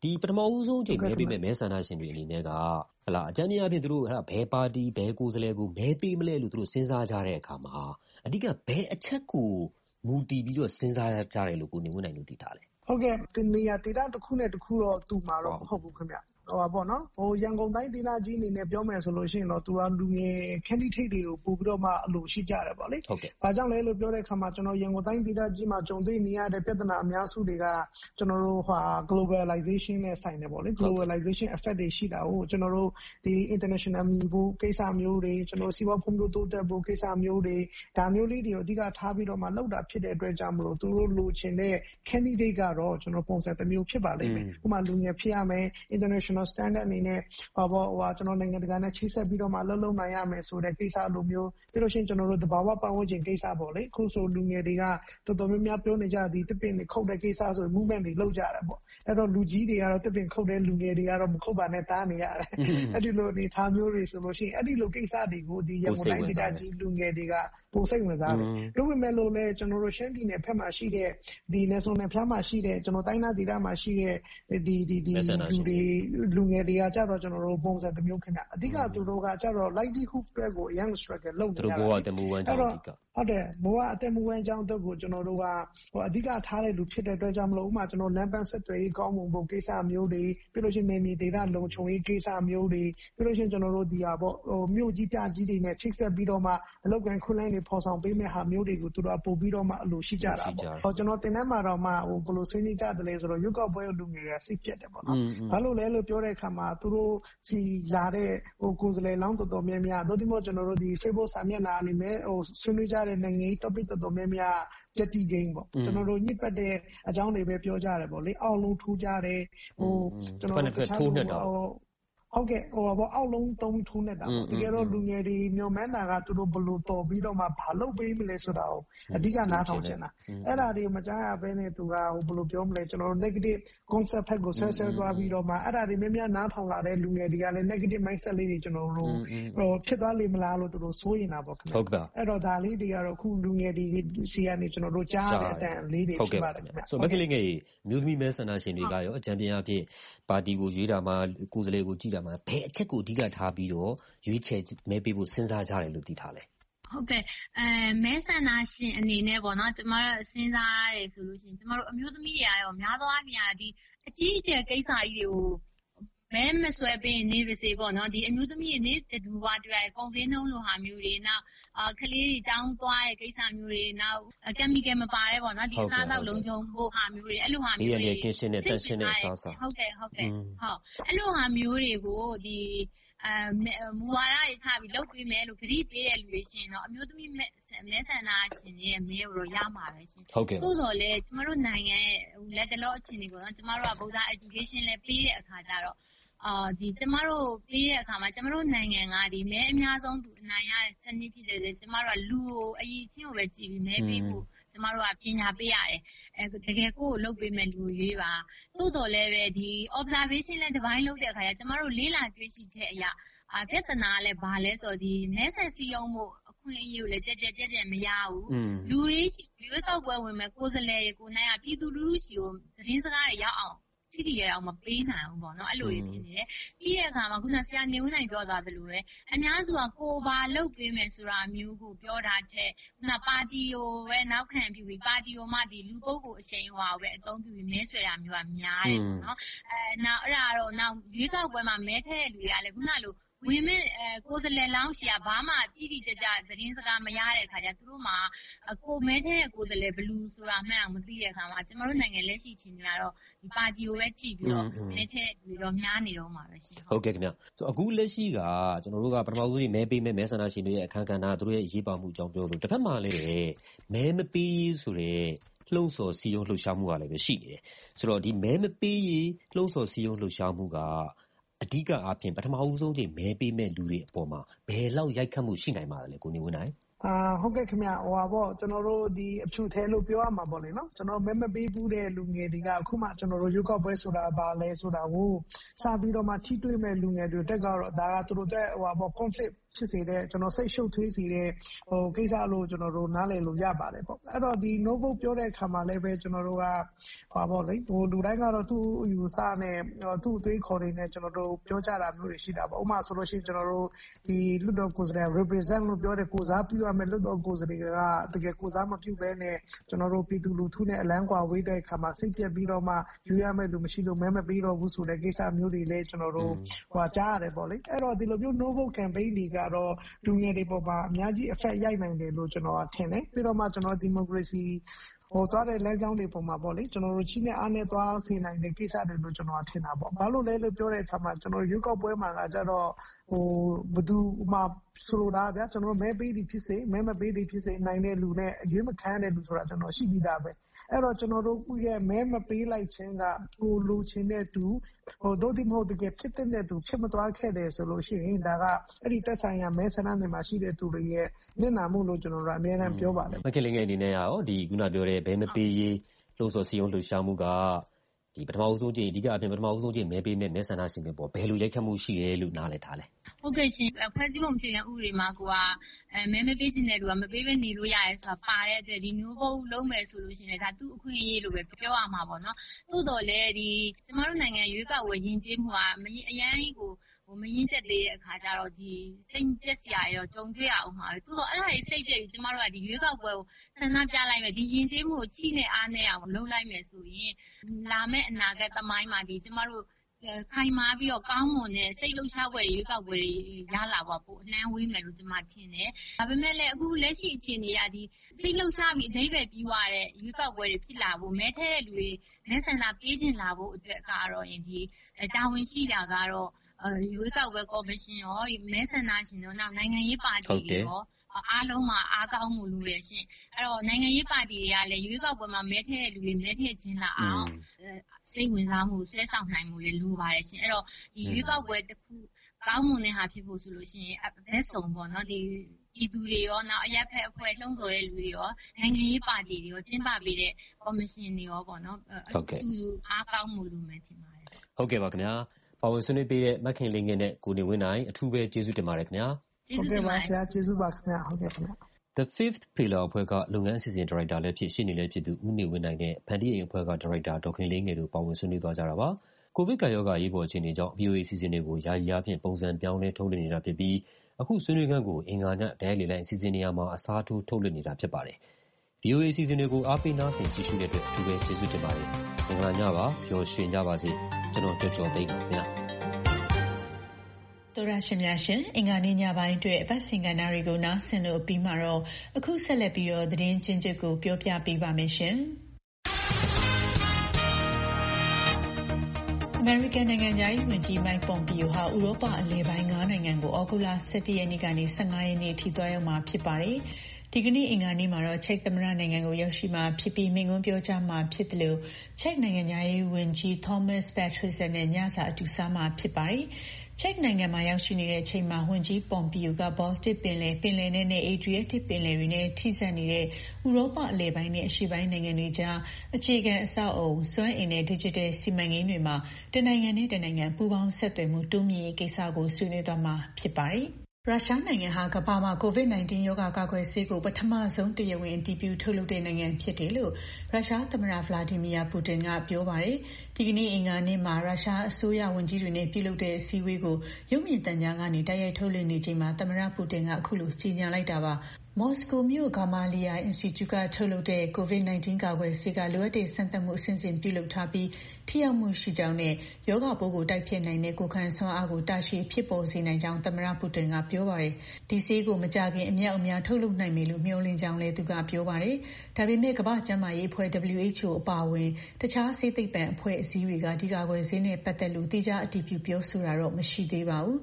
ဒီပထမဦးဆုံးအချိန်မဲပေးမဲ့မဲဆန္ဒရှင်တွေအနေနဲ့ကဟလာအကြမ်းကြီးအပြင်သူတို့ဟာဘဲပါတီဘဲကိုယ်စားလှယ်ကိုမဲပေးမလဲလို့သူတို့စဉ်းစားကြတဲ့အခါမှာအဓိကဘဲအချက်ကိုမူတည်ပြီးတော့စဉ်းစားကြတယ်လို့ကိုနေဝင်းနိုင်လို့သိထားတယ်ဟုတ်ကဲ့ဒီနေရာဒေသတစ်ခုနဲ့တစ်ခုတော့တူမှာတော့မဟုတ်ဘူးခင်ဗျဟိုပါပေါ့နော်ဟိုရန်ကုန်တိုင်းဒေသကြီးအနေနဲ့ပြောမယ်ဆိုလို့ရှိရင်တော့သူကလူငယ် candidate တွေကိုပို့ပြီးတော့မှအလိုရှိကြတယ်ပေါ့လေ။ဘာကြောင့်လဲလို့ပြောတဲ့အခါမှာကျွန်တော်ရန်ကုန်တိုင်းဒေသကြီးမှာကြုံတွေ့နေရတဲ့ပြဿနာအများစုတွေကကျွန်တော်တို့ဟာ globalization နဲ့ဆိုင်တယ်ပေါ့လေ globalization effect တွေရှိတာကိုကျွန်တော်တို့ဒီ international မြည်ဖို့ကိစ္စမျိုးတွေကျွန်တော်စီးပွားဖွံ့ဖြိုးတိုးတက်ဖို့ကိစ္စမျိုးတွေဒါမျိုးလေးတွေကိုအဓိကထားပြီးတော့မှလောက်တာဖြစ်တဲ့အတွက်ကြောင့်မလို့သူတို့လိုချင်တဲ့ candidate ကတော့ကျွန်တော်ပုံစံတစ်မျိုးဖြစ်ပါလိမ့်မယ်။ဥပမာလူငယ်ဖြစ်ရမယ် international standard အနေနဲ့ဟောပေါ့ဟိုကျွန်တော်နိုင်ငံတကာနဲ့ချိတ်ဆက်ပြီးတော့မှလှုပ်လှုပ်နိုင်ရမယ်ဆိုတဲ့ကိစ္စလိုမျိုးပြီးလို့ရှိရင်ကျွန်တော်တို့တဘာဝပတ်ဝန်းကျင်ကိစ္စပေါ့လေခုဆိုလူငယ်တွေကတော်တော်များများပြောနေကြသည်တစ်ပင်တွေခုတ်တဲ့ကိစ္စဆို movement တွေလုပ်ကြတယ်ပေါ့အဲ့တော့လူကြီးတွေကတော့တစ်ပင်ခုတ်တဲ့လူငယ်တွေကတော့မခုတ်ပါနဲ့တားနေရတယ်အဲ့ဒီလိုအနေထားမျိုးတွေဆိုလို့ရှိရင်အဲ့ဒီလိုကိစ္စတွေကိုဒီရန်ကုန်တိုင်းဒေသကြီးလူငယ်တွေကပိုစိတ်ဝင်စားတယ်တို့ပေမဲ့လို့လဲကျွန်တော်တို့ရှမ်းပြည်နယ်ဖက်မှာရှိတဲ့ဒီ national ဖျားမှာရှိတဲ့ကျွန်တော်တိုင်းဒေသမှာရှိတဲ့ဒီဒီဒီလူတွေလူငယ်တွေကကြတော့ကျွန်တော်တို့ပုံစံတစ်မျိုးခင်ဗျအဓိကသူတို့ကကြတော့ livelihood တွေကိုအရင် struggle လုပ်နေကြတာသူတို့ဘောအတမူဝမ်းကြောင့်အဓိကဟုတ်တယ်ဘောကအတမူဝမ်းကြောင့်တော့ကိုကျွန်တော်တို့ကဟိုအဓိကထားတဲ့လူဖြစ်တဲ့အတွက်ကြောင့်မလို့ဥမာကျွန်တော်လမ်းပန်းဆက်သွယ်ရေးကောင်းမွန်ဖို့ကိစ္စမျိုးတွေပြီးလို့ရှိရင်နေမြေဒေသလုံခြုံရေးကိစ္စမျိုးတွေပြီးလို့ရှိရင်ကျွန်တော်တို့ဒီဟာပေါ့ဟိုမြို့ကြီးပြကြီးတွေနဲ့ချိတ်ဆက်ပြီးတော့မှအလုပ်ကန်ခွင့်လန်းတွေဖော်ဆောင်ပေးမဲ့ဟာမျိုးတွေကိုသူတို့ကပို့ပြီးတော့မှအလိုရှိကြတာပေါ့ဟောကျွန်တော်တင်ထဲမှာတော့မှဟိုဘလို့ဆွေးနွေးကြတယ်လဲဆိုတော့ရုပ်ကောက်ပွဲလူငယ်တွေကစိတ်ပြက်တယ်ပေါ့နော်ဘာလို့လဲလို့ပြောတဲ့အခါမှာသူတို့စီလာတဲ့ဟိုကိုယ်စားလှယ်လောင်းတော်တော်များများတို့ဒီမို့ကျွန်တော်တို့ဒီ Facebook စာမျက်နှာအနေနဲ့ဟိုဆွေးနွေးကြတဲ့နိုင်ငံရေး topic တော်တော်များများတက်တီ game ပေါ့ကျွန်တော်တို့ညစ်ပတ်တဲ့အကြောင်းတွေပဲပြောကြတယ်ပေါ့လေအောက်လုံးထူးကြတယ်ဟိုကျွန်တော်တို့တခြားဟိုဟုတ်ကဲ့ဟိုဘောအောက်လုံးတုံးထိုးနေတာပေါ့တကယ်တော့လူငယ်တွေမျောမှန်းတာကသူတို့ဘလို့တော်ပြီးတော့မှဘာလုပ်ပေးမလဲဆိုတာကိုအဓိကနားထောင်ချင်တာအဲ့ဒါတွေမကြားရဘဲနဲ့သူကဟိုဘလို့ပြောမလဲကျွန်တော်တို့ negative concept ဖက်ကိုဆွဲဆွဲသွားပြီးတော့မှအဲ့ဒါတွေများများနားထောင်လာတဲ့လူငယ်တွေကလည်း negative mindset လေးတွေကျွန်တော်တို့ဟိုဖြစ်သွားလိမ့်မလားလို့သူတို့စိုးရင်တာပေါ့ခင်ဗျဟုတ်ကဲ့အဲ့တော့ဒါလေးတွေကတော့အခုလူငယ်တွေစီကနေကျွန်တော်တို့ကြားတဲ့အတန်လေးတွေဖြစ်ပါတယ်ခင်ဗျဆိုမက်ကလေးငယ်မျိုးသမီးမဲဆန္ဒရှင်တွေကရောအကြံပြအဖြစ်ပါတီကိုရွေးတာမှာကိုယ်စားလှယ်ကိုကြည့်တာမှာဘယ်အချက်ကိုအဓိကထားပြီးတော့ရွေးချယ်မဲပေးဖို့စဉ်းစားကြတယ်လို့သိထားလဲဟုတ်ကဲ့အဲမဲဆန္ဒရှင်အနေနဲ့ပေါ့နော်ကျမတို့စဉ်းစားရတယ်ဆိုလို့ရှိရင်ကျမတို့အမျိုးသမီးတွေရောများသောအားဖြင့်ဒီအကြီးအကျယ်ကိစ္စကြီးတွေကိုမဲမဆွဲပေးနေပါစေပေါ့နော်ဒီအမျိုးသမီးတွေနေတူပါတွေ့ကုန်စည်နှုန်းလိုဟာမျိုးတွေနောက်အခလေးတွေတောင်းသွားတဲ့ကိစ္စမျိုးတွေနောက်ကက်မီကယ်မပါတဲ့ပေါ့နော်ဒီစားသောက်လုံးချုံဖို့ဟာမျိုးတွေအဲ့လိုဟာမျိုးတွေကင်းရှင်းတဲ့တက်ရှင်းတဲ့အစားအစာဟုတ်ကဲ့ဟုတ်ကဲ့ဟုတ်အဲ့လိုဟာမျိုးတွေကိုဒီအဲမူဝါဒတွေထားပြီးလုပ်ပေးမယ်လို့ဂရုပေးတဲ့လူတွေရှင်တော့အမျိုးသမီးမဲဆန္ဒရှင်တွေရဲ့မဲကိုတော့ရမှာပဲရှင်ဟုတ်ကဲ့သို့တော်လည်းကျမတို့နိုင်ငံရဲ့လက်တလောအခြေအနေပေါ့နော်ကျမတို့ကဗုဒ္ဓ education လည်းပေးတဲ့အခါကျတော့အာဒီကျမတို့ပေးတဲ့အခါမှာကျမတို့နိုင်ငံကဒီမဲအများဆုံးသူအနိုင်ရတဲ့စနစ်ဖြစ်တယ်လေကျမတို့ကလူကိုအရင်ချင်းကိုပဲကြည့်ပြီးမဲပေးဖို့ကျမတို့ကပညာပေးရတယ်အဲတကယ်ကိုယ်လုပ်ပေးမယ်လူရွေးပါသို့တော်လည်းပဲဒီ observation လည်းတစ်ပိုင်းလုပ်တဲ့အခါကျကျမတို့လေးလာတွေ့ရှိချက်အရာအာပြဿနာလည်းဘာလဲဆိုတော့ဒီမဲဆက်စည်းရုံးမှုအခွင့်အရေးကိုလည်းကြက်ကြက်ပြက်ပြက်မရဘူးလူတွေရှိရွေးကောက်ပွဲဝင်မဲ့ကိုယ်စားလှယ်ကိုနိုင်ရပြည်သူလူထုရှိကိုသတင်းစကားတွေရောက်အောင်ထိထိရအောင်မပေးနိုင်ဘူးပေါ့နော်အဲ့လိုတွေဖြစ်နေတယ်ပြီးတဲ့အခါမှာခုနဆရာနေဦးနိုင်ပြောသွားသလိုပဲအများစုကကိုဘာလုပ်ပေးမယ်ဆိုတာမျိုးကိုပြောတာတဲ့ခုနပါတီကိုပဲနောက်ခံပြုပြီးပါတီကိုမှဒီလူပုဂ္ဂိုလ်အရှိန်ဟွာကိုပဲအသုံးပြုပြီးမဲဆွဲတာမျိုးကများတယ်ပေါ့နော်အဲနောက်အဲ့ဒါတော့နောက်ရွေးကောက်ပွဲမှာမဲထည့်တဲ့လူတွေကလည်းခုနလိုဝင်မဲ့အဲကိုယ်စားလှယ်လောင်းရှိကဘာမှတိတိကျကျသတင်းစကားမရတဲ့အခါကျသူတို့မှာကိုမဲတဲ့ကိုယ်စားလှယ်ဘလူးဆိုတာမှန်းအောင်မသိတဲ့အခါမှာကျမတို့နိုင်ငံလက်ရှိချင်းတွေကတော့ဒီပါတီကိုပဲကြည့်ပြီးတော့မဲထည့်ပြီးတော့များနေတော့မှာပဲရှင်ဟုတ်ကဲ့ခင်ဗျဆိုအခုလက်ရှိကကျွန်တော်တို့ကပထမဆုံးမဲပေးမဲ့မဲဆန္ဒရှင်တွေရဲ့အခမ်းကဏ္ဍသူတို့ရဲ့အရေးပါမှုအကြောင်းပြောလို့တစ်ဖက်မှာလည်းမဲမပေးဆိုတဲ့လှုံ့ဆော်စီယုံလှုပ်ရှားမှုကလည်းပဲရှိနေတယ်ဆိုတော့ဒီမဲမပေးရေးလှုံ့ဆော်စီယုံလှုပ်ရှားမှုကအဓိကအားဖြင့်ပထမဦးဆုံးချိန်မဲပေးမဲ့လူတွေအပေါ်မှာဘယ်လောက်ရိုက်ခတ်မှုရှိနိုင်ပါလဲကိုနေဝင်းနိုင်အအာဟုတ်ကဲ့ခင်ဗျဟိုပါပေါ့ကျွန်တော်တို့ဒီအဖြူထဲလို့ပြောရမှာပေါ့လေနော်ကျွန်တော်မဲမပေးဘူးတဲ့လူငယ်တွေကအခုမှကျွန်တော်တို့ရုပ်ောက်ပွဲဆိုတာဘာလဲဆိုတာကိုစပြီးတော့မှထိတွေ့မဲ့လူငယ်တွေတက်ကတော့ဒါကသူတို့တဲ့ဟိုပါပေါ့ conflict ဖြစ်စေတဲ့ကျွန်တော်စိတ်ရှုပ်ထွေးစေတဲ့ဟိုကိစ္စလို့ကျွန်တော်တို့နားလည်လို့ရပါတယ်ပေါ့အဲ့တော့ဒီ notebook ပြောတဲ့အခါမှာလည်းပဲကျွန်တော်တို့ကဟိုပါပေါ့လေဟိုလူတိုင်းကတော့သူ့ယူဆနဲ့သူ့အသွေးခေါ်တွေနဲ့ကျွန်တော်တို့ပြောကြတာမျိုးတွေရှိတာပေါ့ဥပမာဆိုလို့ရှိရင်ကျွန်တော်တို့ဒီလူတော်ကိုယ်စား represent လို့ပြောတဲ့ကိုစားပြုရမယ်လူတော်ကိုယ်စားတွေကတကယ်ကိုစားမပြုဘဲနဲ့ကျွန်တော်တို့ပြည်သူလူထုနဲ့အလန်းကွာဝေးတဲ့အခါမှာစိတ်ပြက်ပြီးတော့မှယူရမယ်လူမရှိလို့မဲမပေးတော့ဘူးဆိုတဲ့ကိစ္စမျိုးတွေလည်းကျွန်တော်တို့ဟိုကြားရတယ်ပေါ့လေအဲ့တော့ဒီလိုမျိုး notebook campaign တွေကတော့လူငယ်တွေပေါ်မှာအများကြီး effect ရိုက်နိုင်တယ်လို့ကျွန်တော်ထင်တယ်ပြီးတော့မှကျွန်တော် democracy ဟိုသွားတဲ့လမ်းကြောင်းတွေပုံမှာပေါ့လေကျွန်တော်တို့ချင်းနဲ့အားနဲ့သွားစေနိုင်တဲ့ကိစ္စတွေလို့ကျွန်တော်ထင်တာပေါ့ဘာလို့လဲလို့ပြောတဲ့အခါမှာကျွန်တော်ရွေးကောက်ပွဲမှာကကြတော့ဟိုဘသူမှဆိုလိုတာဗျာကျွန်တော်မဲပေးပြီးဖြစ်စေမဲမပေးပြီးဖြစ်စေနိုင်တဲ့လူနဲ့အရွေးမခံတဲ့လူဆိုတာကျွန်တော်ရှိပြီးသားပဲအဲ့တော့ကျွန်တော်တို့ရဲ့မဲမပေးလိုက်ခြင်းကကိုလူချင်းတဲ့သူဟိုတို့ဒီမဟုတ်တကယ်ဖြစ်တဲ့သူဖြစ်မသွားခဲ့တယ်ဆိုလို့ရှိရင်ဒါကအဲ့ဒီသက်ဆိုင်ရာမဲဆန္ဒနယ်မှာရှိတဲ့သူတွေရဲ့မျက်နှာမှုလို့ကျွန်တော်တို့အများအားပြောပါတယ်မခင်လေးငယ်အနေနဲ့ရောဒီခုနပြောတဲ့ဘဲမပေးရေးလို့ဆိုစီယုံလှူရှားမှုကဒီပထမဦးဆုံးကြိမ်အဓိကအပြင်ပထမဦးဆုံးကြိမ်မဲပေးမဲ့မဲဆန္ဒရှင်တွေပေါ့ဘယ်လိုရိုက်ခတ်မှုရှိရဲလို့နားလည်ထားလဲဟုတ်ကဲ့ရှင်ဖွဲ့စည်းပုံအခြေခံဥပဒေမှာကိုကအဲမဲမပေးခြင်းတဲ့လူကမပေးဘဲနေလို့ရရဲဆိုတာပါတဲ့အတွက်ဒီမျိုးပုံလုံးမယ်ဆိုလို့ရှိရင်ဒါသူ့အခွင့်အရေးလို့ပဲပြောရမှာပေါ့နော်သို့တော်လည်းဒီကျမတို့နိုင်ငံရွေးကောက်ဝယ်ယဉ်ကျေးမှုကအရန်ကိုဟိုမရင်းချက်သေးတဲ့အခါကျတော့ဒီစိတ်ပြက်စရာရောကြုံတွေ့ရအောင်ပါပဲသို့တော့အဲ့ဒါကြီးစိတ်ပြက်ပြီးကျမတို့ကဒီရွေးကောက်ပွဲကိုဆန္ဒပြလိုက်မယ်ဒီယဉ်ကျေးမှုကိုချိနဲ့အားနဲ့အောင်လုပ်လိုက်မယ်ဆိုရင်လာမယ့်အနာဂတ်သမိုင်းမှာဒီကျမတို့ခိုင်မာပြီးတော့ကောင်းမွန်တဲ့စိတ်လှုပ်ရှားပွဲရွေးကောက်ပွဲရလာပါပို့အနှမ်းဝေးမယ်လို့ကျွန်မထင်တယ်။ဒါပေမဲ့လည်းအခုလက်ရှိအခြေအနေကဒီစိတ်လှုပ်ရှားပြီးအဓိပ္ပာယ်ပြီးသွားတဲ့ရွေးကောက်ပွဲတွေဖြစ်လာဖို့မဲထဲတဲ့လူတွေလက်ဆန္ဒပေးခြင်းလာဖို့အတွက်ကတော့ရင်ဒီတာဝန်ရှိတာကတော့ရွေးကောက်ပွဲကော်မရှင်ရောမဲဆန္ဒရှင်ရောနောက်နိုင်ငံရေးပါတီတွေရောအားလုံးမှာအားကောင်းမှုလို့ရရှင်အဲ့တော့နိုင်ငံရေးပါတီတွေကလည်းရွေးကောက်ပွဲမှာမဲထည့်တဲ့လူတွေမဲထည့်ခြင်းလာအောင်စိတ်ဝင်စားမှုဆွဲဆောင်နိုင်မှုလည်းလိုပါတယ်ရှင်အဲ့တော့ဒီရွေးကောက်ပွဲတစ်ခုကောင်းမွန်တဲ့ဟာဖြစ်ဖို့ဆိုလို့ရှိရင်အသက်ဆုံးပေါ့နော်ဒီပြည်သူတွေရောနောက်အရက်ဖက်အဖွဲ့လှုံ့ဆော်တဲ့လူတွေရောနိုင်ငံရေးပါတီတွေရောကျင်းပပေးတဲ့ကော်မရှင်တွေရောပေါ့နော်ဟုတ်ကဲ့အားကောင်းမှုလို့မှထင်ပါတယ်ဟုတ်ကဲ့ပါခင်ဗျာပါဝင်ဆွေးနွေးပေးတဲ့မခင်လေးငယ်နဲ့ကိုနေဝင်းနိုင်အထူးပဲကျေးဇူးတင်ပါတယ်ခင်ဗျာဟုတ်ကဲ့ပါဆရာကျေးဇူးပါခင်ဗျာဟုတ်ကဲ့ခင်ဗျာ The Fifth Pillar အဖွဲ့ကလုပ်ငန်းအစီအစဉ်ဒါရိုက်တာလည်းဖြစ်ရှင်းနေလည်းဖြစ်သူဦးနေဝင်းနိုင်နဲ့ဖန်တီးအိမ်အဖွဲ့ကဒါရိုက်တာဒေါက်ခင်လေးငယ်တို့ပါဝင်ဆွေးနွေးသွားကြတာပါကိုဗစ်ကာရောဂါရေးပေါ်အခြေအနေကြောင့် ဗွီအိုအေ အစီအစဉ်တွေကိုယာယီအားဖြင့်ပုံစံပြောင်းလဲထုတ်လွှင့်နေတာဖြစ်ပြီးအခုဆွေးနွေးခန်းကိုအင်္ဂါညတိုင်းလေလိုင်းအစီအစဉ်နေရာမှာအစားထိုးထုတ်လွှင့်နေတာဖြစ်ပါတယ် ဗွီအိုအေ အစီအစဉ်တွေကိုအားပေးနားဆင်ကြည့်ရှုတဲ့အတွက်အထူးပဲကျေးဇူးတင်ပါတယ်အင်္ဂါညပါပျော်ရွှင်ကြပါစေကျွန်တော်ကြော်ကြော်သိန်းပါခင်ဗျာတော်ရရှင်များရှင်အင်္ဂါနေ့ညပိုင်းအတွက်အပတ်စဉ်ကဏ္ဍတွေကိုနားဆင်လို့ပြီးမှတော့အခုဆက်လက်ပြီးတော့သတင်းချင်းချုပ်ကိုပြောပြပေးပါမယ်ရှင်အမေရိကန်နိုင်ငံသားဝန်ကြီးမိုက်ပွန်ပီယိုဟာဥရောပအလယ်ပိုင်း၅နိုင်ငံကိုဩဂုတ်လ၁၁ရက်နေ့ကနေ၁၅ရက်နေ့အထိသွားရောက်မှာဖြစ်ပါတယ်ဒီကနေ့အင်္ဂါနေ့မှာတော့ချက်သမ္မတနိုင်ငံကိုရောက်ရှိမှာဖြစ်ပြီးမိန့်ခွန်းပြောကြားမှာဖြစ်တယ်လို့ချက်နိုင်ငံသားဝန်ကြီး Thomas Patrickson နဲ့ညစာအတူစားမှာဖြစ်ပါတယ်ချက်နိုင်ငံမှာရောက်ရှိနေတဲ့အချိန်မှာဝန်ကြီးပွန်ပီယိုကဘော်တစ်ပင်လယ်ပင်လယ်နဲ့နဲ့ Adriatic ပင်လယ်တွေနဲ့ထိစပ်နေတဲ့ဥရောပအလယ်ပိုင်းနဲ့အရှေ့ပိုင်းနိုင်ငံတွေကြားအခြေခံအဆောက်အအုံစွမ်းအင်နဲ့ digital စီမံကိန်းတွေမှာတနိုင်ငံနဲ့တနိုင်ငံပူးပေါင်းဆက်သွယ်မှုတိုးမြင့်ရေးကိစ္စကိုဆွေးနွေးသွားမှာဖြစ်ပါတယ်ရုရှားနိုင်ငံဟာကမ္ဘာမှာ ကိုဗစ် ၁၉ ရောဂါကာကွယ်ဆေးကိုပထမဆုံးတရားဝင်အတည်ပြုထုတ်လုပ်တဲ့နိုင်ငံဖြစ်တယ်လို့ရုရှားသမ္မတဗလာဒီမီယာပူတင်ကပြောပါတယ်ဒီကနေ့အင်္ဂါနေ့မှာရုရှားအစိုးရဝန်ကြီးတွေနဲ့ပြုလုပ်တဲ့အစည်းအဝေးကိုရုပ်မြင်သံကြားကနေတိုက်ရိုက်ထုတ်လွှင့်နေချိန်မှာသမ္မတပူတင်ကအခုလိုကြေညာလိုက်တာပါမော်စကိုမြို့ဂါမာလီယာအင်စတီကျူကထုတ်လုပ်တဲ့ ကိုဗစ် ၁၉ ကာကွယ်ဆေးကလိုအပ်တဲ့စမ်းသပ်မှုအဆင့်ဆင့်ပြုလုပ်ထားပြီးထိရောက်မှုရှိကြောင်းနဲ့ရောဂါပိုးကိုတိုက်ဖျက်နိုင်တဲ့ကိုယ်ခံစွမ်းအားကိုတာရှည်ဖြစ်ပေါ်စေနိုင်ကြောင်းသမ္မတပူတင်ကပြောပါတယ်။ဒီဆေးကိုမကြခင်အမြောက်အများထုတ်လုပ်နိုင်မယ်လို့မျှော်လင့်ကြောင်းလည်းသူကပြောပါတယ်။ဒါပေမဲ့ကမ္ဘာ့ကျန်းမာရေးအဖွဲ့ W H O အပါအဝင်တခြားဆေးသိပ္ပံအဖွဲ့အစည်းတွေကဒီကာကွယ်ဆေးနဲ့ပတ်သက်လို့တိကျအတည်ပြုပြောဆိုတာတော့မရှိသေးပါဘူး။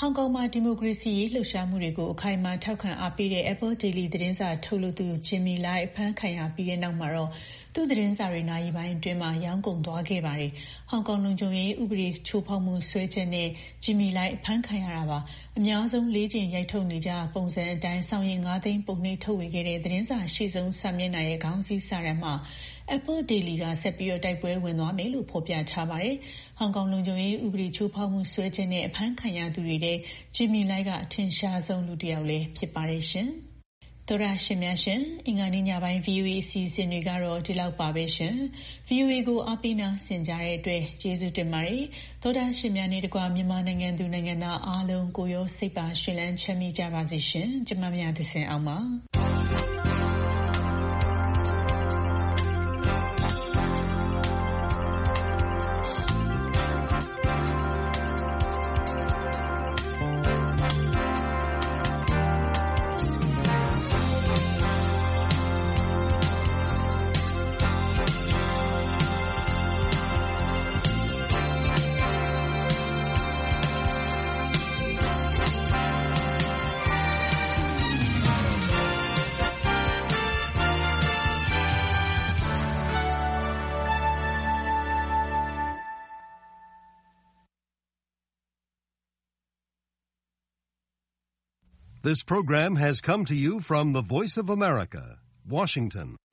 ဟောင်ကောင်မှာဒီမိုကရေစီရေးလှုပ်ရှားမှုတွေကိုအခိုင်အမာထောက်ခံအားပေးတဲ့ Apple Daily သတင်းစာထုတ်လုပ်သူ Jimmy Lai အဖမ်းခံရပြီးတဲ့နောက်မှာတော့သူ့သတင်းစာတွေနာရီပိုင်းအတွင်းမှာရောင်းကုန်သွားခဲ့ပါတယ်။ဟောင်ကောင်လုံခြုံရေးဥပဒေချိုးဖောက်မှုစွဲချက်နဲ့ Jimmy Lai အဖမ်းခံရတာပါ။အများဆုံးလေးကြိမ်ရိုက်ထုတ်နေကြပုံစံအတိုင်းဆောင်ရင်ငါးသိန်းပုံနှိပ်ထုတ်ဝေခဲ့တဲ့သတင်းစာရှေ့ဆုံးစာမျက်နှာရဲ့ခေါင်းစည်းစာတမ်းမှာ Apple Daily ကဆက်ပြီးတော့တိုက်ပွဲဝင်သွားမယ်လို့ဖော်ပြထားပါတယ်။ဟောင်ကောင်လုံခြုံရေးဥပဒေချိုးဖောက်မှုစွဲချက်နဲ့အဖမ်းခံရသူတွေထဲ Jimmy Lai ကအထင်ရှားဆုံးလူတစ်ယောက်လည်းဖြစ်ပါတယ်ရှင်။သောတာရှင်များရှင်အင်္ဂါနေ့ညပိုင်း ဗီအိုအေ အစီအစဉ်တွေကတော့ဒီလောက်ပါပဲရှင်။ ဗီအိုအေကိုအားပေးနာဆင်ကြတဲ့အတွက်ကျေးဇူးတင်ပါတယ်။သောတာရှင်များနဲ့တကွာမြန်မာနိုင်ငံသူနိုင်ငံသားအားလုံးကိုရောစိတ်ပါရှင်လန်းချမ်းမြေ့ကြပါစေရှင်။ကျမမြတ်သစင်အောင်ပါ။ This program has come to you from the Voice of America, Washington.